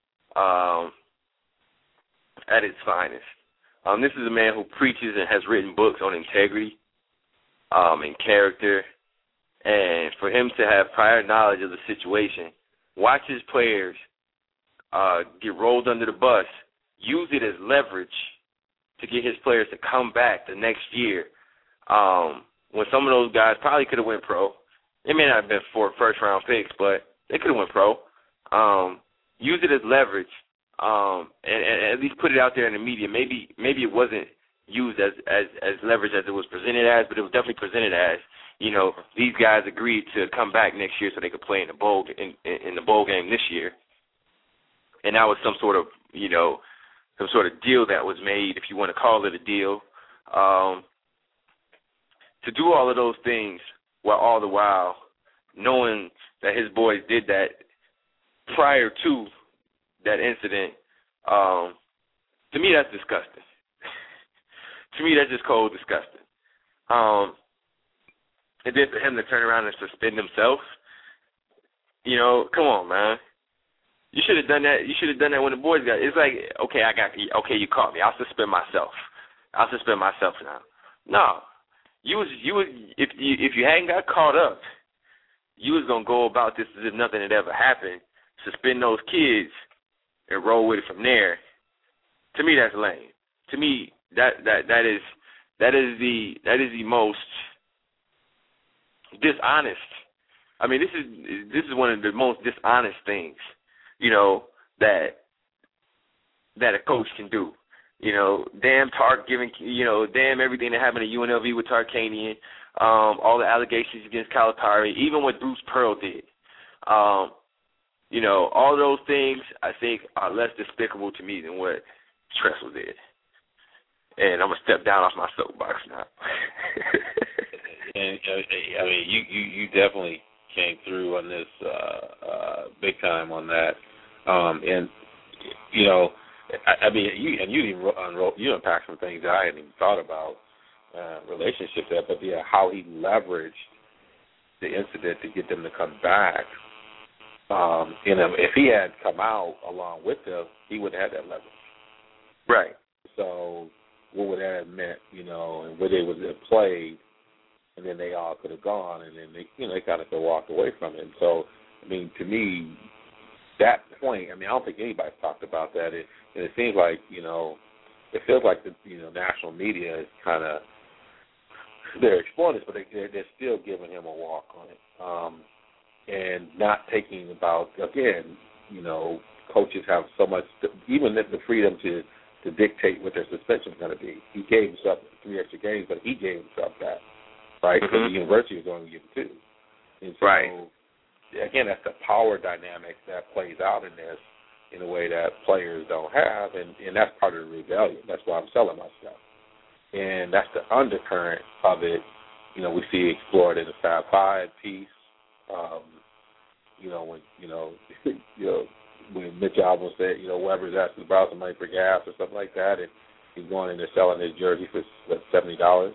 Speaker 3: at its finest. This is a man who preaches and has written books on integrity and character, and for him to have prior knowledge of the situation, watch his players get rolled under the bus, use it as leverage to get his players to come back the next year, when some of those guys probably could have went pro. It may not have been for first-round picks, but they could have went pro. Use it as leverage, and at least put it out there in the media. Maybe it wasn't used as leverage as it was presented as, but it was definitely presented as, these guys agreed to come back next year so they could play in the bowl game this year. And that was some sort of deal that was made, if you want to call it a deal. To do all of those things while all the while knowing that his boys did that prior to that incident, to me that's disgusting. To me that's just cold disgusting. And then for him to turn around and suspend himself, come on, man. You should have done that. You should have done that when the boys got. It's like, okay, you caught me. I'll suspend myself. I'll suspend myself now. No, you was if you hadn't got caught up, you was gonna go about this as if nothing had ever happened. Suspend those kids and roll with it from there. To me, that's lame. To me, that is the most dishonest. I mean, this is one of the most dishonest things, that a coach can do. Damn Tark damn everything that happened at UNLV with Tarkanian, all the allegations against Calipari, even what Bruce Pearl did. All those things I think are less despicable to me than what Tressel did. And I'm going to step down off my soapbox now.
Speaker 4: And I mean, you definitely came through on this big time on that. And you unpacked some things that I hadn't even thought about, relationships there, but how he leveraged the incident to get them to come back. If he had come out along with them, he wouldn't have had that leverage.
Speaker 3: Right.
Speaker 4: So what would that have meant, and where they would have played, and then they all could have gone, and then they kind of could have walked away from it. So, I mean, to me, that point, I don't think anybody's talked about that. And it seems like, it feels like the national media is kind of, they're exploring this, but they're still giving him a walk on it, and not taking about, again, coaches have so much, even the freedom to dictate what their suspension is going to be. He gave himself 3 extra games, but he gave himself that, right?
Speaker 3: Mm-hmm.
Speaker 4: Because the university was going to give him 2. And so,
Speaker 3: right.
Speaker 4: Again, that's the power dynamic that plays out in this in a way that players don't have, and that's part of the rebellion. That's why I'm selling my stuff. And that's the undercurrent of it. We see explored in the Fab Five piece. When Mitch Albom said, Weber's asking about some money for gas or something like that, and he's going in there selling his jersey for $70.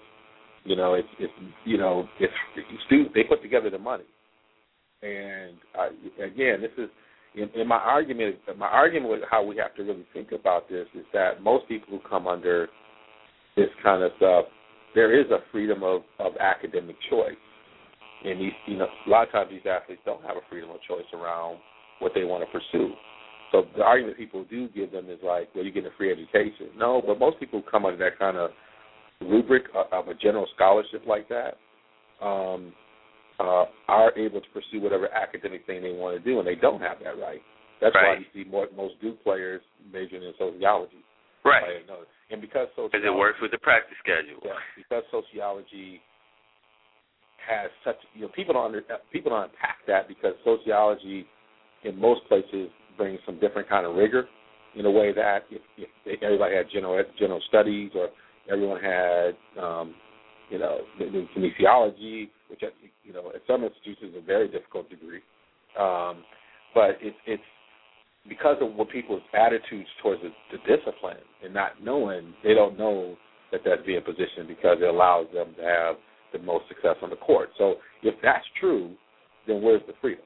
Speaker 4: They put together the money. And again, this is in my argument. My argument with how we have to really think about this is that most people who come under this kind of stuff, there is a freedom of academic choice, and a lot of times these athletes don't have a freedom of choice around what they want to pursue. So the argument people do give them is like, well, you get a free education. No, but most people who come under that kind of rubric of a general scholarship like that, are able to pursue whatever academic thing they want to do, and they don't have that right. That's why you see most Duke players majoring in sociology.
Speaker 3: Right.
Speaker 4: And because
Speaker 3: it works with the practice schedule.
Speaker 4: Yeah, because sociology has such, people don't unpack that, because sociology in most places brings some different kind of rigor, in a way that if everybody had general studies, or everyone had the kinesiology, which at some institutions is a very difficult degree, but it's because of what people's attitudes towards the discipline, and not knowing, they don't know that that's being positioned, because it allows them to have the most success on the court. So if that's true, then where's the freedom?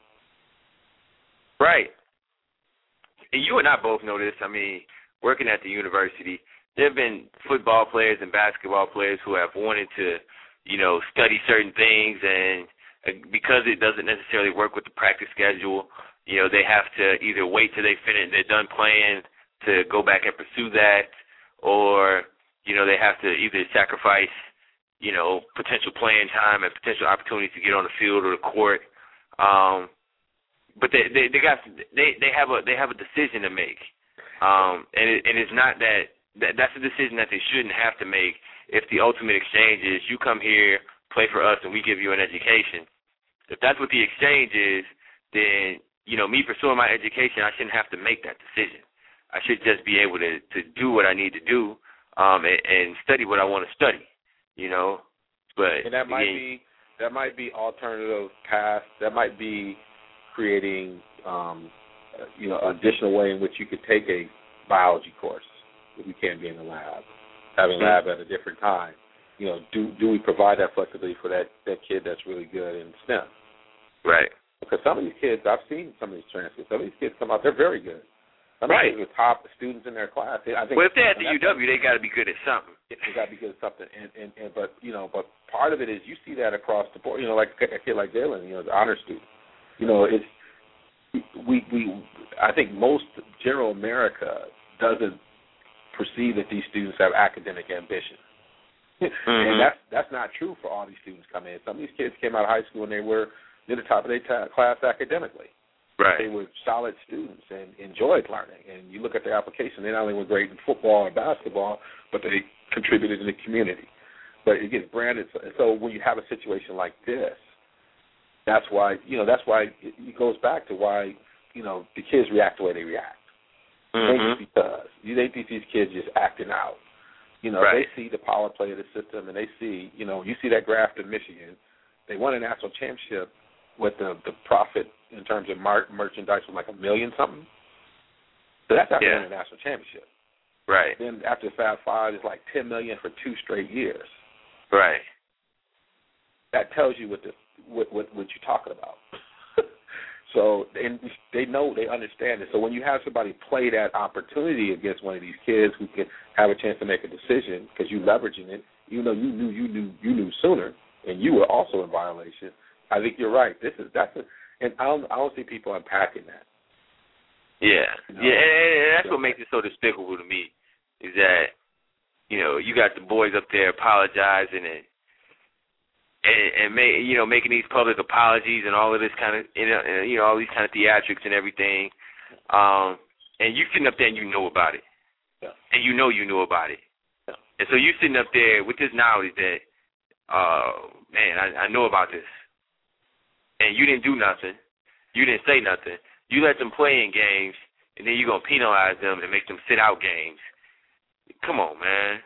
Speaker 3: Right. And you and I both know this. I mean, working at the university, there have been football players and basketball players who have wanted to, study certain things, and because it doesn't necessarily work with the practice schedule, they have to either wait till they're done playing to go back and pursue that, or, they have to either sacrifice, potential playing time and potential opportunities to get on the field or the court. But they have a decision to make, and it's not that's a decision that they shouldn't have to make. If the ultimate exchange is you come here, play for us, and we give you an education, if that's what the exchange is, then me pursuing my education, I shouldn't have to make that decision. I should just be able to do what I need to do, and study what I want to study. But
Speaker 4: and that might be alternative paths. That might be creating, additional way in which you could take a biology course if you can't be in the lab, having lab at a different time. Do we provide that flexibility for that kid that's really good in STEM?
Speaker 3: Right.
Speaker 4: Because some of these kids, I've seen some of these transcripts. Some of these kids come out, they're very good. Some of these are top students in their class. I think.
Speaker 3: Well, if they're at the UW, they got to be good at something.
Speaker 4: They got to be good at something, but part of it is you see that across the board. Like a kid like Jalen, the honor student. It's I think most general America doesn't perceive that these students have academic ambition. And that's not true for all these students coming in. Some of these kids came out of high school and they were near the top of their class academically.
Speaker 3: Right.
Speaker 4: They were solid students and enjoyed learning. And you look at their application, they not only were great in football or basketball, but they contributed in the community. But it gets branded. So when you have a situation like this, that's why it goes back to why, the kids react the way they react. It's because you think these kids just acting out. They see the power play of the system, and they see, you see that graph in Michigan. They won a national championship with the profit in terms of merchandise was like $1 million something. So that's after winning a national championship.
Speaker 3: Right.
Speaker 4: Then after the Fab Five, it's like $10 million for 2 straight years.
Speaker 3: Right.
Speaker 4: That tells you what you're talking about. So and they know, they understand it. So when you have somebody play that opportunity against one of these kids who can have a chance to make a decision because you're leveraging it, even though you knew sooner, and you were also in violation, I think you're right. And I don't see people unpacking that.
Speaker 3: Yeah, and that's what makes it so despicable to me is that you got the boys up there apologizing and making these public apologies and all of this kind of all these kind of theatrics and everything, and you sitting up there and you know about it, and you know about it, and so you sitting up there with this knowledge that, man, I know about this, and you didn't do nothing, you didn't say nothing, you let them play in games, and then you're gonna penalize them and make them sit out games. Come on, man.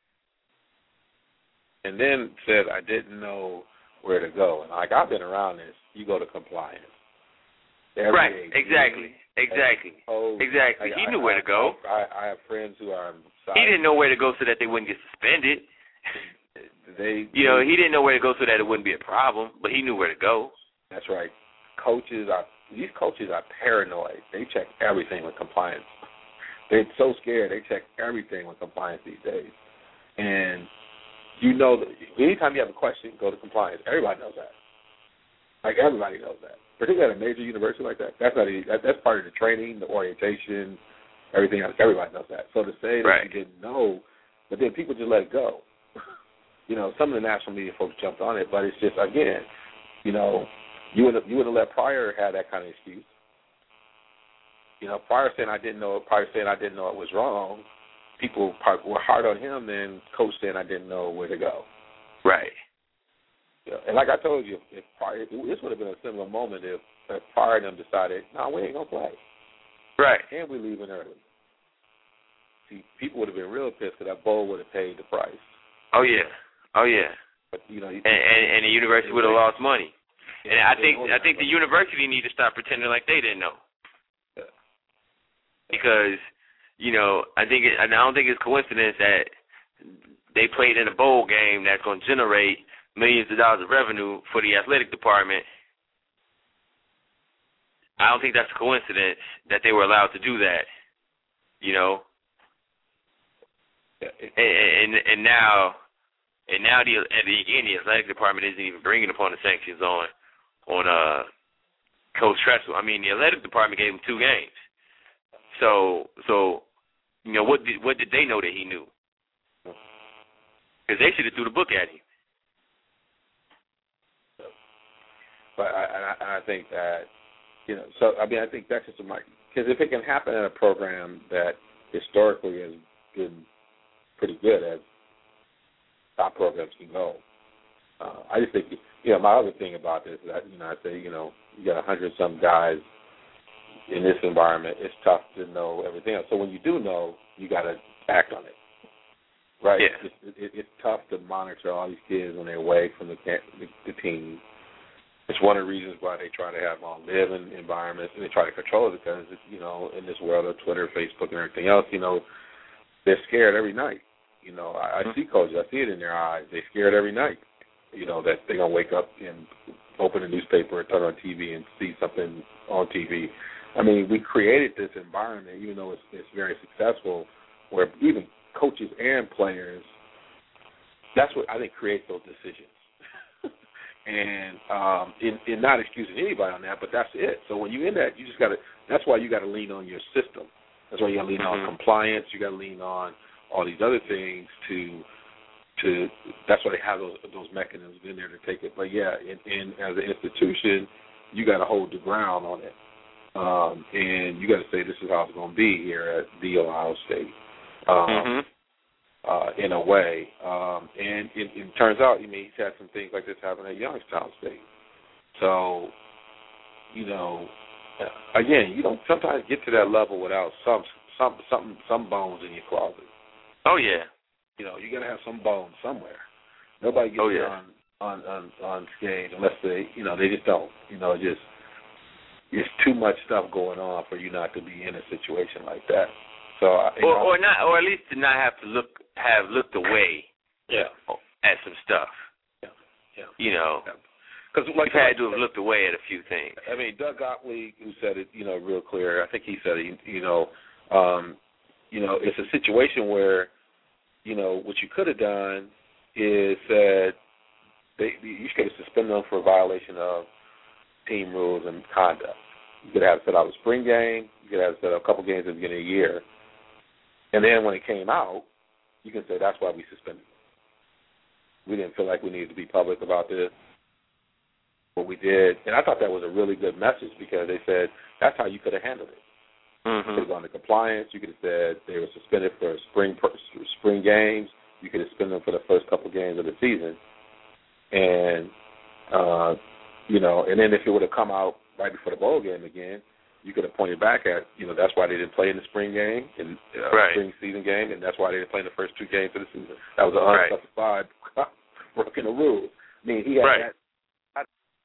Speaker 4: And then said, I didn't know where to go. And I've been around this. You go to compliance.
Speaker 3: Right, exactly. He knew where to go.
Speaker 4: I have friends who are
Speaker 3: He didn't know where to go so that they wouldn't get suspended. He didn't know where to go so that it wouldn't be a problem, but he knew where to go.
Speaker 4: That's right. These coaches are paranoid. They check everything with compliance. They're so scared. They check everything with compliance these days. And that anytime you have a question, go to compliance. Everybody knows that. Like, everybody knows that. Particularly at a major university like that. That's part of the training, the orientation, everything else. Everybody knows that. So to say that you didn't know, but then people just let it go. Some of the national media folks jumped on it, but it's just, again, You know, you would have let Pryor have that kind of excuse. You know, Pryor saying I didn't know it was wrong. People were hard on him than Coach saying I didn't know where to go.
Speaker 3: Right.
Speaker 4: Yeah. And like I told you, if Pryor, this would have been a similar moment if Pryor and them decided, no, we ain't gonna play.
Speaker 3: Right.
Speaker 4: And we leaving early. See, people would have been real pissed because that bowl would have paid the price.
Speaker 3: Oh yeah. But and the university would have lost money. And I think the university need to stop pretending like they didn't know.
Speaker 4: Yeah.
Speaker 3: Because, you know, I don't think it's coincidence that they played in a bowl game that's going to generate millions of dollars of revenue for the athletic department. I don't think that's a coincidence that they were allowed to do that, you know. And now the athletic department isn't even bringing upon the sanctions on Coach Tressel. I mean, the athletic department gave him 2 games. So you know, what did they know that he knew? Because they should have threw the book at him.
Speaker 4: But I think that, you know, so I mean, I think that's just because if it can happen in a program that historically has been pretty good as top programs can go, I just think, you know, my other thing about this is that, you know, I say, you know, you got 100-some guys in this environment. It's tough to know everything else. So when you do know, you got to act on it, right?
Speaker 3: Yeah.
Speaker 4: It's tough to monitor all these kids on their way from the team. It's one of the reasons why they try to have live-in environments and they try to control it because, you know, in this world of Twitter, Facebook, and everything else, you know, they're scared every night. You know, I see coaches. I see it in their eyes. They're scared every night, you know, that they're going to wake up and open a newspaper or turn on TV and see something on TV. I mean, we created this environment, even though it's very successful, where even coaches and players, that's what I think creates those decisions. And in not excusing anybody on that, but that's it. So when you're in that, you just got to. That's why you got to lean on your system. That's why you got to lean on compliance. You got to lean on all these other things to. That's why they have those mechanisms in there to take it. But yeah, in as an institution, you got to hold the ground on it, and you got to say this is how it's going to be here at the Ohio State. In a way, and it turns out, I mean, he's had some things like this happen at Youngstown State. So, you know, again, you don't sometimes get to that level without some bones in your closet.
Speaker 3: Oh yeah,
Speaker 4: you know, you got to have some bones somewhere. Nobody gets on stage unless they, you know, they just don't. You know, it's too much stuff going on for you not to be in a situation like that. So, or
Speaker 3: at least to not have to looked away.
Speaker 4: Yeah.
Speaker 3: At some stuff.
Speaker 4: Yeah.
Speaker 3: You know,
Speaker 4: because
Speaker 3: we've had to have looked away at a few things.
Speaker 4: I mean, Doug Gottlieb, who said it, you know, real clear. I think he said it. You know, it's a situation where, you know, what you could have done is said you should have suspended them for a violation of team rules and conduct. You could have set out a spring game. You could have set out a couple games at the beginning of the year. And then when it came out, you can say that's why we suspended it. We didn't feel like we needed to be public about this. What we did, and I thought that was a really good message because they said that's how you could have handled it. You could have gone to compliance. You could have said they were suspended for spring games. You could have suspended them for the first couple games of the season. And, you know, and then if it would have come out right before the bowl game again, you could have pointed back at, you know, that's why they didn't play in the spring game, and spring season game, and that's why they didn't play in the first 2 games of the season. That was an unspecified broken the rule. I mean, he had that,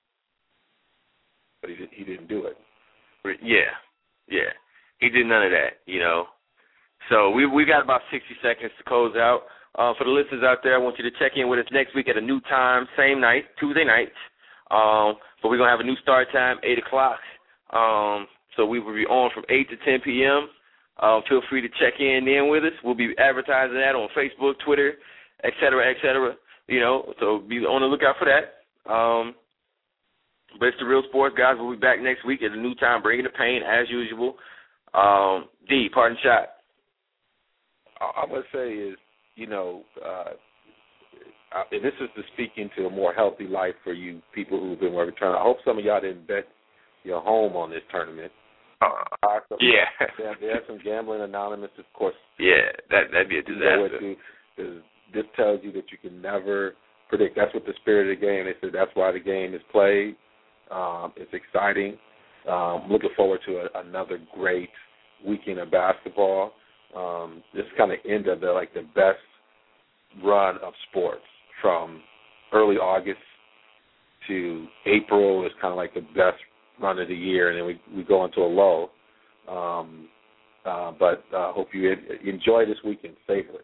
Speaker 4: but he didn't do it.
Speaker 3: Yeah. He did none of that, you know. So we got about 60 seconds to close out. For the listeners out there, I want you to check in with us next week at a new time, same night, Tuesday nights. But we're going to have a new start time, 8 o'clock. So we will be on from 8 to 10 p.m. Feel free to check in with us. We'll be advertising that on Facebook, Twitter, et cetera, you know, so be on the lookout for that. But it's the Real Sports Guys. We'll be back next week at a new time, bringing the pain as usual. D, parting shot.
Speaker 4: I would say is, you know, and this is to speak into a more healthy life for you people who've been working tournament. I hope some of y'all didn't bet your home on this tournament.
Speaker 3: Yeah.
Speaker 4: There's some gambling anonymous, of course.
Speaker 3: Yeah, that'd be a disaster.
Speaker 4: This tells you that you can never predict. That's what the spirit of the game. They said that's why the game is played. It's exciting. Looking forward to another great weekend of basketball. This kind of end of the best run of sports from early August to April is kind of like the best run of the year, and then we go into a lull. But hope you enjoy this weekend safely.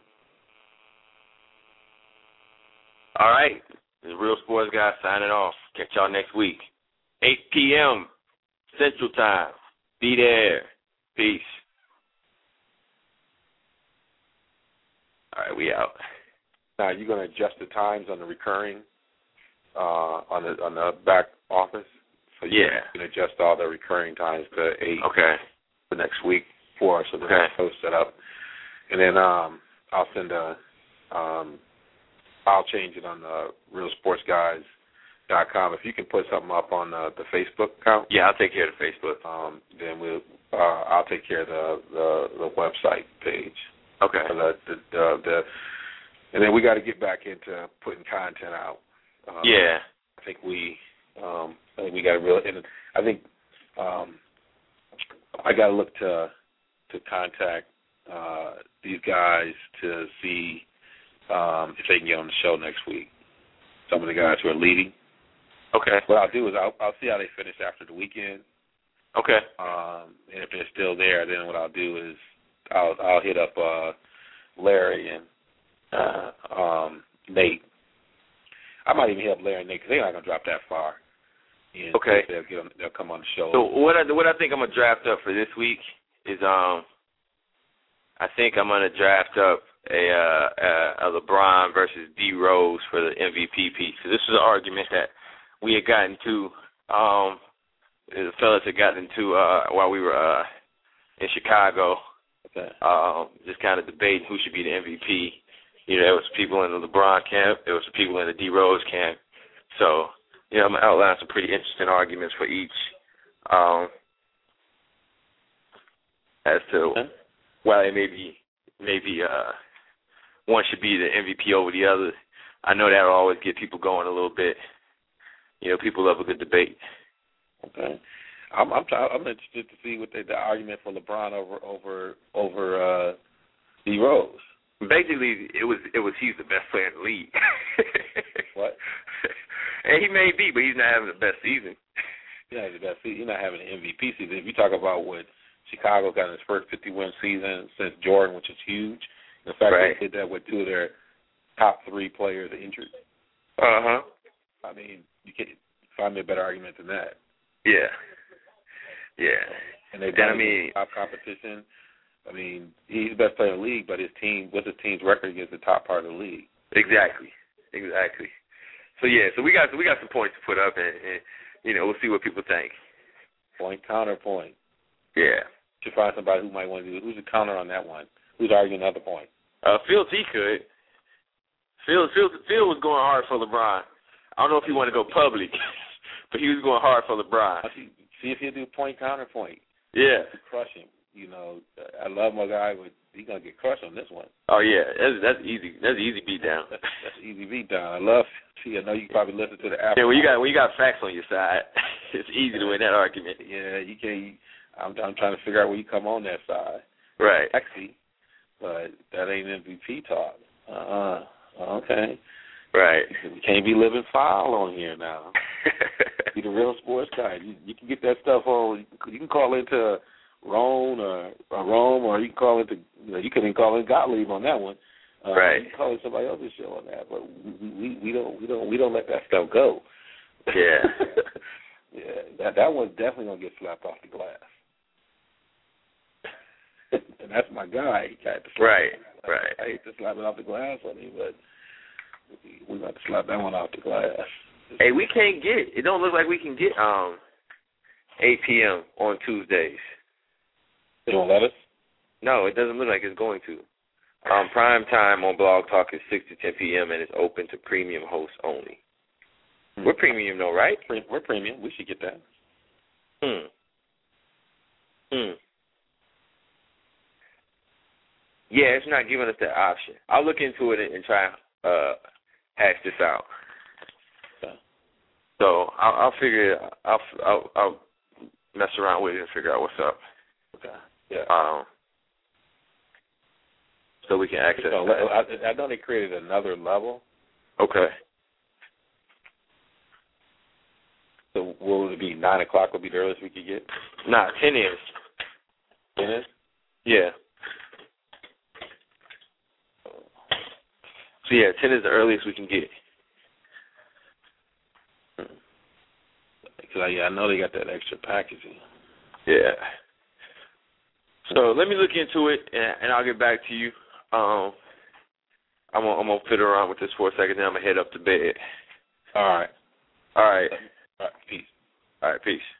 Speaker 3: All right. The Real Sports Guy signing off. Catch y'all next week. 8 p.m. Central Time. Be there. Peace. All right, we out.
Speaker 4: Now, you're going to adjust the times on the recurring on the back office? So you can adjust all the recurring times to 8 for next week for us, so we're going to post it up. And then I'll send I'll change it on the realsportsguys.com. If you can put something up on the Facebook account.
Speaker 3: Yeah, I'll take care of the Facebook.
Speaker 4: Then I'll take care of the website page.
Speaker 3: Okay.
Speaker 4: And then we got to get back into putting content out. I think we got to really. And I think I got to look to contact these guys to see if they can get on the show next week. Some of the guys who are leading.
Speaker 3: Okay.
Speaker 4: What I'll do is I'll see how they finish after the weekend.
Speaker 3: Okay.
Speaker 4: And if they're still there, then what I'll do is I'll hit up Larry and Nate. I might even hit up Larry and Nate because they're not gonna drop that far. And
Speaker 3: okay.
Speaker 4: They'll come on the show.
Speaker 3: So what I think I'm gonna draft up for this week is I think I'm gonna draft up a LeBron versus D Rose for the MVP piece. So this was an argument that we had gotten to. The fellas had gotten into while we were in Chicago.
Speaker 4: Okay.
Speaker 3: Just kind of debating who should be the MVP. You know, there was people in the LeBron camp. There was people in the D Rose camp. So, you know, I'm going to outline some pretty interesting arguments for each as to why maybe one should be the MVP over the other. I know that will always get people going a little bit. You know, people love a good debate.
Speaker 4: Okay. I'm interested to see what the argument for LeBron over D Rose.
Speaker 3: Basically, it was he's the best player in the league.
Speaker 4: What?
Speaker 3: And he may be, but he's not having the best season.
Speaker 4: He's not having the best season. He's not having an MVP season. If you talk about what Chicago got in his first 50-win season since Jordan, which is huge, the fact that they did that with two of their top three players injured.
Speaker 3: Uh-huh.
Speaker 4: I mean, you can't find me a better argument than that.
Speaker 3: Yeah. Yeah.
Speaker 4: And they've done top competition. I mean, he's the best player in the league, but what's his team's record against the top part of the league?
Speaker 3: Exactly. So we got some points to put up, and you know, we'll see what people think.
Speaker 4: Point, counterpoint.
Speaker 3: Yeah.
Speaker 4: Should find somebody who might want to do. Who's the counter on that one? Who's arguing another point?
Speaker 3: Phil T could. Phil was going hard for LeBron. I don't know if he wanted to go public, but he was going hard for LeBron.
Speaker 4: See if he'll do point, counterpoint.
Speaker 3: Yeah.
Speaker 4: Crush him. You know, I love my guy, but he's gonna get crushed on this one.
Speaker 3: Oh yeah, that's easy. That's an easy beat down.
Speaker 4: That's an easy beat down. I love. I know you probably listen to the after.
Speaker 3: Yeah, when you got facts on your side, it's easy to win that argument.
Speaker 4: Yeah, you can't. I'm trying to figure out where you come on that side.
Speaker 3: Right.
Speaker 4: Sexy, but that ain't MVP talk. Okay.
Speaker 3: Right.
Speaker 4: You can't be living foul on here now. Be the real sports guy. You can get that stuff on. You can call into Rome or you can call into. You can even call in Gottlieb on that one.
Speaker 3: Right.
Speaker 4: You can call in somebody else's show on that, but we don't let that stuff go.
Speaker 3: Yeah.
Speaker 4: Yeah. That one's definitely gonna get slapped off the glass. And that's my guy.
Speaker 3: Right.
Speaker 4: I hate to slap it off the glass on him, but we're going to slap that one off the glass.
Speaker 3: Hey, we can't get. It don't look like we can get 8 p.m. on Tuesdays.
Speaker 4: They don't let us?
Speaker 3: No, it doesn't look like it's going to. Prime time on Blog Talk is 6 to 10 p.m. and it's open to premium hosts only. We're premium though, right?
Speaker 4: We're premium. We should get that.
Speaker 3: Yeah, it's not giving us that option. I'll look into it and try hash this out.
Speaker 4: Okay.
Speaker 3: So I'll figure it. I'll mess around with it and figure out what's up.
Speaker 4: Okay. Yeah.
Speaker 3: So we can access
Speaker 4: so
Speaker 3: that.
Speaker 4: I know they created another level.
Speaker 3: Okay.
Speaker 4: So will it be 9 o'clock? Will be the earliest we could get?
Speaker 3: Nah, 10 is.
Speaker 4: 10 is?
Speaker 3: Yeah. So yeah, 10 is the earliest we can get.
Speaker 4: Because I know they got that extra packaging.
Speaker 3: Yeah. So let me look into it, and I'll get back to you. I'm gonna fiddle around with this for a second, then I'm gonna head up to bed.
Speaker 4: All right.
Speaker 3: All right.
Speaker 4: All right. Peace.
Speaker 3: All right. Peace.